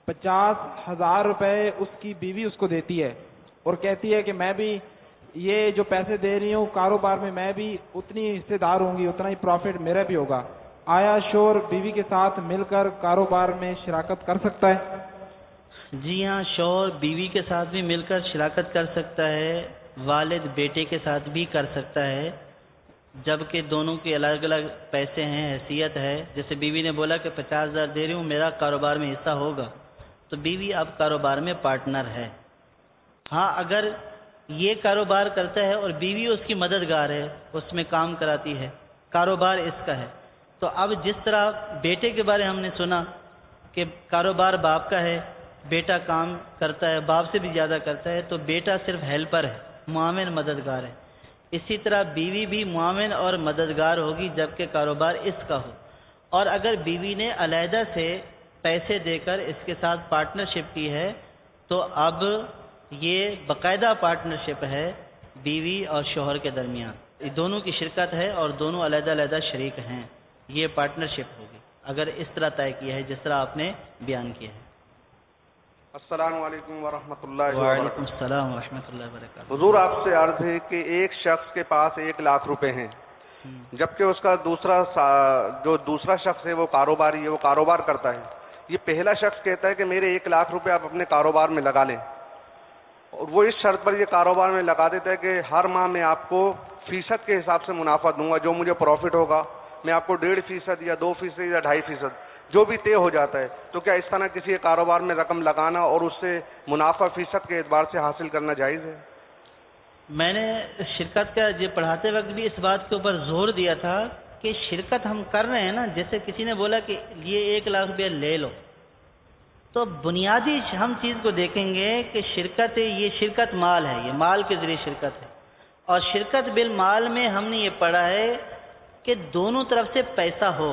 پچاس ہزار روپے اس کی بیوی اس کو دیتی ہے اور کہتی ہے کہ میں بھی یہ جو پیسے دے رہی ہوں کاروبار میں میں بھی اتنی حصے دار ہوں گی, اتنا ہی پروفٹ میرا بھی ہوگا. آیا شوہر بیوی کے ساتھ مل کر کاروبار میں شراکت کر سکتا ہے؟ جی ہاں, شوہر بیوی کے ساتھ بھی مل کر شراکت کر سکتا ہے, والد بیٹے کے ساتھ بھی کر سکتا ہے, جبکہ دونوں کے الگ الگ پیسے ہیں, حیثیت ہے. جیسے بیوی نے بولا کہ پچاس ہزار دے رہی ہوں, میرا کاروبار میں حصہ ہوگا, تو بیوی اب کاروبار میں پارٹنر ہے. ہاں, اگر یہ کاروبار کرتا ہے اور بیوی اس کی مددگار ہے, اس میں کام کراتی ہے, کاروبار اس کا ہے, تو اب جس طرح بیٹے کے بارے ہم نے سنا کہ کاروبار باپ کا ہے, بیٹا کام کرتا ہے, باپ سے بھی زیادہ کرتا ہے, تو بیٹا صرف ہیلپر ہے, معاون مددگار ہے. اسی طرح بیوی بھی معاون اور مددگار ہوگی جبکہ کاروبار اس کا ہو. اور اگر بیوی نے علیحدہ سے پیسے دے کر اس کے ساتھ پارٹنرشپ کی ہے تو اب یہ باقاعدہ پارٹنرشپ ہے بیوی اور شوہر کے درمیان, دونوں کی شرکت ہے اور دونوں علیحدہ علیحدہ شریک ہیں, یہ پارٹنرشپ ہوگی اگر اس طرح طے کیا ہے جس طرح آپ نے بیان کیا ہے. السلام علیکم ورحمۃ اللہ وعلیکم السلام ورحمۃ اللہ وبرکاتہ. حضور, آپ سے عرض ہے کہ ایک شخص کے پاس ایک لاکھ روپے ہیں, جبکہ اس کا دوسرا جو دوسرا شخص ہے وہ کاروباری ہے, وہ کاروبار کرتا ہے. یہ پہلا شخص کہتا ہے کہ میرے ایک لاکھ روپے آپ اپنے کاروبار میں لگا لیں, اور وہ اس شرط پر یہ کاروبار میں لگا دیتا ہے کہ ہر ماہ میں آپ کو فیصد کے حساب سے منافع دوں گا, جو مجھے پروفٹ ہوگا میں آپ کو ڈیڑھ فیصد یا دو فیصد یا ڈھائی فیصد جو بھی طے ہو جاتا ہے. تو کیا اس طرح کسی کاروبار میں رقم لگانا اور اس سے منافع فیصد کے اعتبار سے حاصل کرنا جائز ہے؟ میں نے شرکت کا یہ پڑھاتے وقت بھی اس بات کے اوپر زور دیا تھا کہ شرکت ہم کر رہے ہیں نا, جیسے کسی نے بولا کہ یہ ایک لاکھ روپیہ لے لو, تو بنیادی ہم چیز کو دیکھیں گے کہ شرکت یہ شرکت مال ہے, یہ مال کے ذریعے شرکت ہے, اور شرکت بالمال میں ہم نے یہ پڑھا ہے کہ دونوں طرف سے پیسہ ہو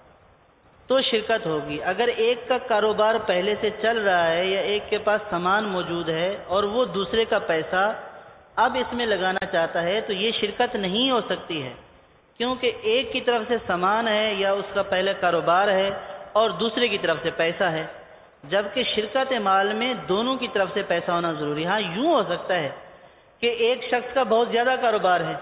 تو شرکت ہوگی. اگر ایک کا کاروبار پہلے سے چل رہا ہے یا ایک کے پاس سامان موجود ہے اور وہ دوسرے کا پیسہ اب اس میں لگانا چاہتا ہے تو یہ شرکت نہیں ہو سکتی ہے, کیونکہ ایک کی طرف سے سامان ہے یا اس کا پہلے کاروبار ہے اور دوسرے کی طرف سے پیسہ ہے, جبکہ شرکت مال میں دونوں کی طرف سے پیسہ ہونا ضروری ہے. ہاں, یوں ہو سکتا ہے کہ ایک شخص کا بہت زیادہ کاروبار ہے,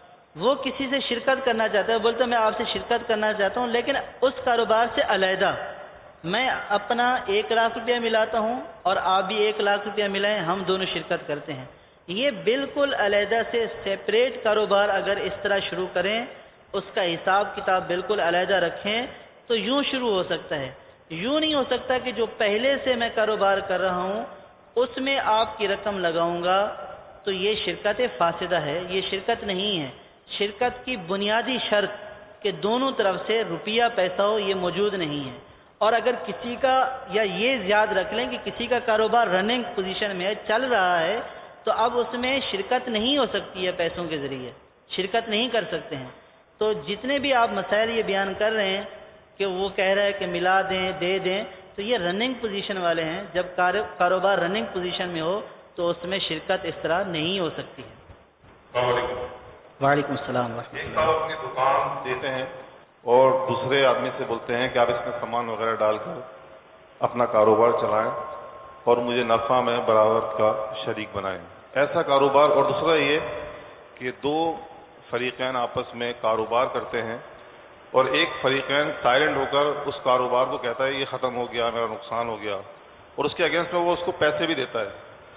وہ کسی سے شرکت کرنا چاہتا ہے, بولتا میں آپ سے شرکت کرنا چاہتا ہوں, لیکن اس کاروبار سے علیحدہ میں اپنا ایک لاکھ روپیہ ملاتا ہوں اور آپ بھی ایک لاکھ روپیہ ملائیں, ہم دونوں شرکت کرتے ہیں. یہ بالکل علیحدہ سے سیپریٹ کاروبار اگر اس طرح شروع کریں, اس کا حساب کتاب بالکل علیحدہ رکھیں تو یوں شروع ہو سکتا ہے. یوں نہیں ہو سکتا کہ جو پہلے سے میں کاروبار کر رہا ہوں اس میں آپ کی رقم لگاؤں گا تو یہ شرکت فاسدہ ہے, یہ شرکت نہیں ہے. شرکت کی بنیادی شرط کہ دونوں طرف سے روپیہ پیسہ ہو یہ موجود نہیں ہے. اور اگر کسی کا, یا یہ یاد رکھ لیں کہ کسی کا کاروبار رننگ پوزیشن میں ہے, چل رہا ہے, تو اب اس میں شرکت نہیں ہو سکتی ہے, پیسوں کے ذریعے شرکت نہیں کر سکتے ہیں. تو جتنے بھی آپ مسائل یہ بیان کر رہے ہیں کہ وہ کہہ رہا ہے کہ ملا دیں دے دیں, تو یہ رننگ پوزیشن والے ہیں. جب کاروبار رننگ پوزیشن میں ہو تو اس میں شرکت اس طرح نہیں ہو سکتی ہے. وعلیکم السلام. ایک آپ اپنی دکان دیتے ہیں اور دوسرے آدمی سے بولتے ہیں کہ آپ اس میں سامان وغیرہ ڈال کر اپنا کاروبار چلائیں اور مجھے نفع میں برابر کا شریک بنائیں. ایسا کاروبار, اور دوسرا یہ کہ دو فریقین آپس میں کاروبار کرتے ہیں اور ایک فریقین سائلنٹ ہو کر اس کاروبار کو کہتا ہے یہ ختم ہو گیا, میرا نقصان ہو گیا, اور اس کے اگینسٹ میں وہ اس کو پیسے بھی دیتا ہے.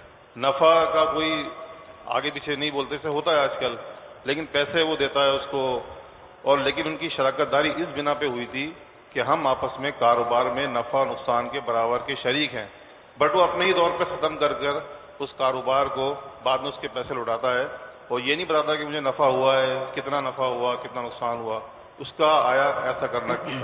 نفع کا کوئی آگے پیچھے نہیں بولتے سے ہوتا ہے آج کل, لیکن پیسے وہ دیتا ہے اس کو. اور لیکن ان کی شراکت داری اس بنا پہ ہوئی تھی کہ ہم آپس میں کاروبار میں نفع نقصان کے برابر کے شریک ہیں, بٹ وہ اپنے ہی دور پہ ختم کر کر اس کاروبار کو بعد میں اس کے پیسے لوٹاتا ہے اور یہ نہیں بتاتا کہ مجھے نفع ہوا ہے, کتنا نفع ہوا, کتنا نقصان ہوا. اس کا آیا ایسا کرنا کیا؟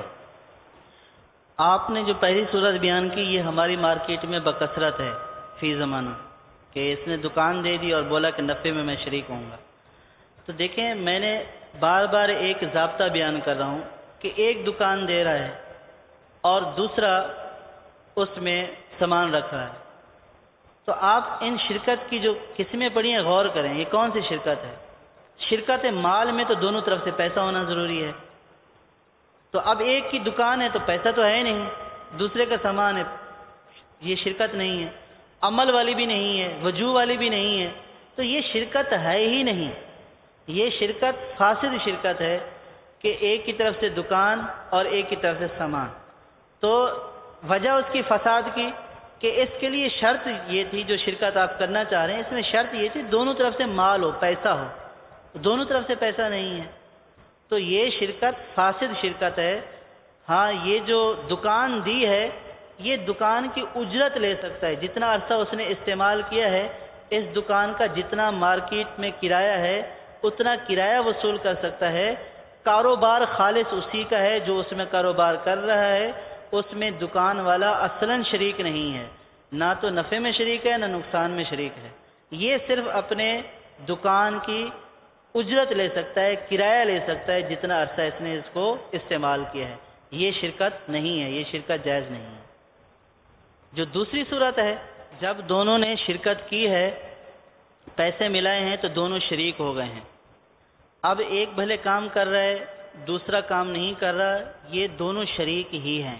آپ نے جو پہلی صورت بیان کی یہ ہماری مارکیٹ میں بکثرت ہے فی زمانہ, کہ اس نے دکان دے دی اور بولا کہ نفع میں میں شریک ہوں گا. تو دیکھیں, میں نے بار بار ایک ضابطہ بیان کر رہا ہوں کہ ایک دکان دے رہا ہے اور دوسرا اس میں سامان رکھ رہا ہے, تو آپ ان شرکت کی جو قسمیں پڑھی ہیں غور کریں, یہ کون سی شرکت ہے. شرکت مال میں تو دونوں طرف سے پیسہ ہونا ضروری ہے. تو اب ایک کی دکان ہے تو پیسہ تو ہے نہیں, دوسرے کا سامان ہے, یہ شرکت نہیں ہے، عمل والی بھی نہیں ہے، وجوہ والی بھی نہیں ہے، تو یہ شرکت ہے ہی نہیں. یہ شرکت فاسد شرکت ہے کہ ایک کی طرف سے دکان اور ایک کی طرف سے سامان. تو وجہ اس کی فساد کی کہ اس کے لیے شرط یہ تھی، جو شرکت آپ کرنا چاہ رہے ہیں اس میں شرط یہ تھی دونوں طرف سے مال ہو، پیسہ ہو. دونوں طرف سے پیسہ نہیں ہے تو یہ شرکت فاسد شرکت ہے. ہاں یہ جو دکان دی ہے یہ دکان کی اجرت لے سکتا ہے، جتنا عرصہ اس نے استعمال کیا ہے اس دکان کا جتنا مارکیٹ میں کرایہ ہے اتنا کرایہ وصول کر سکتا ہے. کاروبار خالص اسی کا ہے جو اس میں کاروبار کر رہا ہے، اس میں دکان والا اصلاً شریک نہیں ہے، نہ تو نفع میں شریک ہے نہ نقصان میں شریک ہے. یہ صرف اپنے دکان کی اجرت لے سکتا ہے، کرایہ لے سکتا ہے جتنا عرصہ اس نے اس کو استعمال کیا ہے. یہ شرکت نہیں ہے، یہ شرکت جائز نہیں ہے. جو دوسری صورت ہے جب دونوں نے شرکت کی ہے، پیسے ملائے ہیں تو دونوں شریک ہو گئے ہیں. اب ایک بھلے کام کر رہا ہے دوسرا کام نہیں کر رہا، یہ دونوں شریک ہی ہیں،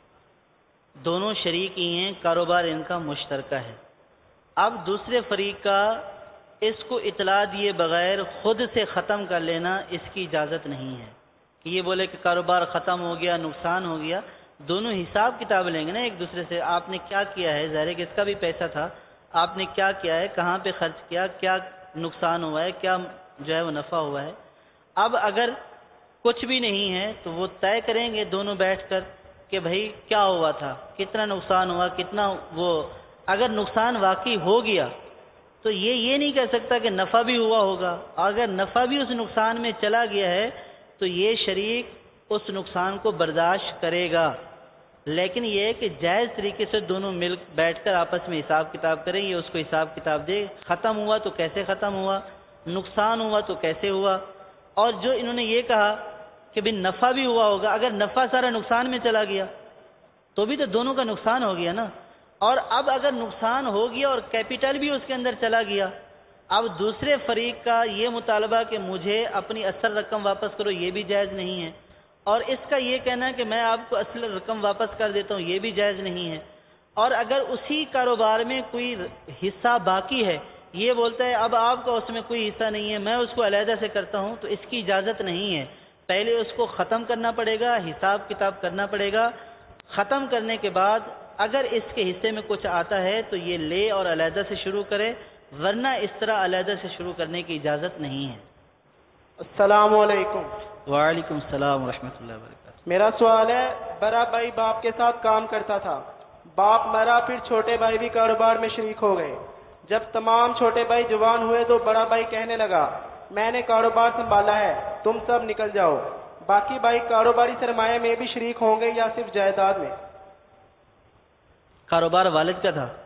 دونوں شریک ہی ہیں، کاروبار ان کا مشترکہ ہے. اب دوسرے فریق کا اس کو اطلاع دیے بغیر خود سے ختم کر لینا اس کی اجازت نہیں ہے کہ یہ بولے کہ کاروبار ختم ہو گیا، نقصان ہو گیا. دونوں حساب کتاب لیں گے نا ایک دوسرے سے، آپ نے کیا کیا ہے، ظاہر ہے کہ اس کا بھی پیسہ تھا، آپ نے کیا کیا ہے، کہاں پہ خرچ کیا، کیا نقصان ہوا ہے، کیا جو ہے وہ نفع ہوا ہے. اب اگر کچھ بھی نہیں ہے تو وہ طے کریں گے دونوں بیٹھ کر کہ بھائی کیا ہوا تھا، کتنا نقصان ہوا، کتنا وہ. اگر نقصان واقعی ہو گیا تو یہ یہ نہیں کہہ سکتا کہ نفع بھی ہوا ہوگا. اگر نفع بھی اس نقصان میں چلا گیا ہے تو یہ شریک اس نقصان کو برداشت کرے گا. لیکن یہ ہے کہ جائز طریقے سے دونوں مل بیٹھ کر آپس میں حساب کتاب کریں، یہ اس کو حساب کتاب دے، ختم ہوا تو کیسے ختم ہوا، نقصان ہوا تو کیسے ہوا. اور جو انہوں نے یہ کہا کہ بھی نفع بھی ہوا ہوگا، اگر نفع سارا نقصان میں چلا گیا تو بھی تو دونوں کا نقصان ہو گیا نا. اور اب اگر نقصان ہو گیا اور کیپٹل بھی اس کے اندر چلا گیا، اب دوسرے فریق کا یہ مطالبہ کہ مجھے اپنی اصل رقم واپس کرو یہ بھی جائز نہیں ہے، اور اس کا یہ کہنا کہ میں آپ کو اصل رقم واپس کر دیتا ہوں یہ بھی جائز نہیں ہے. اور اگر اسی کاروبار میں کوئی حصہ باقی ہے، یہ بولتا ہے اب آپ کا اس میں کوئی حصہ نہیں ہے، میں اس کو علیحدہ سے کرتا ہوں، تو اس کی اجازت نہیں ہے. پہلے اس کو ختم کرنا پڑے گا، حساب کتاب کرنا پڑے گا. ختم کرنے کے بعد اگر اس کے حصے میں کچھ آتا ہے تو یہ لے اور علیحدہ سے شروع کرے، ورنہ اس طرح علیحدہ سے شروع کرنے کی اجازت نہیں ہے. السلام علیکم. وعلیکم السلام ورحمۃ اللہ وبرکاتہ. میرا سوال ہے، بڑا بھائی باپ کے ساتھ کام کرتا تھا، باپ مرا، پھر چھوٹے بھائی بھی کاروبار میں شریک ہو گئے. جب تمام چھوٹے بھائی جوان ہوئے تو بڑا بھائی کہنے لگا میں نے کاروبار سنبھالا ہے، تم سب نکل جاؤ. باقی بھائی کاروباری سرمایہ میں بھی شریک ہوں گے یا صرف جائیداد میں؟ کاروبار والد کا تھا؟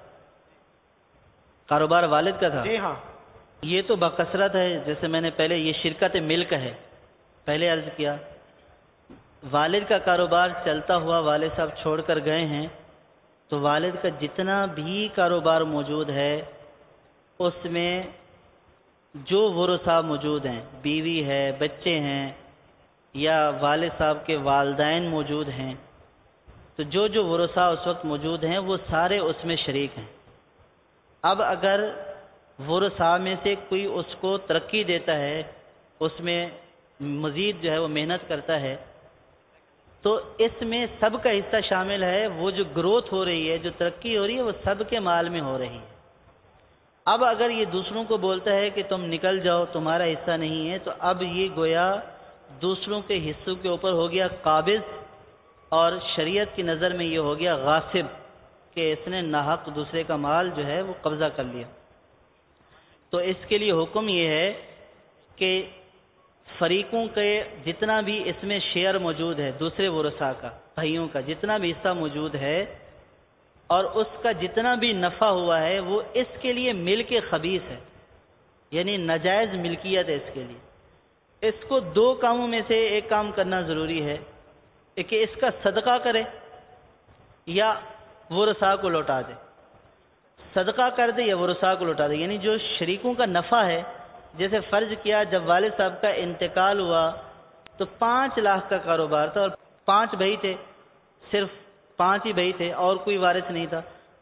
کاروبار والد کا تھا؟ جی ہاں. یہ تو بکثرت ہے، جیسے میں نے پہلے یہ شرکت ملک ہے پہلے عرض کیا. والد کا کاروبار چلتا ہوا والد صاحب چھوڑ کر گئے ہیں تو والد کا جتنا بھی کاروبار موجود ہے اس میں جو ورثاء موجود ہیں، بیوی ہے، بچے ہیں، یا والد صاحب کے والدین موجود ہیں، تو جو جو ورثاء اس وقت موجود ہیں وہ سارے اس میں شریک ہیں. اب اگر ورثاء میں سے کوئی اس کو ترقی دیتا ہے، اس میں مزید جو ہے وہ محنت کرتا ہے، تو اس میں سب کا حصہ شامل ہے. وہ جو گروتھ ہو رہی ہے، جو ترقی ہو رہی ہے، وہ سب کے مال میں ہو رہی ہے. اب اگر یہ دوسروں کو بولتا ہے کہ تم نکل جاؤ تمہارا حصہ نہیں ہے، تو اب یہ گویا دوسروں کے حصوں کے اوپر ہو گیا قابض، اور شریعت کی نظر میں یہ ہو گیا غاصب کہ اس نے ناحق دوسرے کا مال جو ہے وہ قبضہ کر لیا. تو اس کے لیے حکم یہ ہے کہ فریقوں کے جتنا بھی اس میں شیئر موجود ہے، دوسرے ورثاء کا، بھائیوں کا جتنا بھی حصہ موجود ہے، اور اس کا جتنا بھی نفع ہوا ہے وہ اس کے لیے ملک خبیث ہے، یعنی ناجائز ملکیت ہے اس کے لیے. اس کو دو کاموں میں سے ایک کام کرنا ضروری ہے کہ اس کا صدقہ کرے یا ورثاء کو لوٹا دے. صدقہ کر دے یا ورثاء کو لوٹا دے، یعنی جو شریکوں کا نفع ہے، جیسے فرض کیا جب والد صاحب کا انتقال ہوا تو پانچ لاکھ کا کاروبار تھا اور پانچ بھائی تھے، صرف پانچ ہی بھائی تھے اور کوئی وارث نہیں تھا.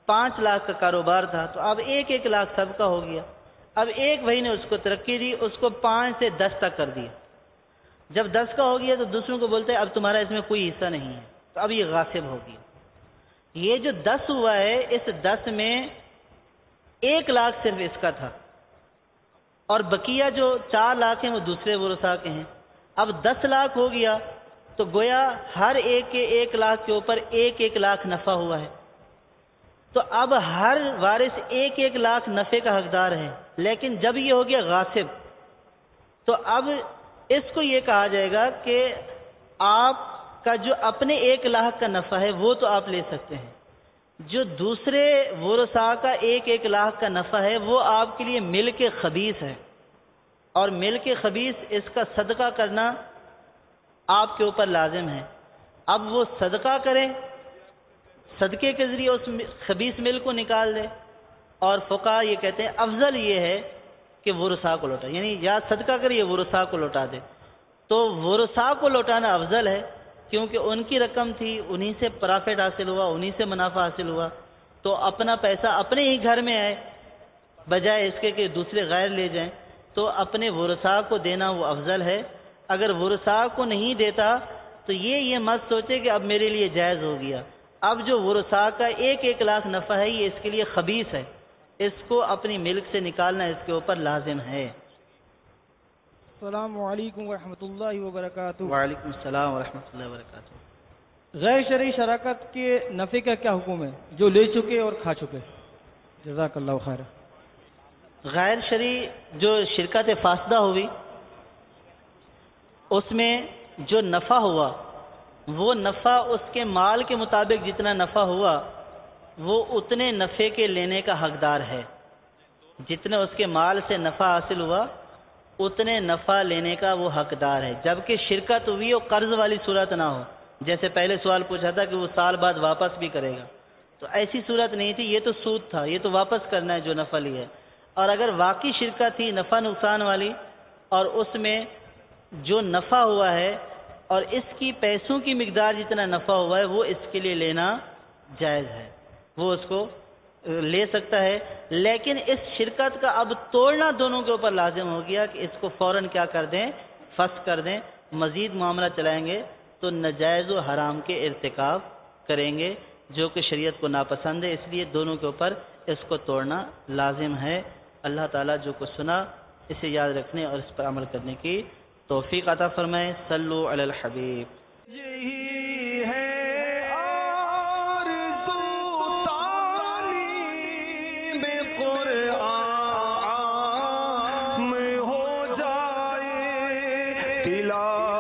پانچ لاکھ کا کاروبار تھا تو اب ایک ایک لاکھ سب کا ہو گیا. اب ایک بھائی نے اس کو ترقی دی, اس کو پانچ سے دس تک کر دیا. جب دس کا ہو گیا تو دوسروں کو بولتے ہیں اب تمہارا اس میں کوئی حصہ نہیں ہے, تو اب یہ غاصب ہو گیا. یہ جو دس ہوا ہے اس دس میں ایک لاکھ صرف اس کا تھا اور بقیہ جو چار لاکھ ہیں وہ دوسرے ورثاء کے ہیں. اب دس لاکھ ہو گیا تو گویا ہر ایک کے ایک لاکھ کے اوپر ایک ایک لاکھ نفع ہوا ہے. تو اب ہر وارث ایک ایک لاکھ نفع کا حقدار ہے. لیکن جب یہ ہو گیا غاصب تو اب اس کو یہ کہا جائے گا کہ آپ کا جو اپنے ایک لاکھ کا نفع ہے وہ تو آپ لے سکتے ہیں, جو دوسرے ورثاء کا ایک ایک لاکھ کا نفع ہے وہ آپ کے لیے ملک خبیث ہے, اور ملک خبیث اس کا صدقہ کرنا آپ کے اوپر لازم ہے. اب وہ صدقہ کریں, صدقے کے ذریعے اس خبیث ملک کو نکال دے, اور فقہا یہ کہتے ہیں افضل یہ ہے کہ ورثاء کو لوٹا, یعنی یا صدقہ کرے یا ورثاء کو لوٹا دے. تو ورثاء کو لوٹانا افضل ہے کیونکہ ان کی رقم تھی, انہی سے پرافٹ حاصل ہوا, انہی سے منافع حاصل ہوا, تو اپنا پیسہ اپنے ہی گھر میں آئے بجائے اس کے کہ دوسرے غیر لے جائیں. تو اپنے ورثاء کو دینا وہ افضل ہے. اگر ورثاء کو نہیں دیتا تو یہ یہ مت سوچے کہ اب میرے لیے جائز ہو گیا. اب جو ورثاء کا ایک ایک لاکھ نفع ہے یہ اس کے لیے خبیث ہے, اس کو اپنی ملک سے نکالنا اس کے اوپر لازم ہے. السلام علیکم ورحمۃ اللہ وبرکاتہ. وعلیکم السلام ورحمۃ اللہ وبرکاتہ. غیر شرعی شراکت کے نفع کا کیا حکم ہے جو لے چکے اور کھا چکے؟ جزاک اللہ خیر. غیر شرعی جو شرکت فاسدہ ہوئی اس میں جو نفع ہوا وہ نفع اس کے مال کے مطابق جتنا نفع ہوا وہ اتنے نفع کے لینے کا حقدار ہے. جتنے اس کے مال سے نفع حاصل ہوا اتنے نفع لینے کا وہ حقدار ہے. جبکہ شرکت ہوئی اور قرض والی صورت نہ ہو, جیسے پہلے سوال پوچھا تھا کہ وہ سال بعد واپس بھی کرے گا, تو ایسی صورت نہیں تھی. یہ تو سود تھا, یہ تو واپس کرنا ہے جو نفع لیا ہے. اور اگر واقعی شرکت تھی نفع نقصان والی اور اس میں جو نفع ہوا ہے اور اس کی پیسوں کی مقدار جتنا نفع ہوا ہے وہ اس کے لیے لینا جائز ہے, وہ اس کو لے سکتا ہے. لیکن اس شرکت کا اب توڑنا دونوں کے اوپر لازم ہو گیا کہ اس کو فوراً کیا کر دیں, فسخ کر دیں. مزید معاملہ چلائیں گے تو نجائز و حرام کے ارتکاب کریں گے جو کہ شریعت کو ناپسند ہے. اس لیے دونوں کے اوپر اس کو توڑنا لازم ہے. اللہ تعالیٰ جو کچھ سنا اسے یاد رکھنے اور اس پر عمل کرنے کی توفیق عطا فرمائے. صلو علی الحبیب. قرآن میں ہو جائے تلاوت